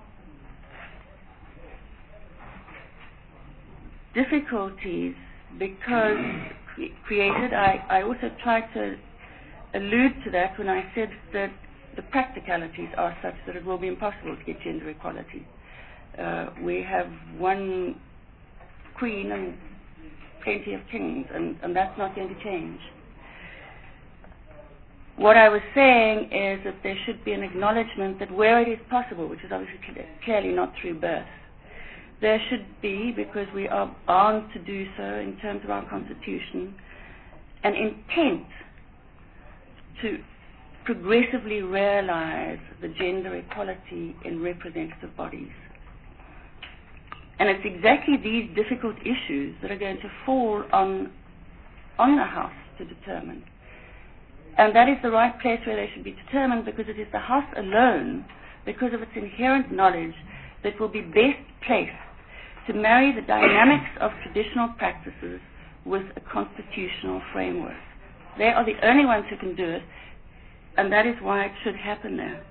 difficulties because created, I also tried to allude to that when I said that the practicalities are such that it will be impossible to get gender equality. We have one queen and plenty of kings, and that's not going to change. What I was saying is that there should be an acknowledgement that where it is possible, which is obviously clearly not through birth, there should be, because we are bound to do so in terms of our Constitution, an intent to progressively realize the gender equality in representative bodies. And it's exactly these difficult issues that are going to fall on the House to determine. And that is the right place where they should be determined, because it is the House alone, because of its inherent knowledge, that will be best placed to marry the dynamics of traditional practices with a constitutional framework. They are the only ones who can do it, and that is why it should happen there.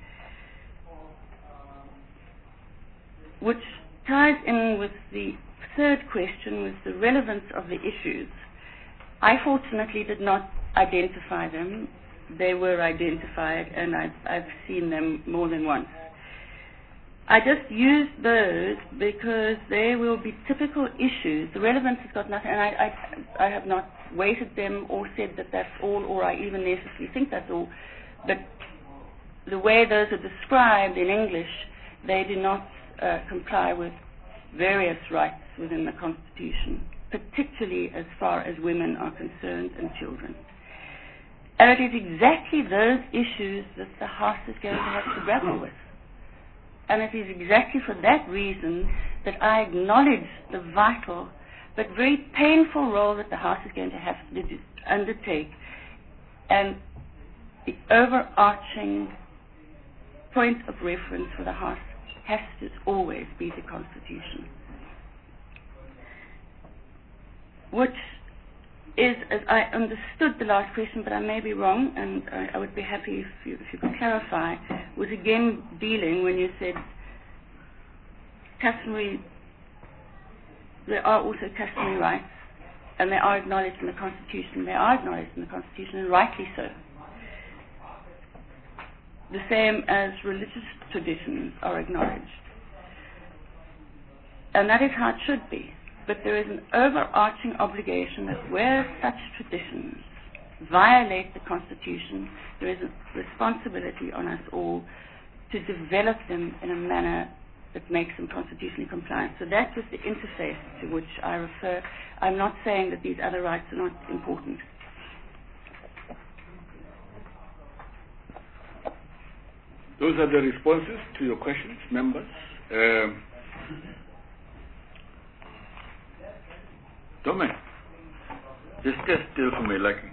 Which ties in with the third question, with the relevance of the issues. I fortunately did not identify them. They were identified, and I've seen them more than once. I just used those because they will be typical issues. The relevance has got nothing, and I have not weighted them or said that that's all, or I even necessarily think that's all. But the way those are described in English, they do not comply with various rights within the Constitution, particularly as far as women are concerned and children. And it is exactly those issues that the House is going to have to grapple with. And it is exactly for that reason that I acknowledge the vital but very painful role that the House is going to have to undertake. And the overarching point of reference for the House has to always be the Constitution, which is, as I understood the last question, but I may be wrong, and I would be happy if you could clarify, was again dealing when you said customary, there are also customary rights, and they are acknowledged in the Constitution. They are acknowledged in the Constitution, and rightly so. The same as religious traditions are acknowledged. And that is how it should be. But there is an overarching obligation that where such traditions violate the Constitution, there is a responsibility on us all to develop them in a manner that makes them constitutionally compliant. So that was the interface to which I refer. I'm not saying that these other rights are not important. Those are the responses to your questions, members. Dominic. The test still for my liking.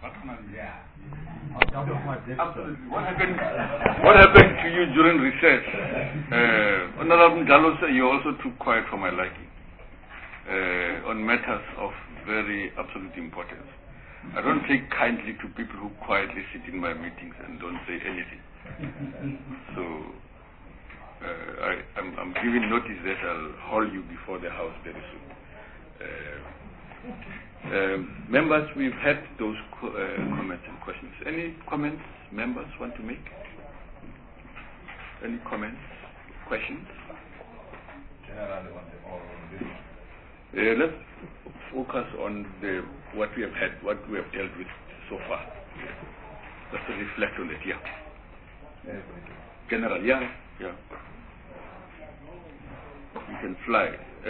Absolutely. What happened to you during recess? Honorable Jalo, you also took quiet for my liking on matters of very absolute importance. I don't take kindly to people who quietly sit in my meetings and don't say anything. So I'm giving notice that I'll haul you before the House very soon. Members, we've had those comments and questions. Any comments members want to make? Any comments, questions? Let's focus on what we have had, what we have dealt with so far. Just to reflect on it, yeah. General, yeah. You can fly.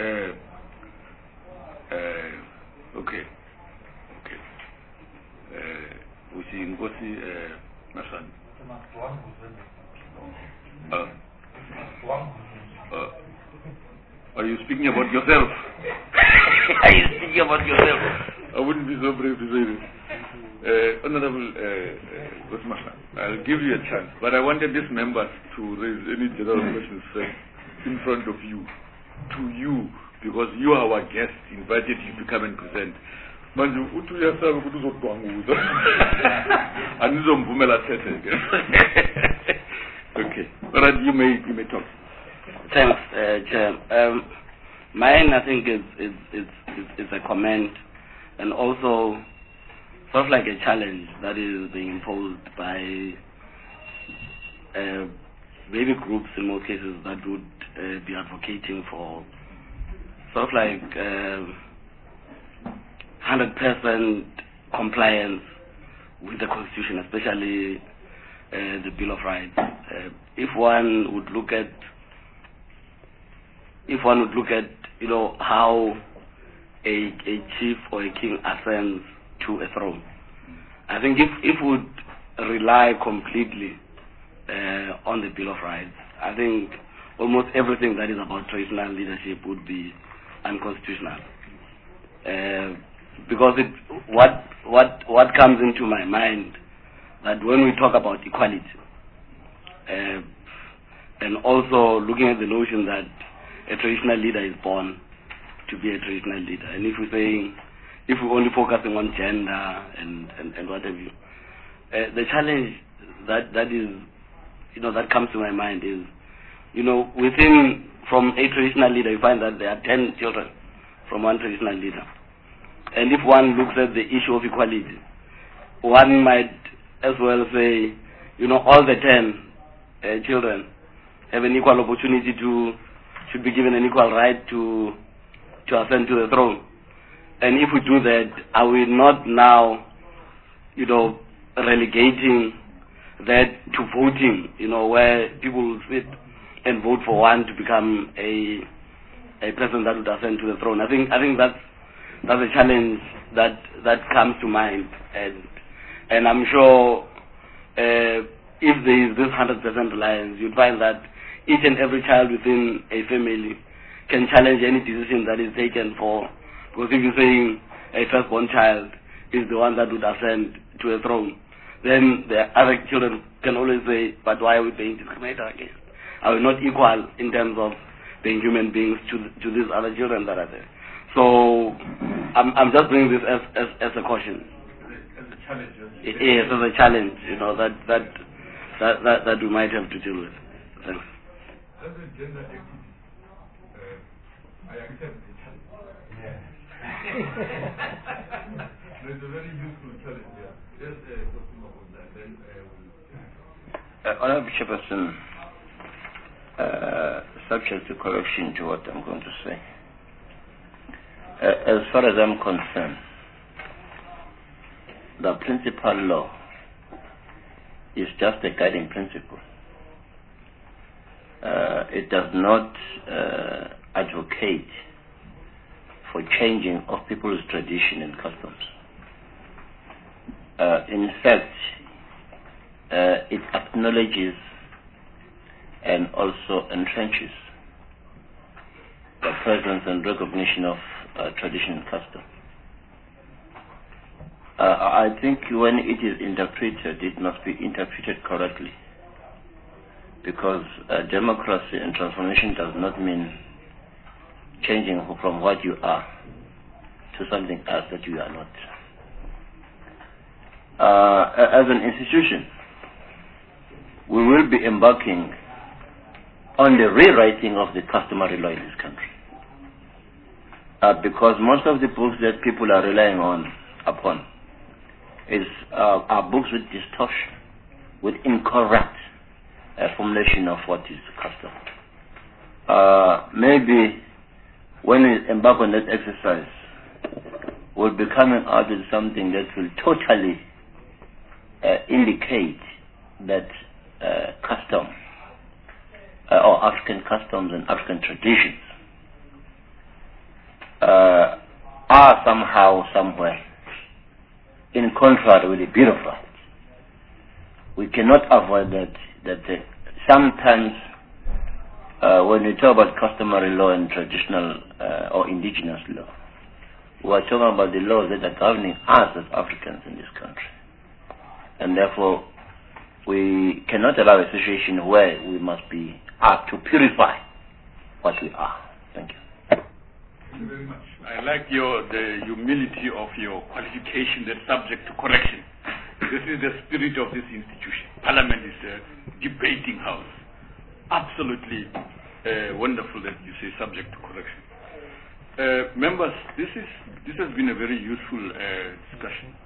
Okay. We see Ngozi Masan. Are you speaking about yourself? Are you speaking about yourself? I wouldn't be so brave to say this. Honorable Ngozi Masan, I'll give you a chance, but I wanted these members to raise any general questions first in front of you, to you, because you are our guest, invited you to come and present. Manje uthi uyasaba ukuthi uzodwanguza. Anizomvumela thethe ke. Okay. But you may talk. Thanks, Chair. Mine, I think, is a comment, and also sort of like a challenge that is being imposed by maybe groups in most cases that would be advocating for sort of like 100% compliance with the Constitution, especially the Bill of Rights. If one would look at, how a chief or a king ascends to a throne, I think if we would rely completely on the Bill of Rights, I think almost everything that is about traditional leadership would be unconstitutional. Because what comes into my mind, that when we talk about equality, and also looking at the notion that a traditional leader is born to be a traditional leader, and if we're only focusing on gender and what have you, the challenge that is, that comes to my mind is, from a traditional leader, you find that there are 10 children from one traditional leader. And if one looks at the issue of equality, one might as well say, all the 10 children have an equal opportunity should be given an equal right to ascend to the throne. And if we do that, are we not now, relegating that to voting, where people will sit and vote for one to become a person that would ascend to the throne? I think that's a challenge that comes to mind, and I'm sure if there is this 100% reliance, you'd find that each and every child within a family can challenge any decision that is taken for. Because if you're saying a firstborn child is the one that would ascend to a throne, then the other children can always say, but why are we being discriminated against? Are we not equal in terms of being human beings to these other children that are there? So I'm just bringing this as a caution. As a challenge. Yes, as a challenge, that we might have to deal with. Thanks. As a gender activist, I accept the challenge. Yeah. It's a very useful challenge. Yeah. Just talking about that, then Honorable Chairperson, subject to correction to what I'm going to say. As far as I'm concerned, the principal law is just a guiding principle. It does not advocate for changing of people's tradition and customs. In fact, it acknowledges and also entrenches the presence and recognition of tradition and custom. I think when it is interpreted, it must be interpreted correctly. Because democracy and transformation does not mean changing from what you are to something else that you are not. As an institution, we will be embarking on the rewriting of the customary law in this country. Because most of the books that people are relying upon are books with distortion, with incorrect formulation of what is custom. Maybe when we embark on that exercise, we'll be coming out with something that will totally indicate that custom or African customs and African traditions are somehow, somewhere in contrast with the bureaucrats. We cannot avoid that sometimes when we talk about customary law and traditional or indigenous law, we are talking about the laws that are governing us as Africans in this country. And therefore, we cannot allow a situation where we must be asked to purify what we are. Thank you. Thank you very much. I like the humility of your qualification that's subject to correction. This is the spirit of this institution. Parliament is a debating house. Absolutely wonderful that you say subject to correction. Members, this has been a very useful discussion.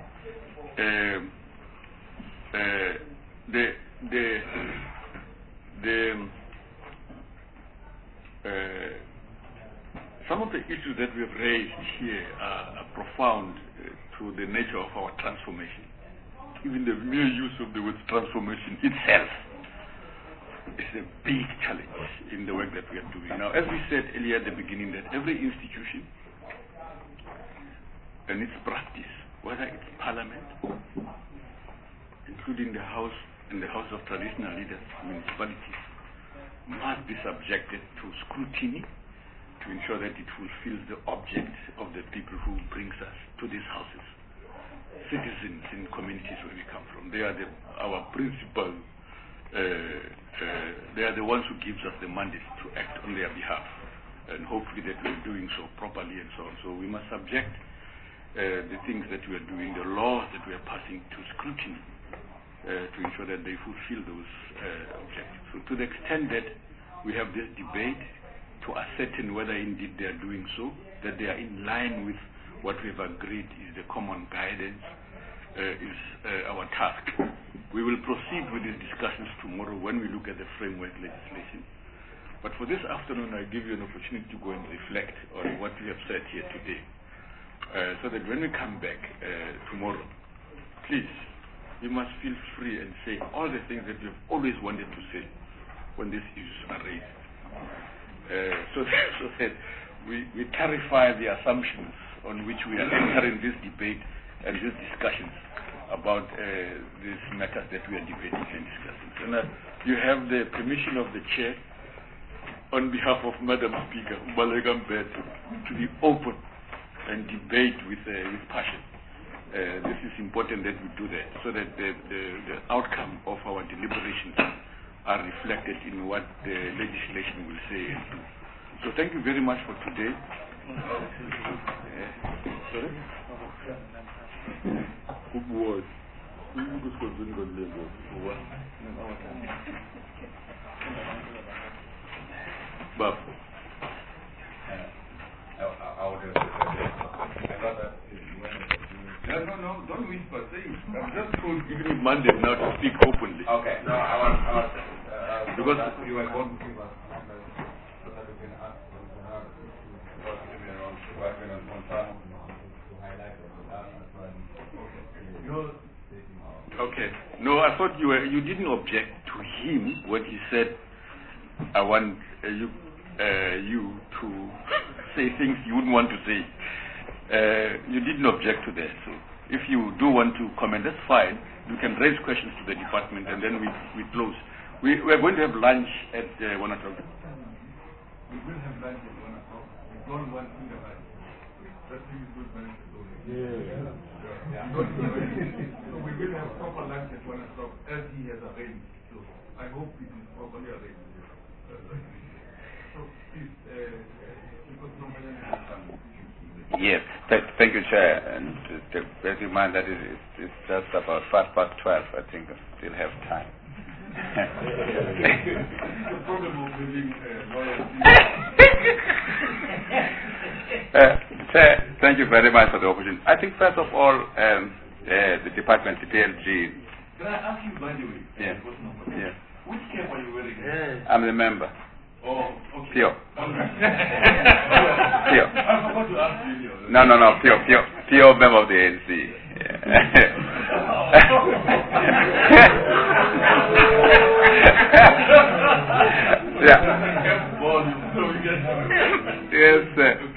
Some of the issues that we have raised here are profound to the nature of our transformation. Even the mere use of the word transformation itself is a big challenge in the work that we are doing. Now, as we said earlier at the beginning, that every institution and its practice, whether it's Parliament, including the House and the House of Traditional Leaders, municipalities, must be subjected to scrutiny to ensure that it fulfills the object of the people who brings us to these houses. Citizens in communities where we come from, they are our principal, they are the ones who gives us the mandate to act on their behalf, and hopefully that we are doing so properly and so on. So we must subject the things that we are doing, the laws that we are passing, to scrutiny to ensure that they fulfill those objectives. So to the extent that we have this debate to ascertain whether indeed they are doing so, that they are in line with what we have agreed is the common guidance, is our task. We will proceed with these discussions tomorrow when we look at the framework legislation. But for this afternoon, I give you an opportunity to go and reflect on what we have said here today, so that when we come back tomorrow, please, you must feel free and say all the things that you have always wanted to say when these issues are raised. So that we clarify the assumptions on which we are entering this debate and these discussions about these matters that we are debating and discussing. And you have the permission of the Chair, on behalf of Madam Speaker, Ubaleka Mbeto, to be open and debate with passion. This is important that we do that, so that the outcome of our deliberations are reflected in what the legislation will say and do. So thank you very much for today. Sorry? Good word. Bob. No, don't whisper. Say it. I'm just giving you mandate now to speak openly. Okay. No, I was because you were going to give us okay. No, I thought you didn't object to him when he said, I want you to say things you wouldn't want to say. You didn't object to that. So if you do want to comment, that's fine. You can raise questions to the department and then we close. We are going to have lunch at 1 o'clock. We will have lunch at 1 o'clock. We don't want to have lunch. That thing is good. Yeah. So we will have proper lunch at 1 o'clock as he has arranged. So I hope it is properly arranged. So please, Yes, thank you, Chair. And bear in mind that it's just about 12:05. I think I still have time. The problem of living loyalty. Chair, thank you very much for the opportunity. I think first of all, the department, the PLG. Can I ask you, by the way? Yeah. Yeah. Which cap are you wearing? I'm the member. Oh, okay. Pio. Pio. Pio. I forgot to ask you. No, Pio, member of the ANC. Yeah. Yes.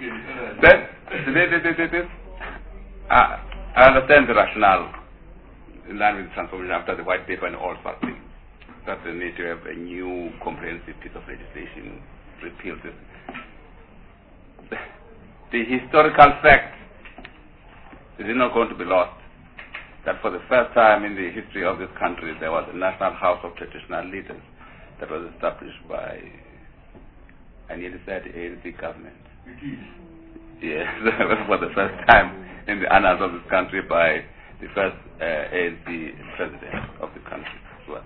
I understand the rationale in line with the transformation after the white paper and all sorts of things. That the need to have a new comprehensive piece of legislation repealed this. The historical fact is not going to be lost that for the first time in the history of this country there was a National House of Traditional Leaders that was established by, I nearly said, the ANC government. Yes, for the first time in the annals of this country by the first ANC president of the country as well.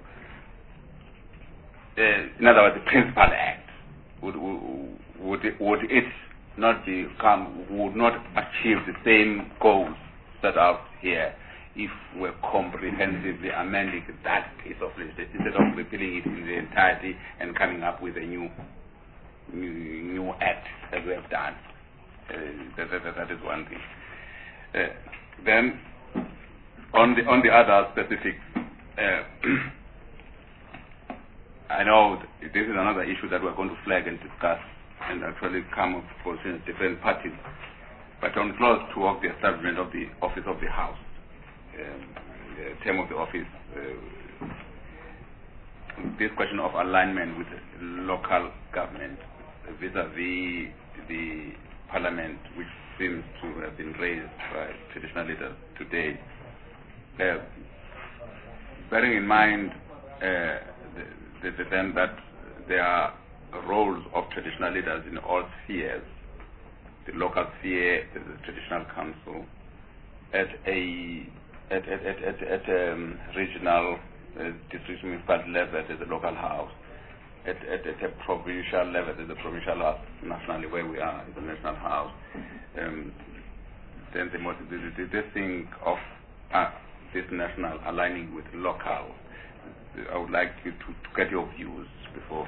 In other words, the principal act would it not would not achieve the same goals set out here if we're comprehensively amending that piece of legislation instead of repealing it in the entirety and coming up with a new act as we have done. That is one thing. Then on the other specific. I know this is another issue that we're going to flag and discuss and actually come up for different parties. But on clause 2 of the establishment of the office of the House, the term of the office, this question of alignment with local government vis-a-vis the Parliament, which seems to have been raised by traditional leaders today, bearing in mind then that there are roles of traditional leaders in all spheres, the local sphere, the traditional council, at a regional, district municipal level, there's a local house, at a provincial level, there's a provincial house, nationally where we are, is a national house. Then this thing of this national aligning with local, I would like you to get your views before.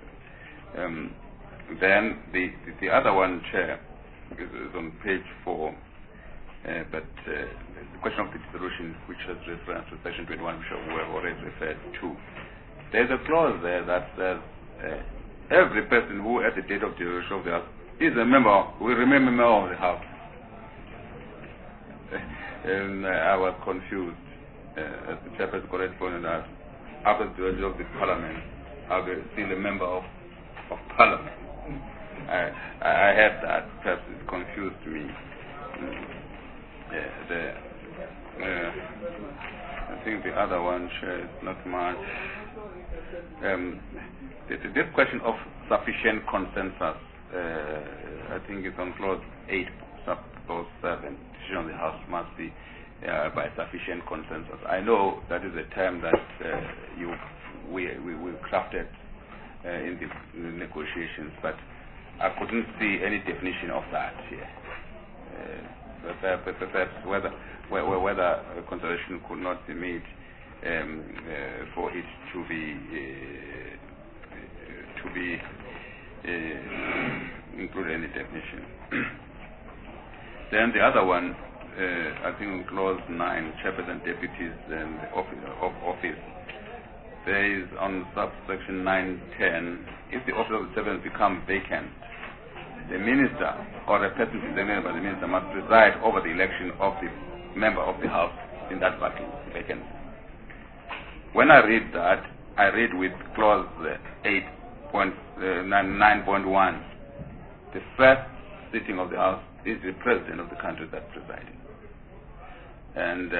Then the other one, Chair, is on page 4, but the question of the dissolution, which has reference to section 21, which we have already referred to. There's a clause there that says every person who at the date of dissolution of the House is a member, will remain a member of the House. And I was confused, as the chairperson correctly pointed out. After the dissolution of the Parliament, I'll be still a member of Parliament. I had that. Perhaps it confused me. I think the other one is not much. This question of sufficient consensus, I think it's on clause 8, sub-clause 7. Decision of the House must be by sufficient consensus. I know that is a term that we crafted in the negotiations, but I couldn't see any definition of that here. Perhaps whether a consideration could not be made for it to be included in the definition. Then the other one, I think in clause 9, chairperson, deputies, and the office. There is on subsection 9.10, if the office of the chairperson becomes vacant, the minister or a person designated by the minister must preside over the election of the member of the House in that vacancy. When I read that, I read with clause 9.1. The first sitting of the House is the president of the country that presiding. and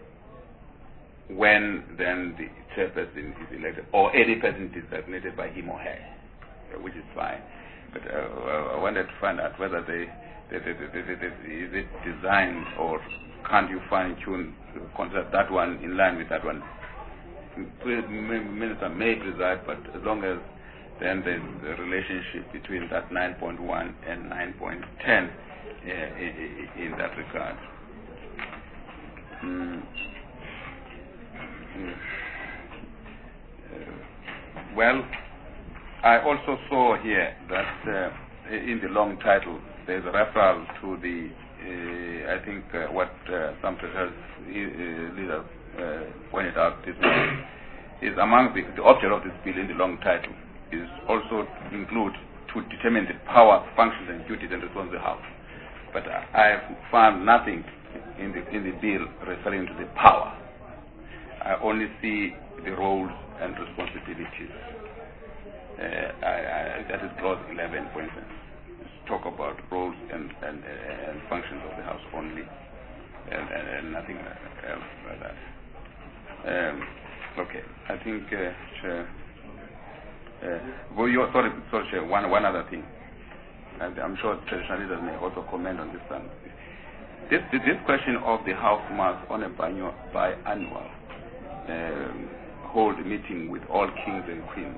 when then the chairperson is elected, or any person designated by him or her, which is fine. But I wanted to find out whether is it designed, or can't you fine-tune that one in line with that one? Minister may preside, but as long as then there's the relationship between that 9.1 and 9.10 in that regard. Well, I also saw here that in the long title there's a reference to the I think what some leaders pointed out this morning is among the object of this bill in the long title is also include to determine the power, functions and duties and responsibilities of the House. But I have found nothing in the bill referring to the power. I only see the roles and responsibilities. That is clause 11, for instance. Talk about roles and functions of the House only, and nothing else like that. Okay, I think, Chair. Sorry, Chair. One other thing, and I'm sure traditional leaders may also comment on this one. This question of the House must on a biannual hold a meeting with all kings and queens.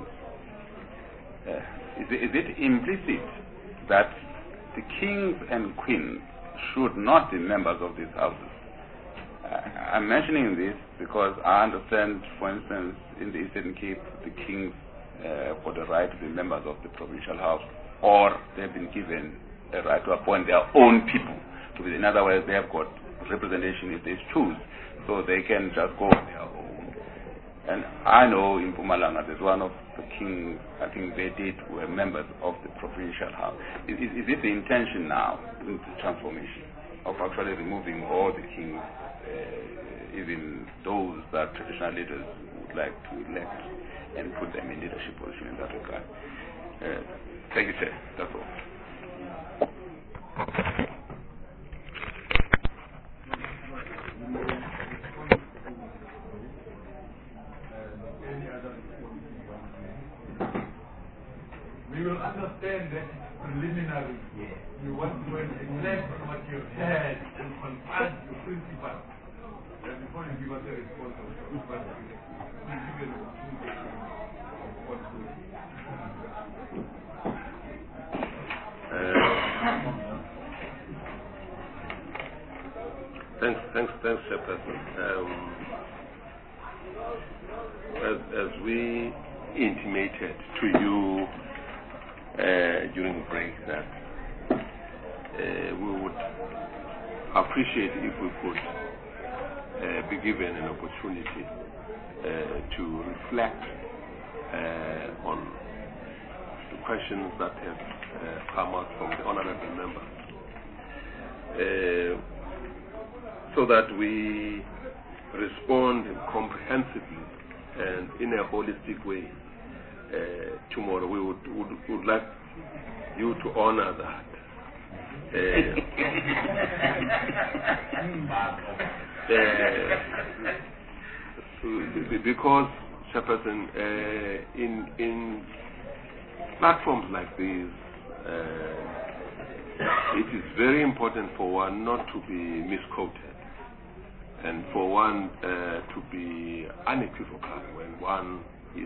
Is it implicit that the kings and queens should not be members of these houses? I'm mentioning this because I understand, for instance, in the Eastern Cape, the kings for the right to be members of the provincial house, or they've been given a right to appoint their own people. In other words, they have got representation if they choose, so they can just go on their own. And I know in Mpumalanga there's one of the kings, I think they were members of the provincial house. Is it the intention now in the transformation of actually removing all the kings, even those that traditional leaders would like to elect, and put them in leadership position in that regard? Thank you, Chair. That's all. We will understand that preliminary. You want to reflect on what you heard and confront your principal. And before you give us a response of your question, please give us Thanks, Chairperson. As we intimated to you during the break that we would appreciate if we could be given an opportunity to reflect on the questions that have come out from the honorable members, so that we respond comprehensively and in a holistic way. Tomorrow we would like you to honor that. Because, Chairperson, in platforms like these, it is very important for one not to be misquoted, and for one to be unequivocal when one is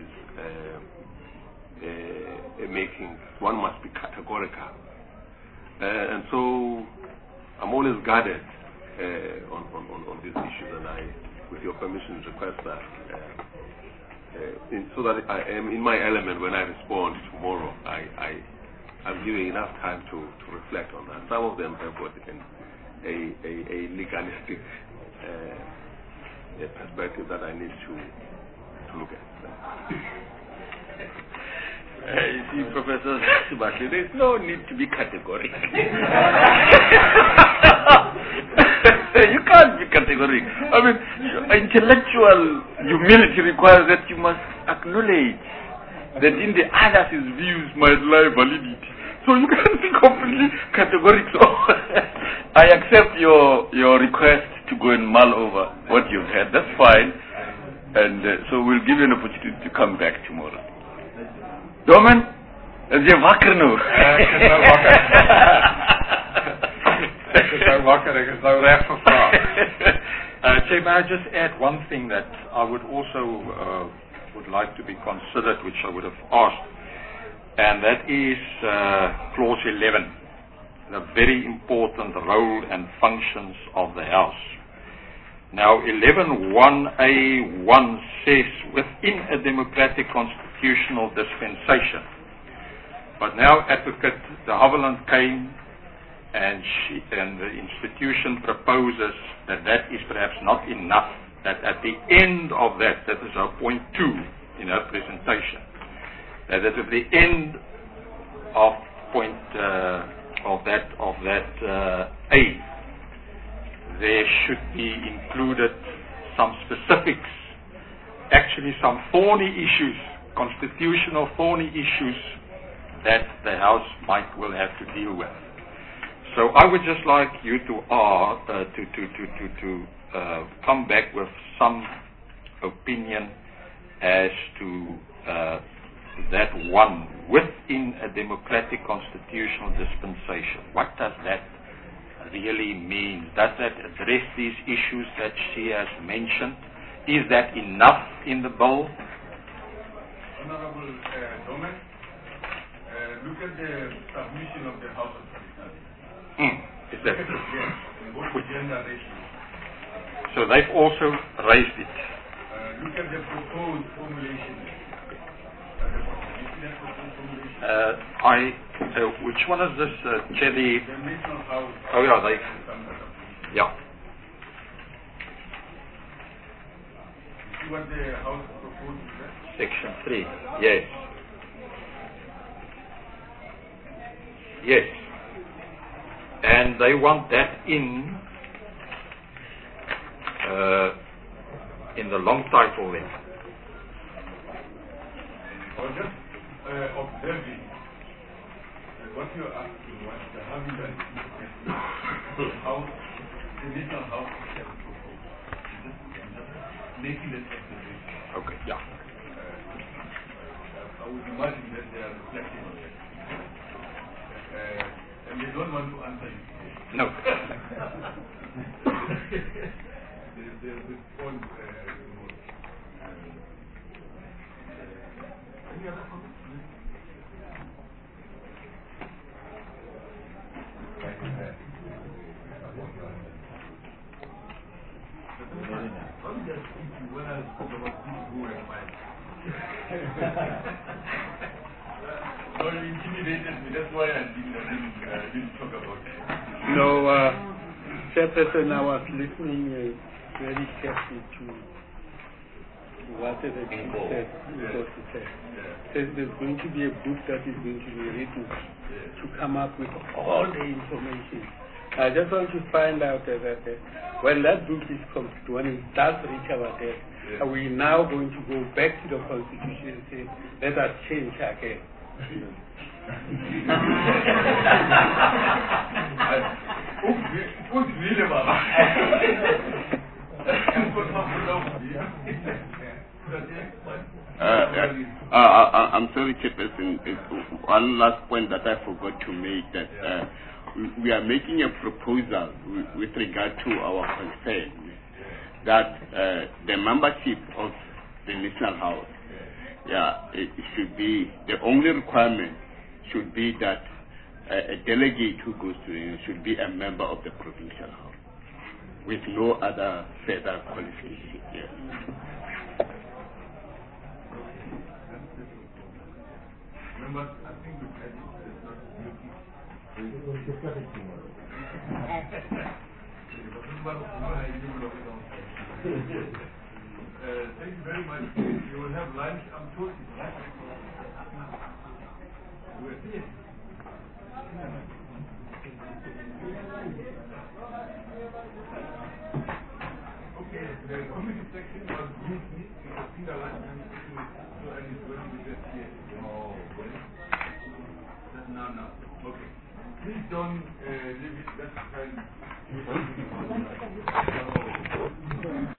one must be categorical. And so I'm always guarded on these issues, and I, with your permission, request that so that I am in my element when I respond tomorrow. I'm giving enough time to reflect on that. Some of them have got a legalistic perspective that I need to look at. You see, Professor Subakli, there's no need to be categorical. You can't be categorical. I mean, intellectual humility requires that you must acknowledge that in the others' views might lie validity. So you can't be completely categorical. So I accept your request to go and mull over what you've had. That's fine. And so we'll give you an opportunity to come back tomorrow. Domen, is jy wakker nou? Ek is nou wakker, ek is nou reg vir vrae. Chair, may I just add one thing that I would also would like to be considered, which I would have asked, and that is clause 11, the very important role and functions of the House. Now, 11.1a.1 says within a democratic constitutional dispensation. But now Advocate de Havilland came and the institution proposes that that is perhaps not enough, that at the end of that is our point 2 in her presentation, that at the end of point of that A, there should be included some specifics, actually some thorny issues, constitutional thorny issues that the House will have to deal with. So I would just like you to come back with some opinion as to that one within a democratic constitutional dispensation. What does that really mean? Does that address these issues that she has mentioned? Is that enough in the bill? Honorable Domen, look at the submission of the House of Representatives. Is that yes, both gender ratio. So they've also raised it. Look at the proposed formulation. Which one is this, Chair? The National House. Oh yeah, yeah. See what the House proposed? Section 3. Yes. Yes. And they want that in the long title then. Or just observing what you're asking, what the Havilland House, the National House has proposed. Just making that observation. Okay, yeah. I would imagine that they are reflecting on that. And they don't want to answer you. No. They respond any other comments? When I spoke about people who were quiet. No, you intimidated me. That's why I didn't talk about it. No, Chairperson, I was listening very carefully to whatever he said. Says there's going to be a book that is going to be written to come up with all the information. I just want to find out that when that book is complete, when it does reach our desk, are we now going to go back to the Constitution and say, let us change again? I'm sorry, Chairperson. One last point that I forgot to make, that we are making a proposal with regard to our concern that the membership of the National House, it should be, the only requirement should be that a delegate who goes to it should be a member of the Provincial House with no other further qualification. Yes. Remember, I think the credit is not beauty. Thank you very much. You will have lunch. I'm told you. You will see it. Okay, the committee section was briefly because Peter London is going to be there. Oh, well. No. Okay. Please don't leave it that kind.